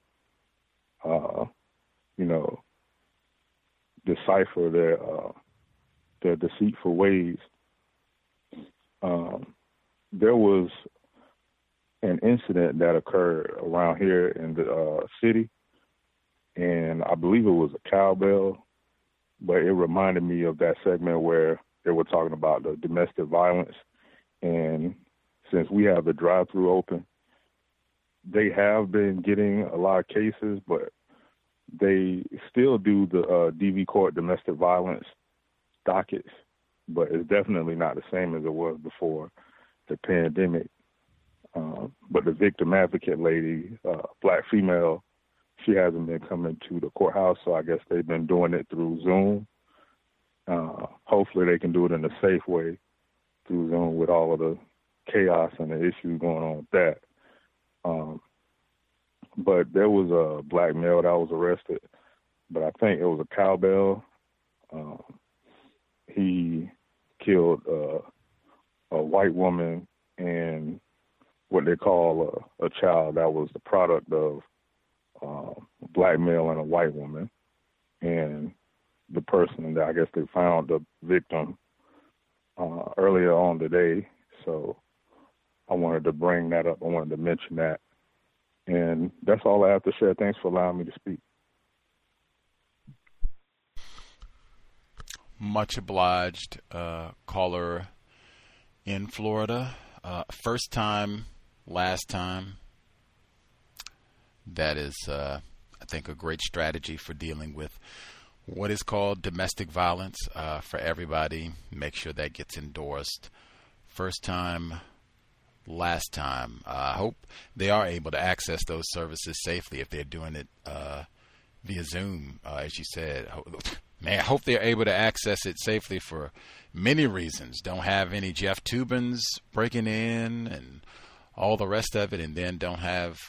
decipher their deceitful ways. There was an incident that occurred around here in the city, and I believe it was a cowbell, but it reminded me of that segment where they were talking about the domestic violence. And since we have the drive-through open, they have been getting a lot of cases, but they still do the DV court domestic violence dockets, but it's definitely not the same as it was before the pandemic. But the victim advocate lady, Black female, she hasn't been coming to the courthouse, so I guess they've been doing it through Zoom. Hopefully they can do it in a safe way through Zoom with all of the chaos and the issues going on with that. But there was a Black male that was arrested, but I think it was a cowbell. he killed a white woman and what they call a child that was the product of a black male and a white woman. And the person that I guess they found the victim earlier on today. So I wanted to bring that up. I wanted to mention that. And that's all I have to share. Thanks for allowing me to speak. Much obliged, caller in Florida. First time, last time. That is, I think, a great strategy for dealing with what is called domestic violence for everybody. Make sure that gets endorsed. First time, last time. I hope they are able to access those services safely if they're doing it via Zoom, as you said. Man, I hope they're able to access it safely for many reasons. Don't have any Jeff Toobins breaking in and all the rest of it, and then don't have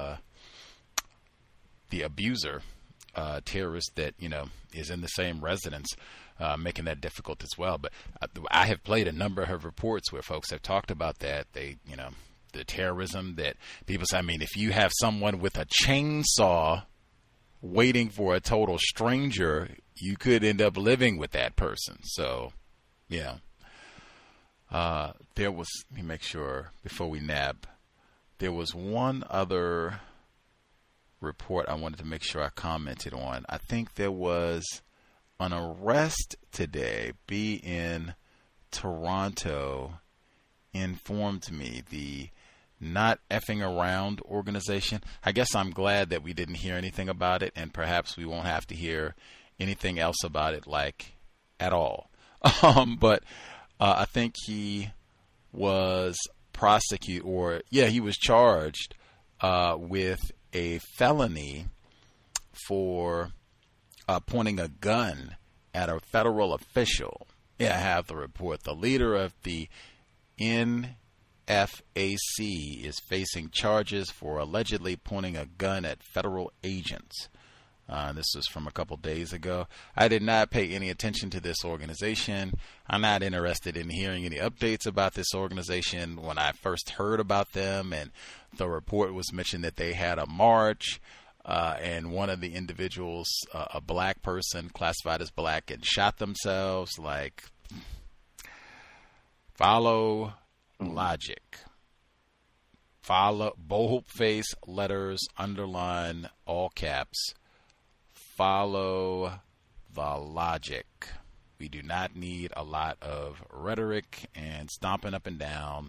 the abuser, terrorist that, is in the same residence, making that difficult as well. But I have played a number of reports where folks have talked about that. They, the terrorism that people say, I mean, if you have someone with a chainsaw waiting for a total stranger, you could end up living with that person. So, there was, let me make sure before we nab, there was one other report I wanted to make sure I commented on. I think there was an arrest today. Be in Toronto informed me, the Not Effing Around organization. I guess I'm glad that we didn't hear anything about it, and perhaps we won't have to hear anything else about it, like, at all. But I think he was prosecuted, or he was charged with a felony for pointing a gun at a federal official. I have the report. The leader of the NFAC is facing charges for allegedly pointing a gun at federal agents. This was from a couple days ago. I did not pay any attention to this organization. I'm not interested in hearing any updates about this organization. When I first heard about them and the report was mentioned that they had a march, and one of the individuals, a black person classified as black, and shot themselves, like, follow logic. Follow boldface letters, underline, all caps. Follow the logic. We do not need a lot of rhetoric and stomping up and down.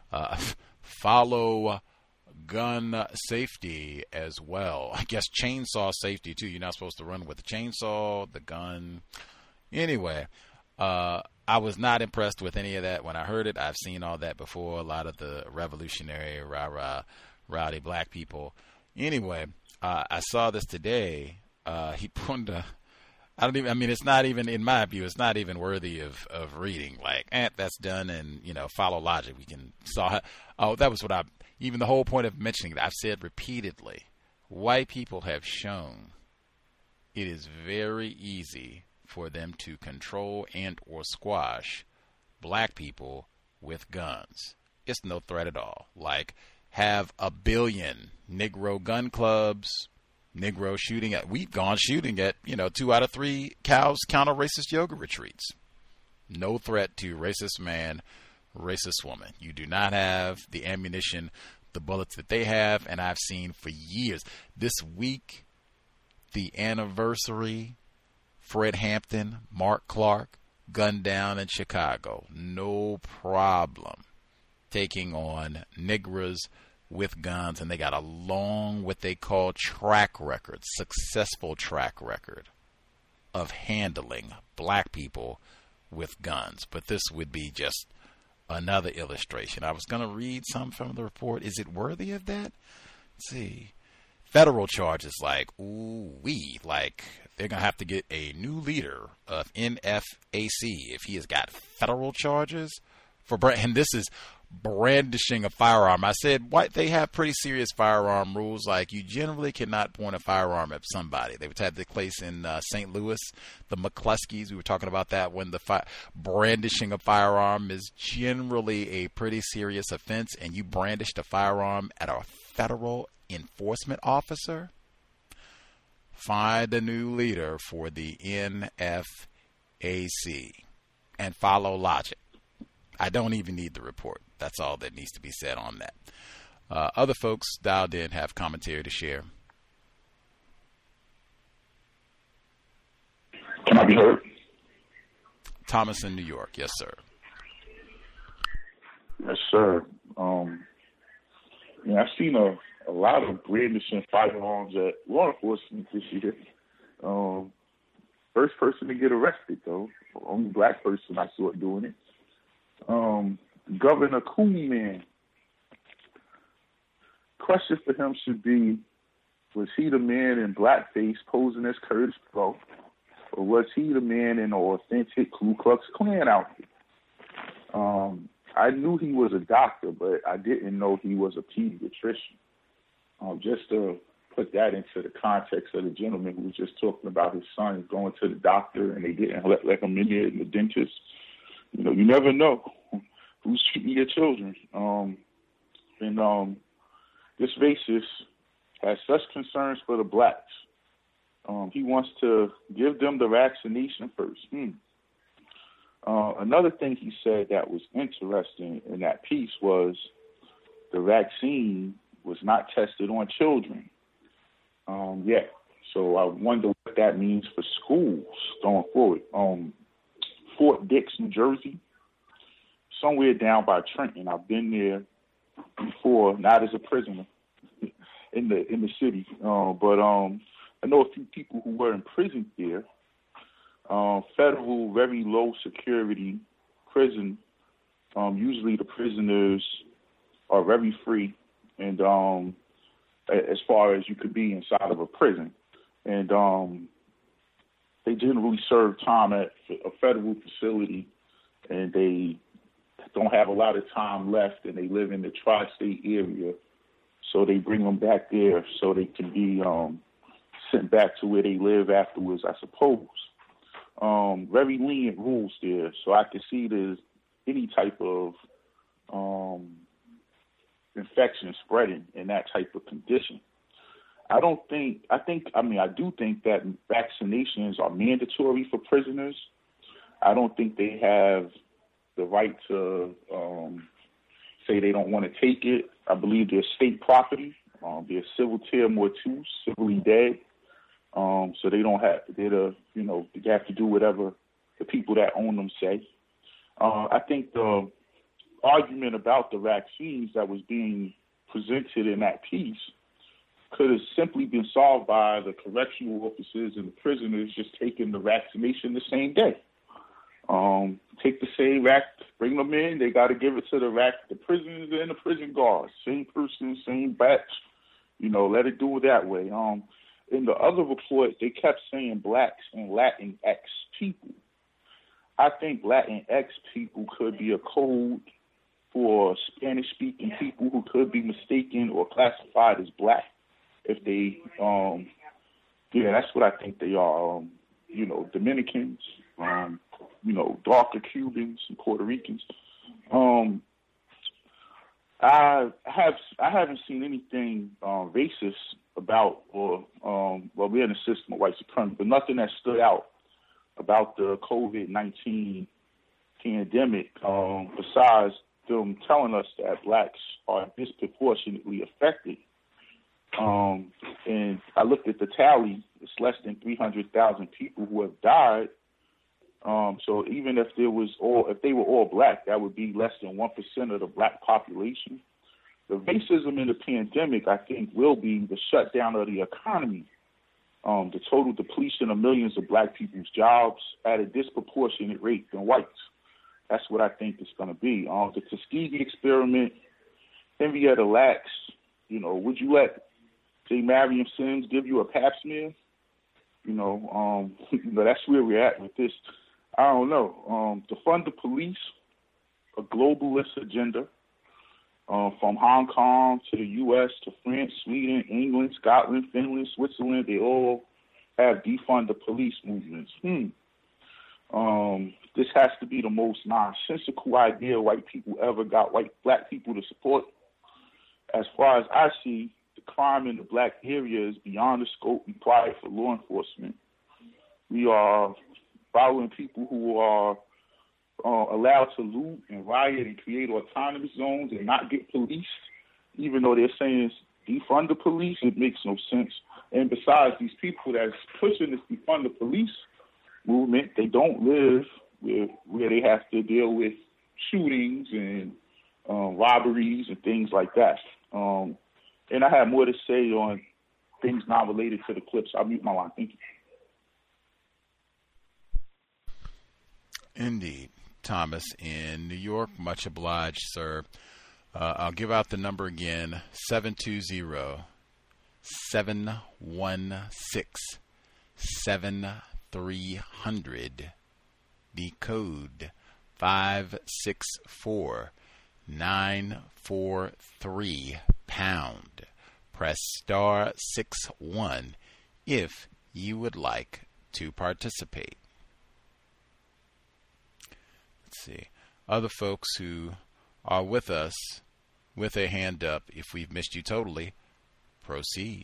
Follow gun safety as well. I guess chainsaw safety too. You're not supposed to run with the chainsaw, the gun. Anyway, I was not impressed with any of that when I heard it. I've seen all that before. A lot of the revolutionary, rowdy black people. Anyway, I saw this today. He put it's not even, in my view, it's not even worthy of reading. Like, that's done, and, follow logic. We can that was what even the whole point of mentioning it, I've said repeatedly, white people have shown it is very easy for them to control and or squash black people with guns. It's no threat at all. Like, have a billion Negro gun clubs, Negro shooting at, we've gone shooting at, 2 out of 3 cows counter racist yoga retreats. No threat to racist man, racist woman. You do not have the ammunition, the bullets that they have, and I've seen for years. This week, the anniversary, Fred Hampton, Mark Clark, gunned down in Chicago. No problem taking on Negras with guns, and they got a long, what they call track record, successful track record of handling black people with guns. But this would be just another illustration. I was going to read some from the report. Is it worthy of that? Let's see. Federal charges, like, like, they're going to have to get a new leader of NFAC if he has got federal charges for, and this is brandishing a firearm. I said, what? They have pretty serious firearm rules. Like, you generally cannot point a firearm at somebody. They've had the case in St. Louis, the McCluskeys. We were talking about that when the brandishing a firearm is generally a pretty serious offense, and you brandished a firearm at a federal enforcement officer. Find a new leader for the NFAC and follow logic. I don't even need the report. That's all that needs to be said on that. Other folks dialed in have commentary to share. Can I be heard? Thomas in New York. Yes, sir. Yes, sir. I've seen a lot of brandishing firearms at law enforcement this year. First person to get arrested, though. Only black person I saw doing it. Governor Coonman. Question for him should be, was he the man in blackface posing as Curtis Blow, or was he the man in an authentic Ku Klux Klan outfit? I knew he was a doctor, but I didn't know he was a pediatrician. Just to put that into the context of the gentleman who was just talking about his son going to the doctor and they didn't let him in there, and the dentist. You never know who's treating your children. This racist has such concerns for the blacks. He wants to give them the vaccination first. Another thing he said that was interesting in that piece was the vaccine was not tested on children yet. So I wonder what that means for schools going forward. Fort Dix, New Jersey, somewhere down by Trenton. I've been there before, not as a prisoner in the city, but I know a few people who were imprisoned there. Federal, very low security prison. Usually the prisoners are very free, and as far as you could be inside of a prison, and they generally serve time at a federal facility, and they don't have a lot of time left, and they live in the tri-state area, so they bring them back there so they can be sent back to where they live afterwards, I suppose. Very lenient rules there, so I can see there's any type of infection spreading in that type of condition. I do think that vaccinations are mandatory for prisoners. I don't think they have the right to say they don't want to take it. I believe they're state property. They're civil tier mortuus, civilly dead. So they don't have, they have to do whatever the people that own them say. I think the argument about the vaccines that was being presented in that piece could have simply been solved by the correctional officers and the prisoners just taking the vaccination the same day. Take the same bring them in. They got to give it to the prisoners and the prison guards. Same person, same batch. Let it do it that way. In the other report, they kept saying blacks and Latinx people. I think Latinx people could be a code for Spanish-speaking people who could be mistaken or classified as black. If they, that's what I think they are. Dominicans, darker Cubans and Puerto Ricans. I haven't seen anything racist about, we're in a system of white supremacy, but nothing that stood out about the COVID-19 pandemic, besides them telling us that blacks are disproportionately affected. And I looked at the tally; it's less than 300,000 people who have died. So even if they were all black, that would be less than 1% of the black population. The racism in the pandemic, I think, will be the shutdown of the economy, the total depletion of millions of black people's jobs at a disproportionate rate than whites. That's what I think it's going to be. The Tuskegee experiment, Henrietta Lacks, would you let J. Marion Sims give you a pap smear? That's where we're at with this. I don't know. To fund the police, a globalist agenda, from Hong Kong to the U.S. to France, Sweden, England, Scotland, Finland, Switzerland. They all have defund the police movements. This has to be the most nonsensical idea white people ever got black people to support. As far as I see, the crime in the black area is beyond the scope required for law enforcement. We are following people who are allowed to loot and riot and create autonomous zones and not get policed, even though they're saying defund the police. It makes no sense. And besides, these people that's pushing this defund the police movement, they don't live where they have to deal with shootings and robberies and things like that. And I have more to say on things not related to the clips. I'll mute my line. Thank you. Indeed. Thomas in New York. Much obliged, sir. I'll give out the number again, 720-716-7300. The code 564-943#. Press star 61 if you would like to participate. Let's see. Other folks who are with us with a hand up, if we've missed you totally, proceed.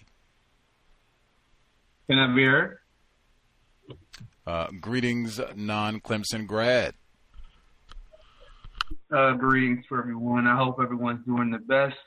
Can I be heard? Greetings, non-Clemson grad. Greetings for everyone. I hope everyone's doing the best.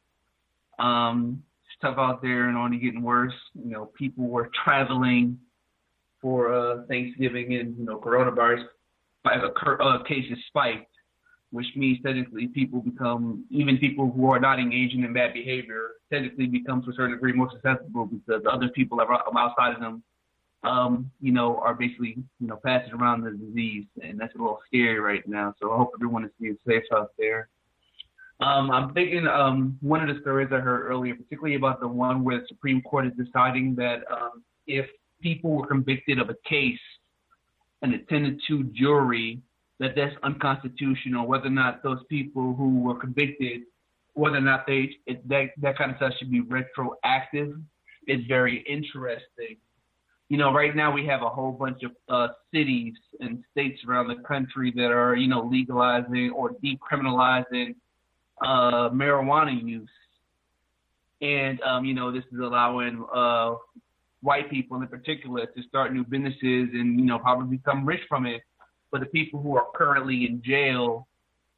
It's tough out there and only getting worse. You know, people were traveling for Thanksgiving and, coronavirus cases spiked, which means technically even people who are not engaging in bad behavior technically become to a certain degree more susceptible because other people outside of them are basically, passing around the disease, and that's a little scary right now. So I hope everyone is being safe out there. I'm thinking one of the stories I heard earlier, particularly about the one where the Supreme Court is deciding that if people were convicted of a case and attended to jury, that's unconstitutional, whether or not those people who were convicted, whether or not that kind of stuff should be retroactive, is very interesting. Right now we have a whole bunch of cities and states around the country that are, legalizing or decriminalizing marijuana use. And, this is allowing white people in particular to start new businesses and, probably become rich from it. But the people who are currently in jail,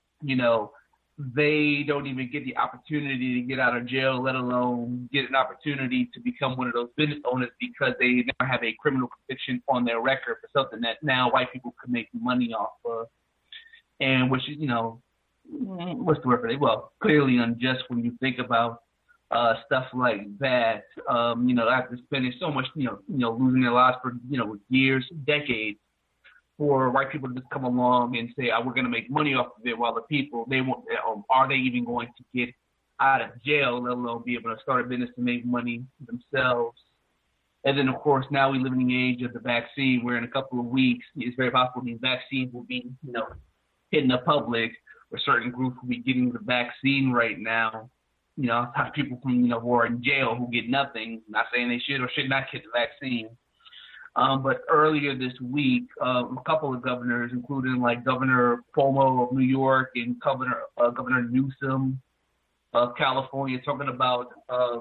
they don't even get the opportunity to get out of jail, let alone get an opportunity to become one of those business owners because they now have a criminal conviction on their record for something that now white people can make money off of. And which is, what's the word for it? Well, clearly unjust when you think about stuff like that. After spending so much, losing their lives for, years, decades, for white people to just come along and say, we're going to make money off of it, while the people, they won't, are they even going to get out of jail, let alone be able to start a business to make money themselves? And then, of course, now we live in the age of the vaccine, where in a couple of weeks, it's very possible these vaccines will be, hitting the public, or certain groups will be getting the vaccine right now. Have people from, who are in jail who get nothing. Not saying they should or should not get the vaccine. But earlier this week, a couple of governors, including like Governor Cuomo of New York and Governor Newsom of California, talking about,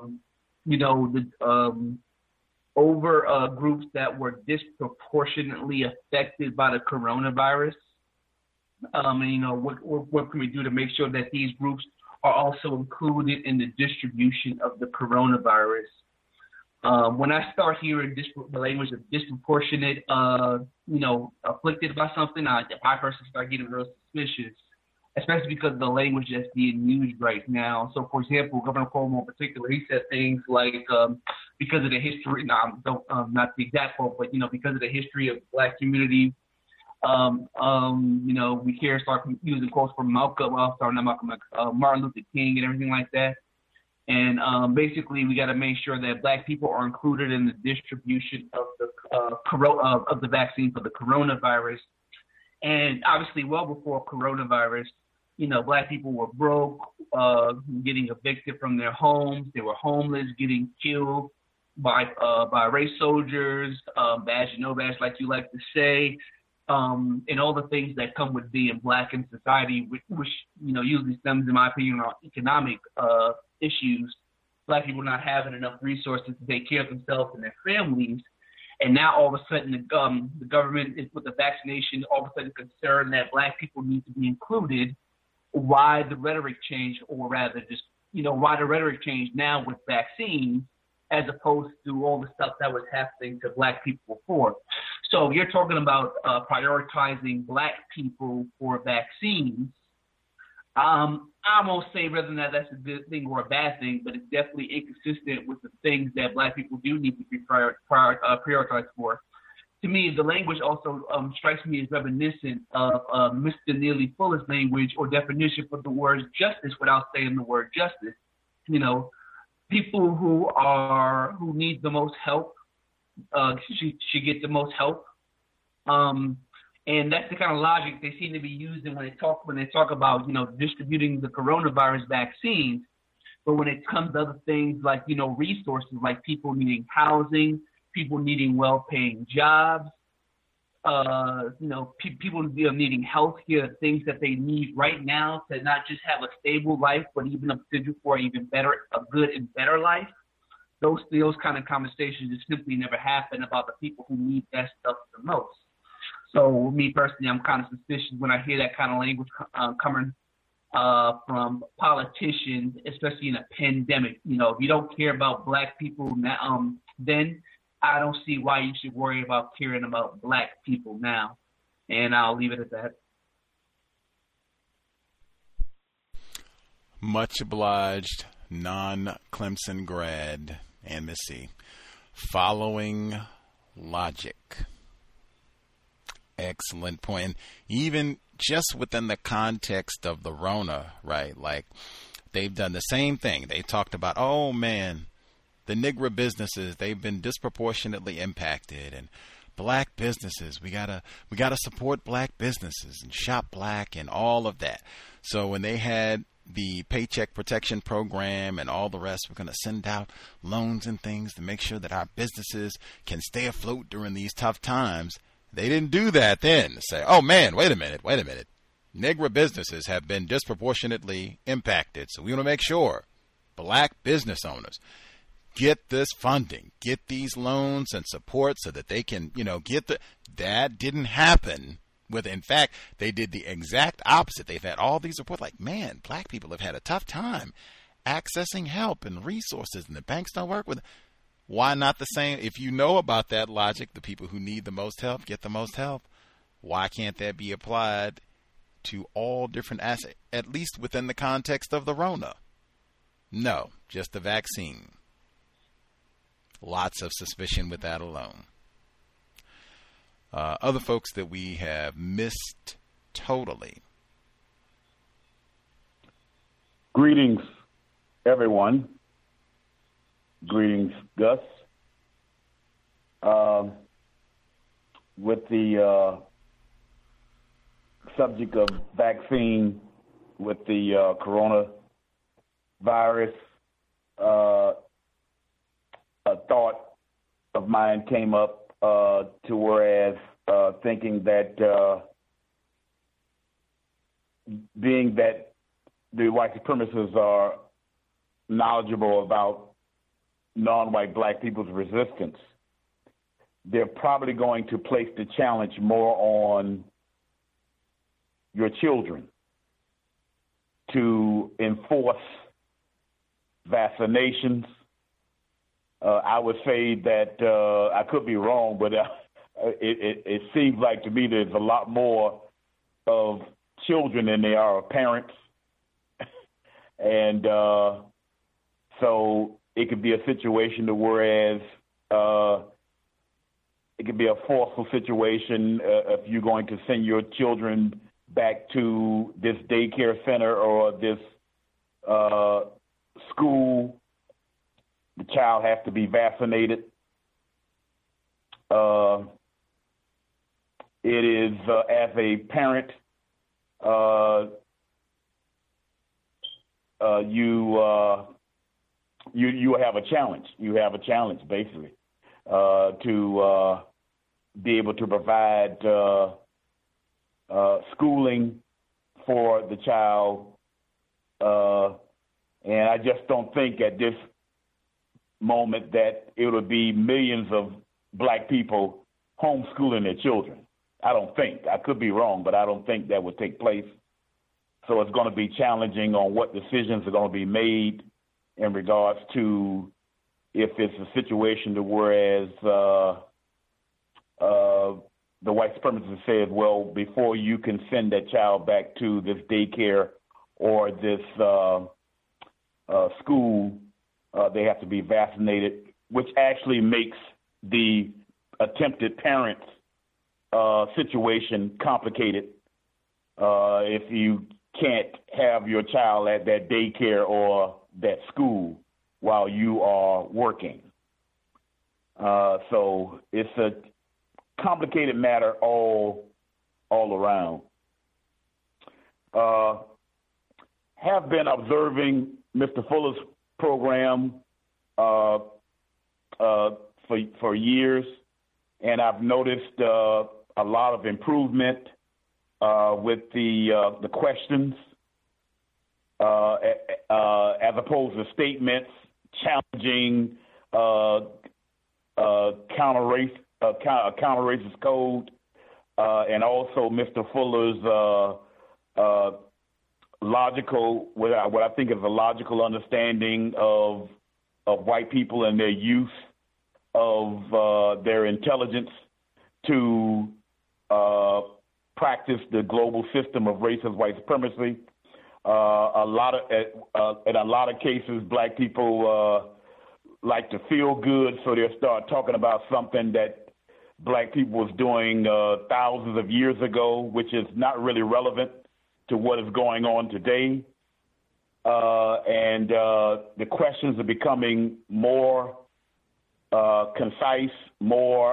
over groups that were disproportionately affected by the coronavirus. And, what can we do to make sure that these groups are also included in the distribution of the coronavirus? When I start hearing the language of disproportionate, afflicted by something, I personally start getting real suspicious, especially because of the language that's being used right now. So, for example, Governor Cuomo in particular, he said things like, because of the history, not the exact quote, but, because of the history of the Black community, we here start using quotes from Martin Luther King and everything like that. And basically, we got to make sure that Black people are included in the distribution of the vaccine for the coronavirus. And obviously, well before coronavirus, Black people were broke, getting evicted from their homes. They were homeless, getting killed by race soldiers, badge and no badge, like you like to say, and all the things that come with being Black in society, which usually stems, in my opinion, on economic issues. Black people not having enough resources to take care of themselves and their families. And now all of a sudden the government is with the vaccination, all of a sudden concerned that Black people need to be included. Why the rhetoric change, or rather just, why the rhetoric change now with vaccines as opposed to all the stuff that was happening to Black people before. So you're talking about prioritizing Black people for vaccines. I won't say whether or not that's a good thing or a bad thing, but it's definitely inconsistent with the things that Black people do need to be prioritized for. To me, the language also strikes me as reminiscent of Mr. Neely Fuller's language or definition for the word justice without saying the word justice. People who need the most help should get the most help. And that's the kind of logic they seem to be using when they talk about, distributing the coronavirus vaccines. But when it comes to other things like, resources, like people needing housing, people needing well-paying jobs, people needing health care, things that they need right now to not just have a stable life, but even a potential for a good and better life. Those kind of conversations just simply never happen about the people who need that stuff the most. So me personally, I'm kind of suspicious when I hear that kind of language coming from politicians, especially in a pandemic. If you don't care about Black people now, then I don't see why you should worry about caring about Black people now. And I'll leave it at that. Much obliged, non-Clemson grad and Miss C. Following logic. Excellent point. And even just within the context of the Rona, right? Like, they've done the same thing. They talked about, oh man, the Negro businesses, they've been disproportionately impacted, and Black businesses, we gotta support Black businesses and shop Black and all of that. So when they had the Paycheck Protection Program and all the rest, we're going to send out loans and things to make sure that our businesses can stay afloat during these tough times. They didn't do that then. Say, oh man, wait a minute. Negro businesses have been disproportionately impacted, so we want to make sure Black business owners get this funding, get these loans and support so that they can, that didn't happen. In fact, they did the exact opposite. They've had all these reports like, man, Black people have had a tough time accessing help and resources, and the banks don't work with them. Why not the same? If you know about that logic, the people who need the most help get the most help. Why can't that be applied to all different assets, at least within the context of the Rona? No, just the vaccine. Lots of suspicion with that alone. Other folks that we have missed totally. Greetings, everyone. Greetings, Gus. With the subject of vaccine with the coronavirus, a thought of mine came up to whereas thinking that being that the white supremacists are knowledgeable about non-white Black people's resistance, they're probably going to place the challenge more on your children to enforce vaccinations. I would say that I could be wrong, but it seems like to me there's a lot more of children than there are of parents. And so it could be a situation to whereas it could be a forceful situation if you're going to send your children back to this daycare center or this school. The child has to be vaccinated. It is, as a parent, you have a challenge. You have a challenge, basically, to be able to provide schooling for the child. And I just don't think at this moment that it would be millions of black people homeschooling their children. I don't think. I could be wrong, but I don't think that would take place. So it's going to be challenging on what decisions are going to be made in regards to if it's a situation to whereas the white supremacist said, well, before you can send that child back to this daycare or this school, they have to be vaccinated, which actually makes the attempted parent situation complicated if you can't have your child at that daycare or that school while you are working. So it's a complicated matter all around. Have been observing Mr. Fuller's program for years, and I've noticed a lot of improvement with the questions as opposed to statements challenging counter-racist code, and also Mr. Fuller's logical, what I think is a logical understanding of white people and their use of their intelligence to practice the global system of racist white supremacy. In a lot of cases, black people like to feel good, so they'll start talking about something that black people was doing thousands of years ago, which is not really relevant to what is going on today. And the questions are becoming more concise, more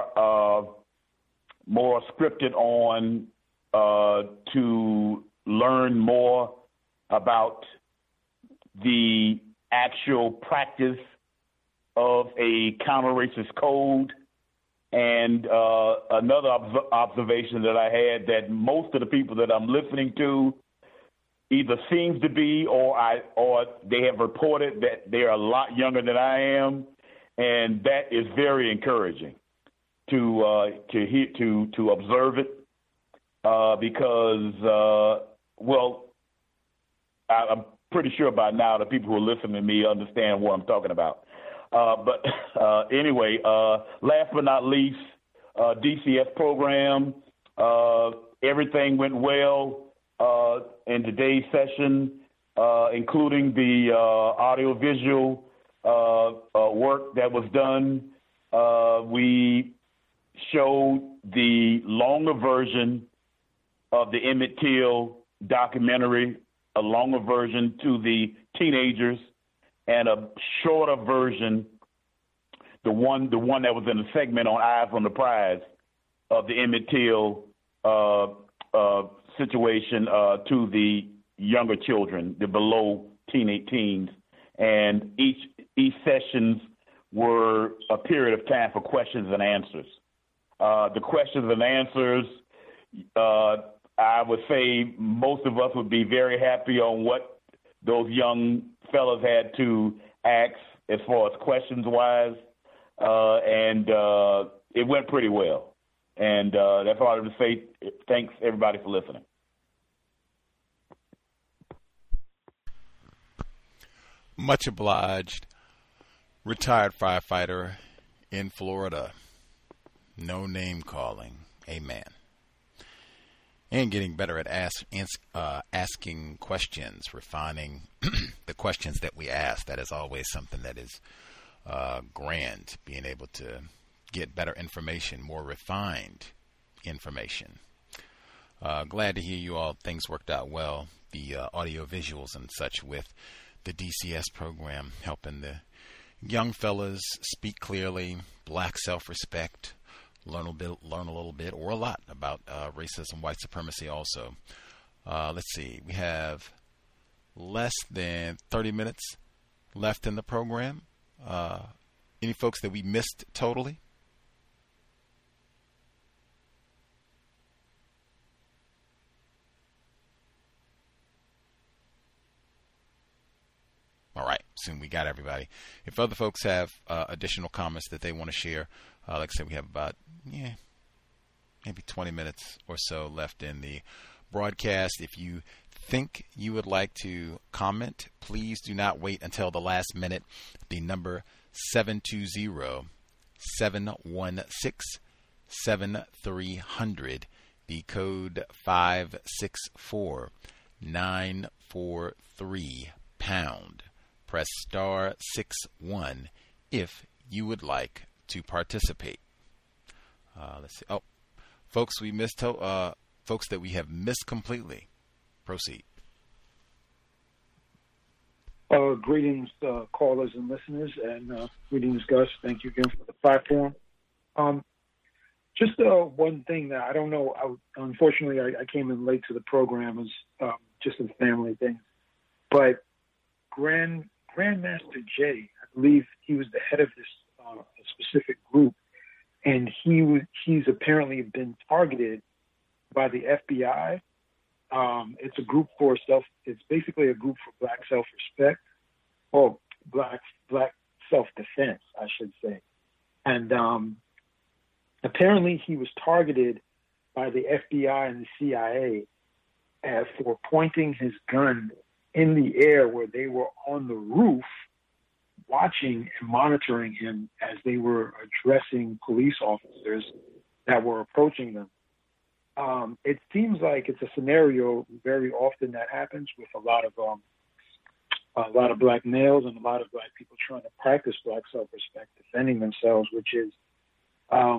scripted on to learn more about the actual practice of a counter-racist code. And another observation that I had, that most of the people that I'm listening to either seems to be or they have reported that they're a lot younger than I am, and that is very encouraging to observe it because I'm pretty sure by now the people who are listening to me understand what I'm talking about. But anyway, last but not least, DCS program, everything went well in today's session, including the audio-visual work that was done. We showed the longer version of the Emmett Till documentary, a longer version to the teenagers, and a shorter version, the one that was in the segment on Eyes on the Prize, of the Emmett Till situation to the younger children, the below teens, and each sessions were a period of time for questions and answers. The questions and answers, I would say most of us would be very happy on what those young fellas had to ask as far as questions-wise, and it went pretty well. And that's all I have to say. Thanks, everybody, for listening. Much obliged. Retired firefighter in Florida. No name calling. Amen. And getting better at asking questions, refining the questions that we ask. That is always something that is grand, being able to get better information, more refined information. Glad to hear you all. Things worked out well. The audio visuals and such with the DCS program, helping the young fellas speak clearly, black self-respect, learn a little bit or a lot about racism, white supremacy also. Let's see. We have less than 30 minutes left in the program. Any folks that we missed totally? All right, soon we got everybody. If other folks have additional comments that they want to share, like I said, we have about maybe 20 minutes or so left in the broadcast. If you think you would like to comment, please do not wait until the last minute. The number 720-716-7300. The code 564-943 £. Press star 61 if you would like to participate. Let's see. Oh, folks, we missed folks that we have missed completely. Proceed. Greetings, callers and listeners, and greetings, Gus. Thank you again for the platform. Just one thing that I don't know. Unfortunately, I came in late to the program. It was just a family thing. But Grandmaster Jay, I believe he was the head of this specific group, and he's apparently been targeted by the FBI. It's a group for it's basically a group for black self-respect, or black self-defense, I should say. And apparently he was targeted by the FBI and the CIA for pointing his gun in the air where they were on the roof watching and monitoring him as they were addressing police officers that were approaching them. It seems like it's a scenario very often that happens with a lot of black males and a lot of black people trying to practice black self-respect, defending themselves, which is, I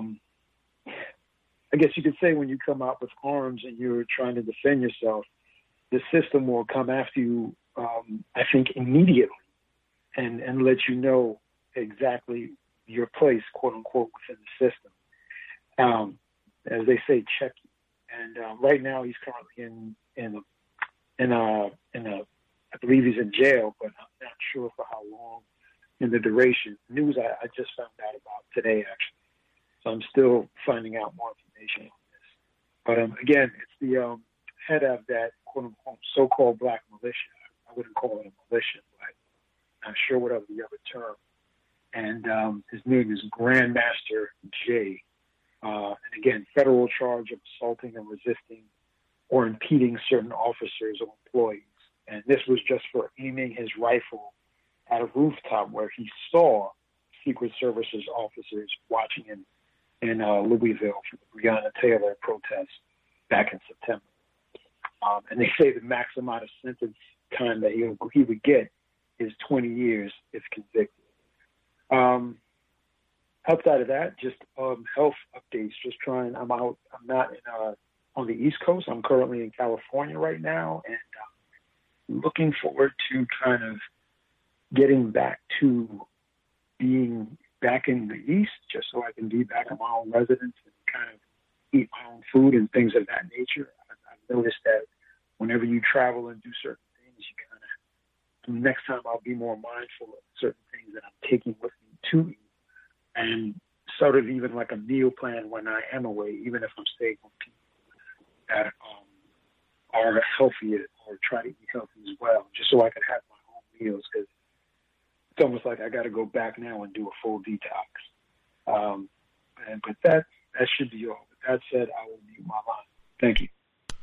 guess you could say when you come out with arms and you're trying to defend yourself, the system will come after you, I think, immediately and let you know exactly your place, quote unquote, within the system. As they say, check you. And right now he's currently in I believe he's in jail, but I'm not sure for how long in the duration. News I just found out about today, actually. So I'm still finding out more information on this. But again, it's the head of that quote-unquote so-called black militia. I wouldn't call it a militia, but I'm not sure what the other term. And his name is Grandmaster Jay. And again, federal charge of assaulting and resisting or impeding certain officers or employees. And this was just for aiming his rifle at a rooftop where he saw Secret Services officers watching him in Louisville for the Breonna Taylor protest back in September. And they say the max amount of sentence time that he would get is 20 years if convicted. Outside of that, just health updates. Just trying. I'm not on the East Coast. I'm currently in California right now, and looking forward to kind of getting back to being back in the East, just so I can be back in my own residence and kind of eat my own food and things of that nature. I've noticed that whenever you travel and do certain things, you kind of, next time I'll be more mindful of certain things that I'm taking with me to eat. And sort of even like a meal plan when I am away, even if I'm staying with people that are healthy or try to eat healthy as well, just so I can have my own meals, because it's almost like I got to go back now and do a full detox. But that should be all. With that said, I will mute my line. Thank you.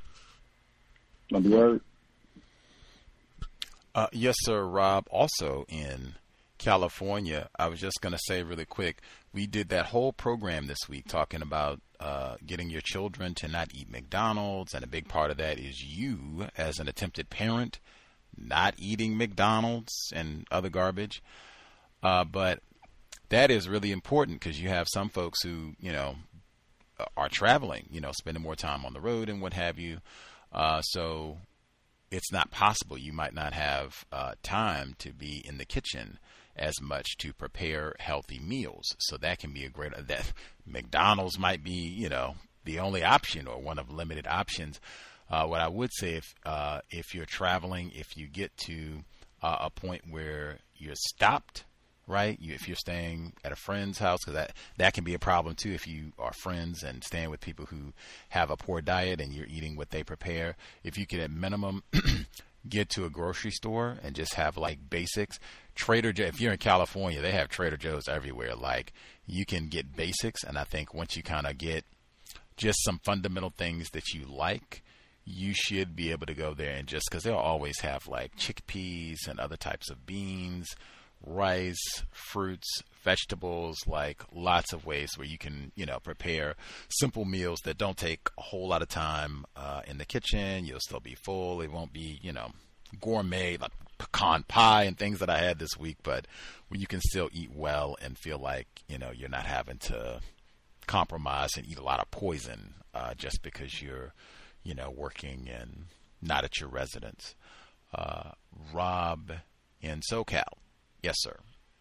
Yes, sir, Rob. Also in California, I was just going to say really quick, we did that whole program this week talking about getting your children to not eat McDonald's, and a big part of that is you as an attempted parent not eating McDonald's and other garbage. But that is really important because you have some folks who, are traveling, spending more time on the road and what have you. So it's not possible. You might not have time to be in the kitchen as much to prepare healthy meals. So that can be that McDonald's might be, the only option or one of limited options. What I would say, if you're traveling, if you get to a point where you're stopped, right? If you're staying at a friend's house, because that can be a problem too. If you are friends and staying with people who have a poor diet and you're eating what they prepare, if you could at minimum get to a grocery store and just have like basics. Trader Joe, if you're in California, they have Trader Joe's everywhere. Like you can get basics, and I think once you kind of get just some fundamental things that you like, you should be able to go there and just, because they'll always have like chickpeas and other types of beans, rice, fruits, vegetables, like lots of ways where you can, prepare simple meals that don't take a whole lot of time in the kitchen. You'll still be full. It won't be, gourmet like pecan pie and things that I had this week, but where you can still eat well and feel like, you're not having to compromise and eat a lot of poison just because you're, working and not at your residence. Rob in SoCal. Yes, sir.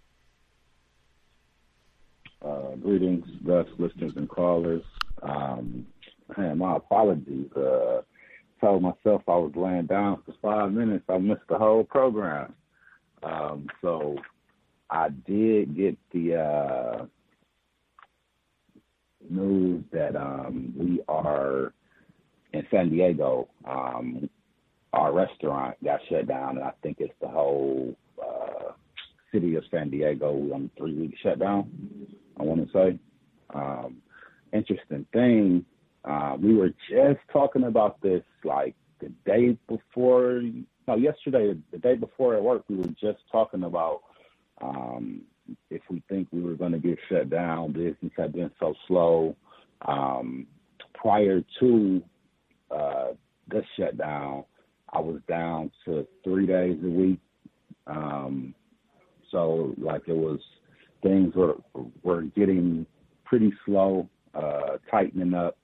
Greetings, best listeners and callers. My apologies. Told myself I was laying down for 5 minutes. I missed the whole program. So I did get the news that we are in San Diego. Our restaurant got shut down, and I think it's the whole city of San Diego on 3-week shutdown, I want to say. Interesting thing, we were just talking about this like the day before, yesterday, the day before at work, we were just talking about if we think we were going to get shut down. Business had been so slow. Prior to this shutdown, I was down to 3 days a week. So like it was, things were getting pretty slow, tightening up.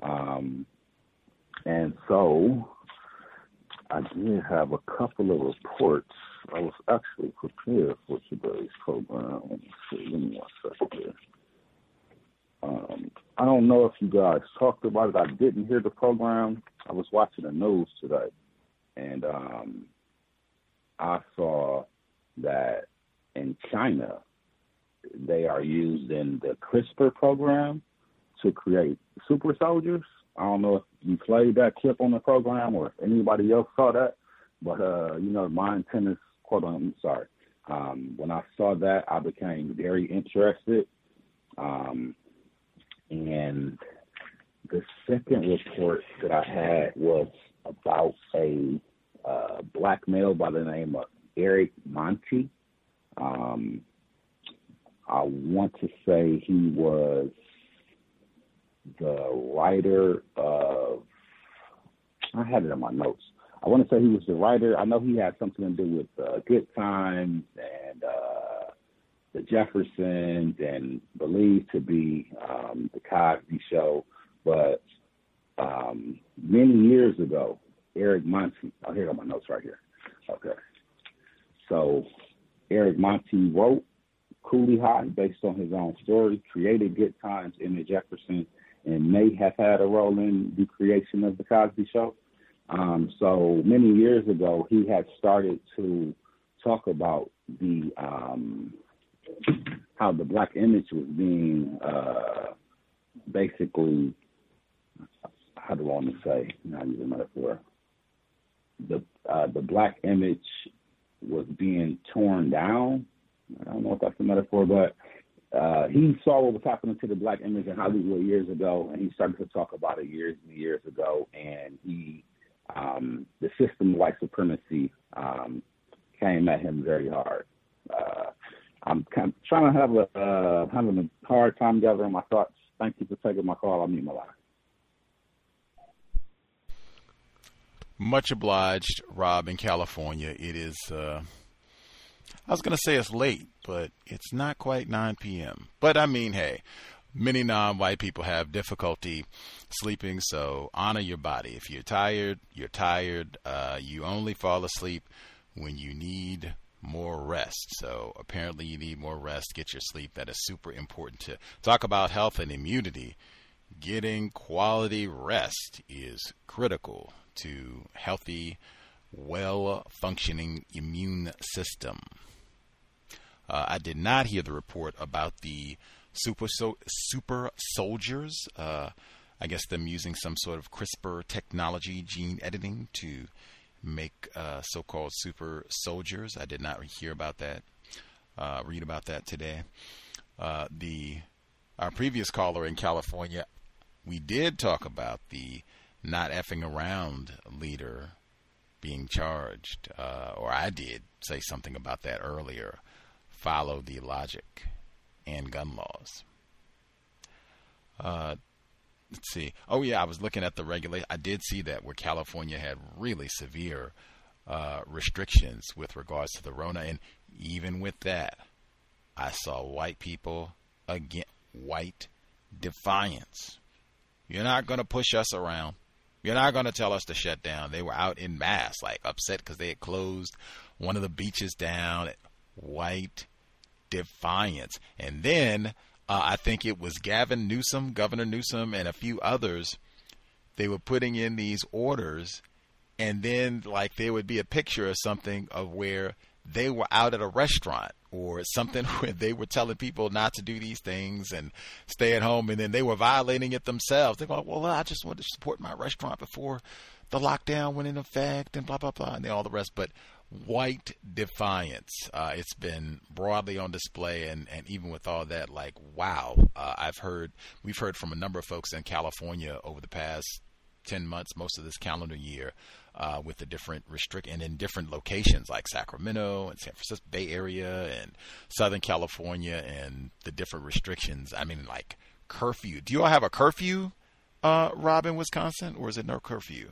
And so I did have a couple of reports. I was actually prepared for today's program. Let me see. Give me 1 second here. I don't know if you guys talked about it. I didn't hear the program. I was watching the news today, and I saw that in China, they are using the CRISPR program to create super soldiers. I don't know if you played that clip on the program or if anybody else saw that, but, my intent is, when I saw that, I became very interested. And the second report that I had was about a black male by the name of Eric Monti. I want to say he was the writer of, I had it in my notes. I want to say he was the writer. I know he had something to do with Good Times and the Jeffersons and believed to be the Cosby Show. But many years ago, Eric Monti, here I got my notes right here. Okay. So Eric Monti wrote Cooley High based on his own story, created Good Times in the Jeffersons, and may have had a role in the creation of the Cosby Show. So many years ago, he had started to talk about the how the black image was being basically, how do I want to say, not use a metaphor, the black image was being torn down. I don't know if that's a metaphor, but he saw what was happening to the black image in Hollywood years ago, and he started to talk about it years and years ago. And he, the system of white supremacy came at him very hard. I'm kind of trying to have having a hard time gathering my thoughts. Thank you for taking my call. I'll meet my line. Much obliged, Rob in California. It is, I was going to say it's late, but it's not quite 9 p.m. But I mean, hey, many non-white people have difficulty sleeping, so honor your body. If you're tired, you're tired. You only fall asleep when you need more rest. So apparently you need more rest. Get your sleep. That is super important to talk about health and immunity. Getting quality rest is critical to healthy, well-functioning immune system. I did not hear the report about the super soldiers. I guess them using some sort of CRISPR technology, gene editing, to make so-called super soldiers. I did not hear about that, read about that today. Our previous caller in California, we did talk about the not effing around leader being charged, or I did say something about that earlier. Follow the logic and gun laws. Let's see. Oh, yeah, I was looking at the regulation. I did see that where California had really severe restrictions with regards to the Rona. And even with that, I saw white people, again, white defiance. You're not going to push us around. You're not going to tell us to shut down. They were out in mass, like upset because they had closed one of the beaches down. White defiance. And then I think it was Gavin Newsom, Governor Newsom, and a few others. They were putting in these orders, and then like there would be a picture or something of where they were out at a restaurant or something where they were telling people not to do these things and stay at home, and then they were violating it themselves. They're going, well, I just wanted to support my restaurant before the lockdown went in effect and blah, blah, blah, and all the rest. But white defiance, it's been broadly on display, and even with all that, like, wow. We've heard from a number of folks in California over the past 10 months, most of this calendar year, with the different and in different locations like Sacramento and San Francisco Bay Area and Southern California, and the different restrictions. I mean, like curfew. Do you all have a curfew, Rob, in Wisconsin, or is it no curfew?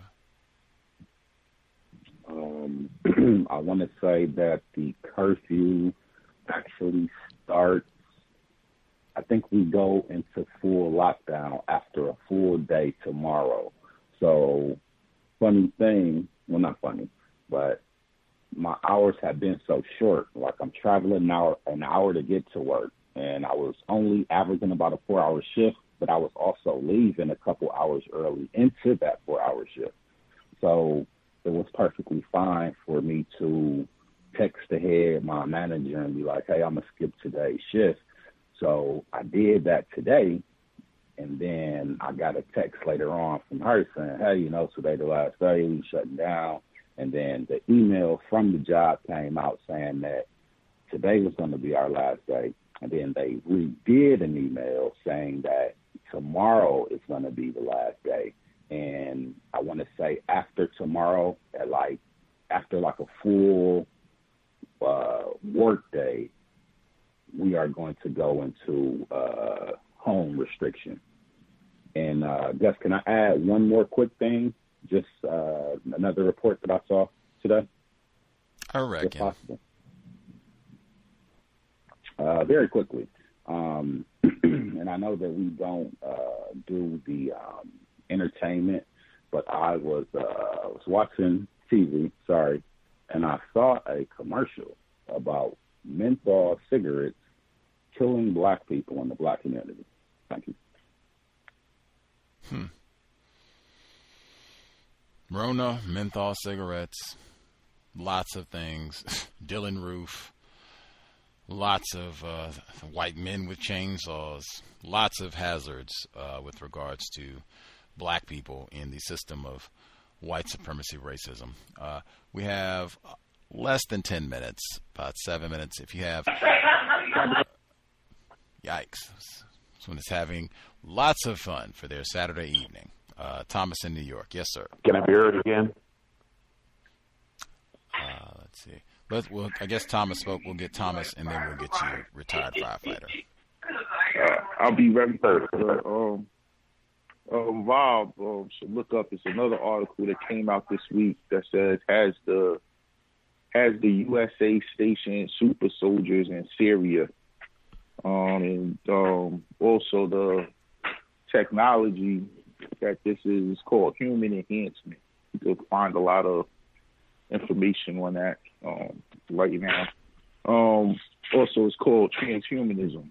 I want to say that the curfew actually starts, I think we go into full lockdown after a full day tomorrow. So, funny thing, well, not funny, but my hours have been so short. Like, I'm traveling an hour to get to work, and I was only averaging about a 4-hour shift, but I was also leaving a couple hours early into that 4-hour shift. So it was perfectly fine for me to text ahead my manager and be like, hey, I'm going to skip today's shift. So I did that today, and then I got a text later on from her saying, hey, today the last day, we shutting down. And then the email from the job came out saying that today was going to be our last day. And then they redid an email saying that tomorrow is going to be the last day. And I want to say after tomorrow, after a full work day, we are going to go into home restriction. And Gus, can I add one more quick thing? Just another report that I saw today. I reckon. If possible. Very quickly. And I know that we don't do the entertainment, but I was watching TV, and I saw a commercial about menthol cigarettes killing black people in the black community. Thank you. Rona, menthol cigarettes, lots of things. Dylan Roof, lots of white men with chainsaws, lots of hazards with regards to black people in the system of white supremacy racism. We have less than 10 minutes, about 7 minutes. If you have... Yikes. Someone is having lots of fun for their Saturday evening. Thomas in New York. Yes, sir. Can I be heard again? Let's see. I guess Thomas spoke. We'll get Thomas, and then we'll get you, retired firefighter. I'll be very first. Rob should look up. It's another article that came out this week that says has the USA stationed super soldiers in Syria, and also the technology that this is called human enhancement. You can find a lot of information on that right now. Also, it's called transhumanism.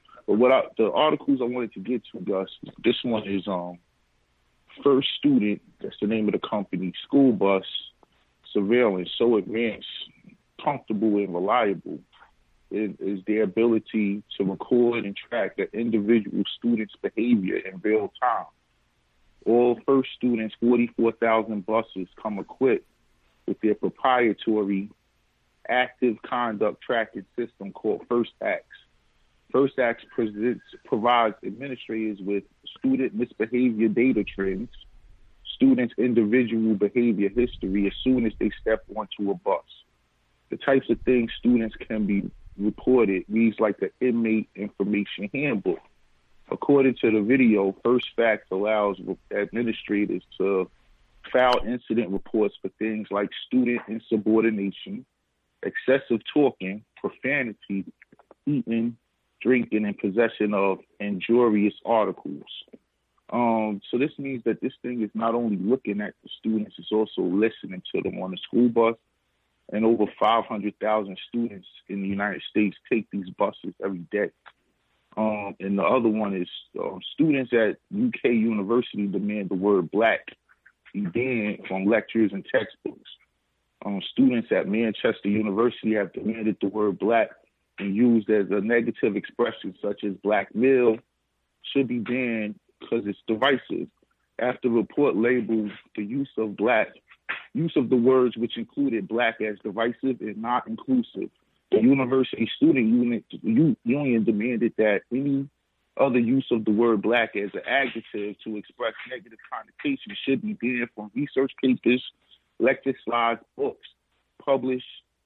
But the articles I wanted to get to, Gus, this one is first student that's the name of the company, school bus surveillance so advanced, comfortable, and reliable is their ability to record and track an individual student's behavior in real time. All First students, 44,000 buses, come equipped with their proprietary active conduct tracking system called FirstAct. FirstAct provides administrators with student misbehavior data trends, students' individual behavior history as soon as they step onto a bus. The types of things students can be reported reads like the inmate information handbook. According to the video, FirstAct allows administrators to file incident reports for things like student insubordination, excessive talking, profanity, eating, drinking, and possession of injurious articles. So this means that this thing is not only looking at the students, it's also listening to them on the school bus. And over 500,000 students in the United States take these buses every day. And the other one is students at UK University demand the word black be banned from lectures and textbooks. Students at Manchester University have demanded the word black and used as a negative expression such as black male should be banned because it's divisive. After the report labeled the use of the words which included black as divisive and not inclusive, the University Student Union demanded that any other use of the word black as an adjective to express negative connotations should be banned from research papers, lecture slides, books published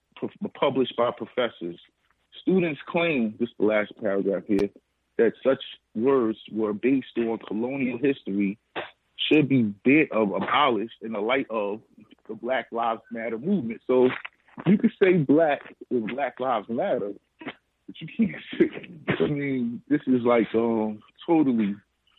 by professors. Students claim, this is the last paragraph here, that such words were based on colonial history should be abolished in the light of the Black Lives Matter movement. So you could say black is Black Lives Matter, but you can't say, I mean, this is like totally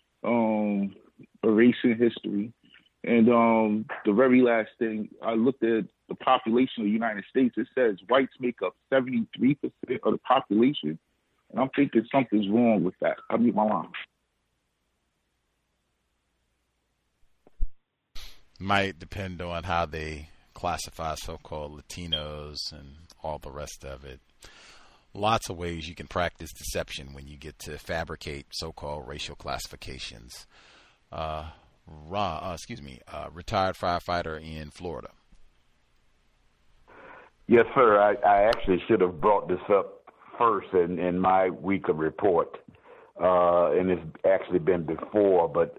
erasing history. And the very last thing, I looked at the population of the United States. It says whites make up 73% of the population. And I'm thinking something's wrong with that. I'll mute my line. Might depend on how they classify so-called Latinos and all the rest of it. Lots of ways you can practice deception when you get to fabricate so-called racial classifications. Retired firefighter in Florida. Yes, sir. I actually should have brought this up first in my week of report, and it's actually been before, but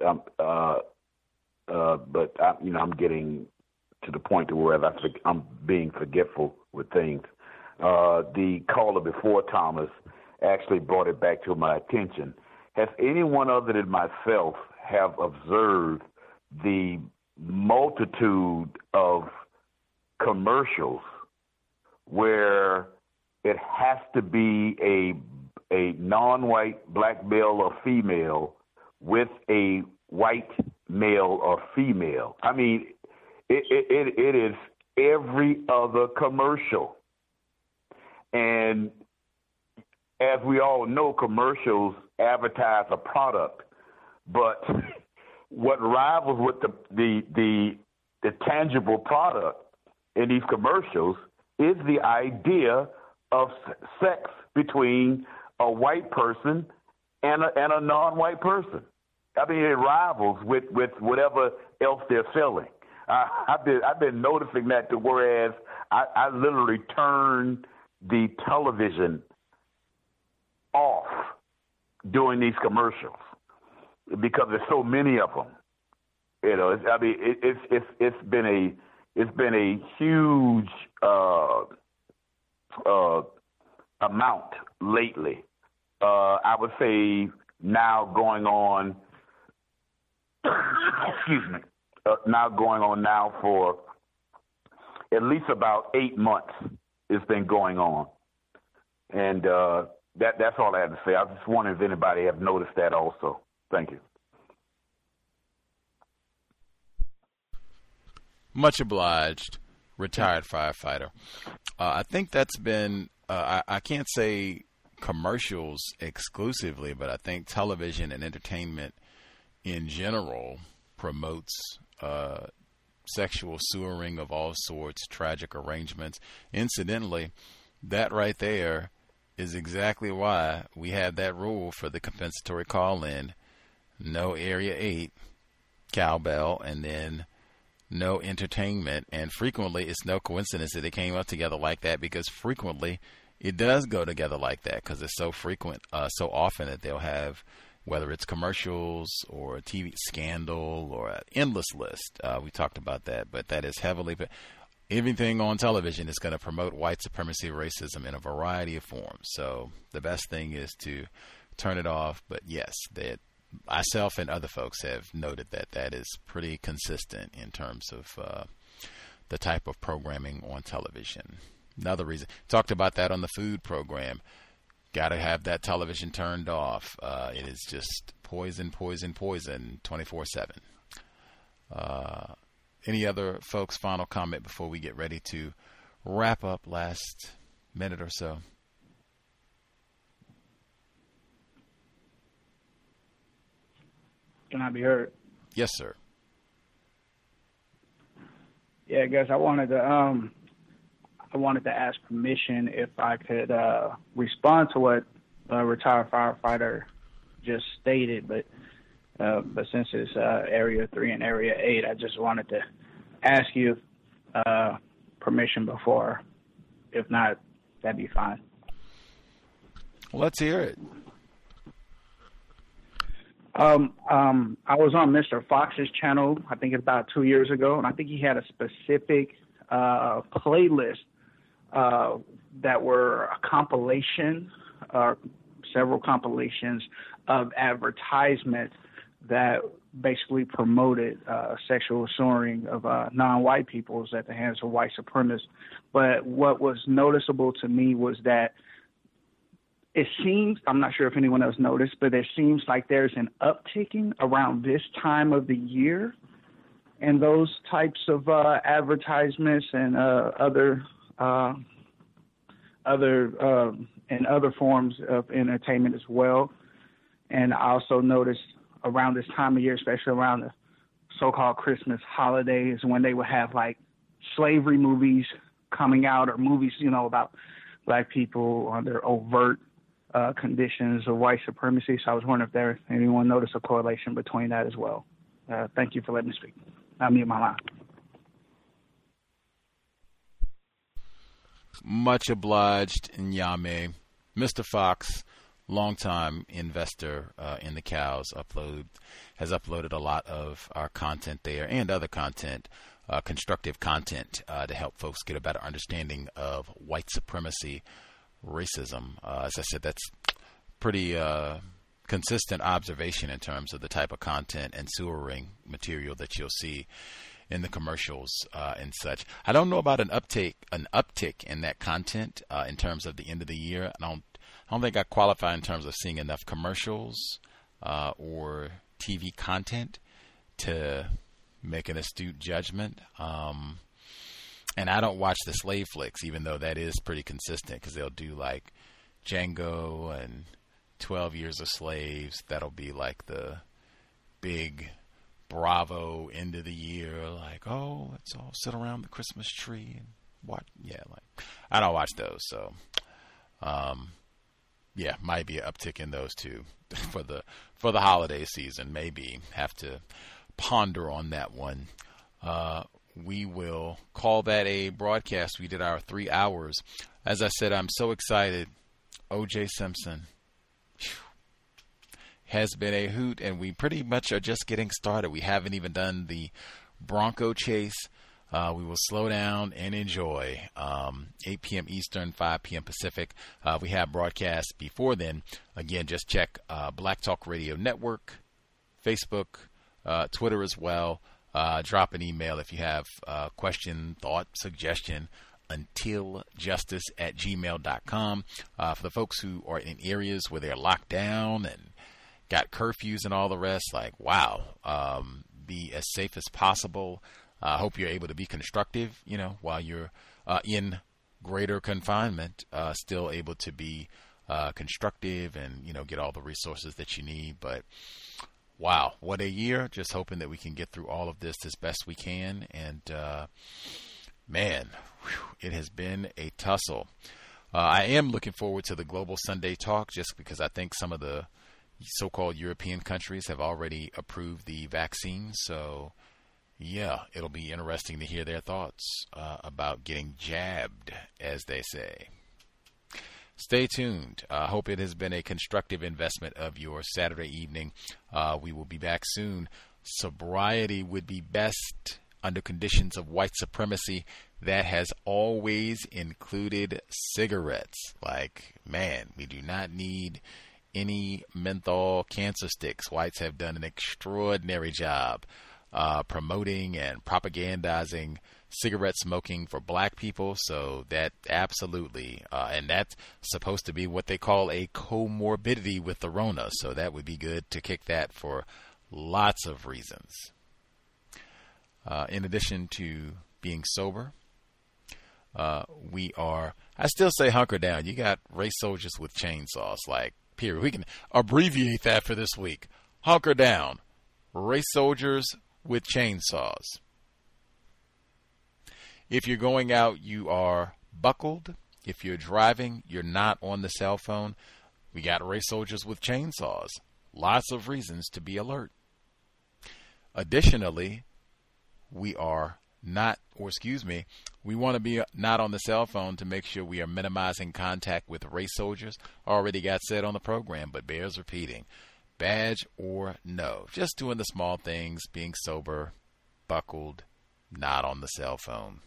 I'm getting to the point to where I'm being forgetful with things. The caller before Thomas actually brought it back to my attention. Has anyone other than myself have observed the multitude of commercials where it has to be a non-white black male or female with a white male or female? I mean, it is every other commercial. And as we all know, commercials advertise a product, but what rivals with the tangible product in these commercials is the idea of sex between a white person and a non-white person. I mean, it rivals with whatever else they're selling. I've been noticing that, to whereas I literally turned the television off during these commercials because there's so many of them. You know, it's been a huge amount lately. I would say now going on. Excuse me. Now going on now for at least about 8 months. It's been going on, and that's all I had to say. I was just wondering if anybody have noticed that also. Thank you. Much obliged, retired firefighter. I think that's been, I can't say commercials exclusively, but I think television and entertainment in general promotes sexual sewering of all sorts, tragic arrangements. Incidentally, that right there is exactly why we had that rule for the compensatory call-in. No Area 8 cowbell, and then no entertainment. And frequently, it's no coincidence that it came up together like that, because frequently it does go together like that, because it's so frequent, so often that they'll have, whether it's commercials or a TV scandal or an endless list. We talked about that, but that is heavily. But everything on television is going to promote white supremacy, racism in a variety of forms. So the best thing is to turn it off. But yes, that myself and other folks have noted that that is pretty consistent in terms of the type of programming on television. Another reason, talked about that on the food program. Got to have that television turned off. It is just poison, poison, poison 24/7. Any other folks' final comment before we get ready to wrap up? Last minute or so. Can I be heard? Yes, sir. Yeah, I guess I wanted to ask permission if I could respond to what a retired firefighter just stated, but since it's Area 3 and Area 8, I just wanted to ask you permission before. If not, that'd be fine. Well, let's hear it. I was on Mr. Fox's channel, I think about 2 years ago, and I think he had a specific playlist that were a compilation, several compilations of advertisements that basically promoted sexual assaulting of non-white peoples at the hands of white supremacists. But what was noticeable to me was that it seems, I'm not sure if anyone else noticed, but it seems like there's an upticking around this time of the year and those types of advertisements and other forms of entertainment as well. And I also noticed around this time of year, especially around the so-called Christmas holidays, when they would have like slavery movies coming out, or movies, about black people under overt conditions of white supremacy. So I was wondering if anyone noticed a correlation between that as well. Thank you for letting me speak. I'll mute my line. Much obliged, Nyame. Mr. Fox, longtime investor in the cows, has uploaded a lot of our content there and other content, constructive content, to help folks get a better understanding of white supremacy, racism. As I said, that's pretty consistent observation in terms of the type of content and sewering material that you'll see in the commercials and such. I don't know about an uptick in that content in terms of the end of the year. I don't think I qualify in terms of seeing enough commercials or TV content to make an astute judgment. And I don't watch the slave flicks, even though that is pretty consistent, because they'll do like Django and 12 Years a Slave. That'll be like the big Bravo end of the year, like, oh, let's all sit around the Christmas tree and watch. Yeah, like I don't watch those, so yeah, might be an uptick in those too for the holiday season. Maybe have to ponder on that one. We will call that a broadcast. We did our 3 hours. As I said, I'm so excited. O.J. Simpson has been a hoot, and we pretty much are just getting started. We haven't even done the Bronco chase. We will slow down and enjoy. 8 p.m. Eastern, 5 p.m. Pacific. We have broadcasts before then. Again, just check Black Talk Radio Network, Facebook, Twitter as well. Drop an email if you have a question, thought, suggestion, untiljustice@gmail.com. For the folks who are in areas where they're locked down and got curfews and all the rest, like, wow, be as safe as possible. I hope you're able to be constructive, while you're in greater confinement, still able to be constructive and, get all the resources that you need. But wow, what a year. Just hoping that we can get through all of this as best we can. And, man, it has been a tussle. I am looking forward to the Global Sunday Talk just because I think some of the so-called European countries have already approved the vaccine. So, yeah, it'll be interesting to hear their thoughts about getting jabbed, as they say. Stay tuned. I hope it has been a constructive investment of your Saturday evening. We will be back soon. Sobriety would be best under conditions of white supremacy. That has always included cigarettes. Like, man, we do not need any menthol cancer sticks. Whites have done an extraordinary job promoting and propagandizing cigarette smoking for black people. So that absolutely, and that's supposed to be what they call a comorbidity with the Rona. So that would be good to kick that for lots of reasons. In addition to being sober, I still say hunker down. You got race soldiers with chainsaws, like, period. We can abbreviate that for this week. Hunker down. Race soldiers with chainsaws. If you're going out, you are buckled. If you're driving, you're not on the cell phone. We got race soldiers with chainsaws. Lots of reasons to be alert. Additionally, we want to be not on the cell phone to make sure we are minimizing contact with race soldiers. Already got said on the program, but bears repeating. Badge or no. Just doing the small things, being sober, buckled, not on the cell phone.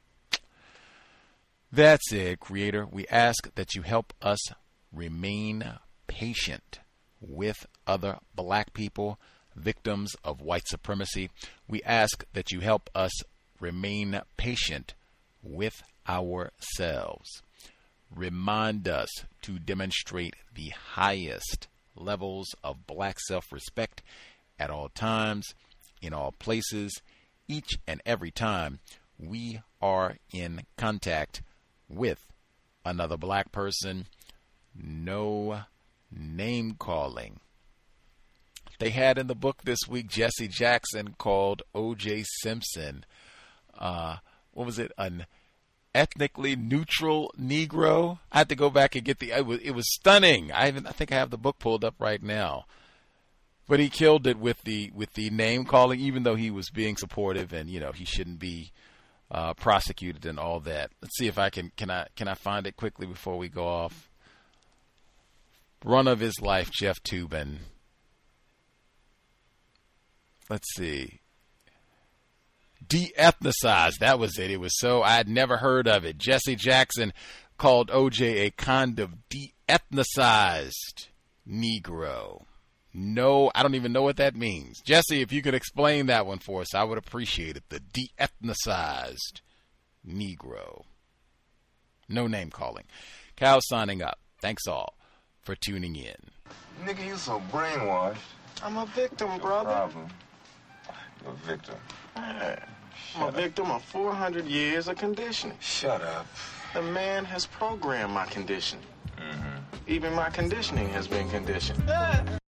That's it, Creator. We ask that you help us remain patient with other black people, victims of white supremacy. We ask that you help us remain patient with ourselves. Remind us to demonstrate the highest levels of black self-respect at all times, in all places, each and every time we are in contact with another black person. No name calling. They had in the book this week Jesse Jackson called O.J. Simpson, what was it, an ethnically neutral Negro? I had to go back and get it was stunning. I think I have the book pulled up right now. But he killed it with the name calling, even though he was being supportive and, he shouldn't be prosecuted and all that. Let's see if I can I find it quickly before we go off. Run of his life, Jeff Toobin. Let's see. De-ethnicized. That was it. It was so, I had never heard of it. Jesse Jackson called OJ a kind of de-ethnicized Negro. No, I don't even know what that means. Jesse, if you could explain that one for us, I would appreciate it. The de-ethnicized Negro. No name calling. Cal signing up. Thanks all for tuning in. Nigga, you so brainwashed. I'm a victim, brother. Problem. You're a victim. I'm a victim of 400 years of conditioning. Shut up. The man has programmed my conditioning. Mm-hmm. Even my conditioning has been conditioned.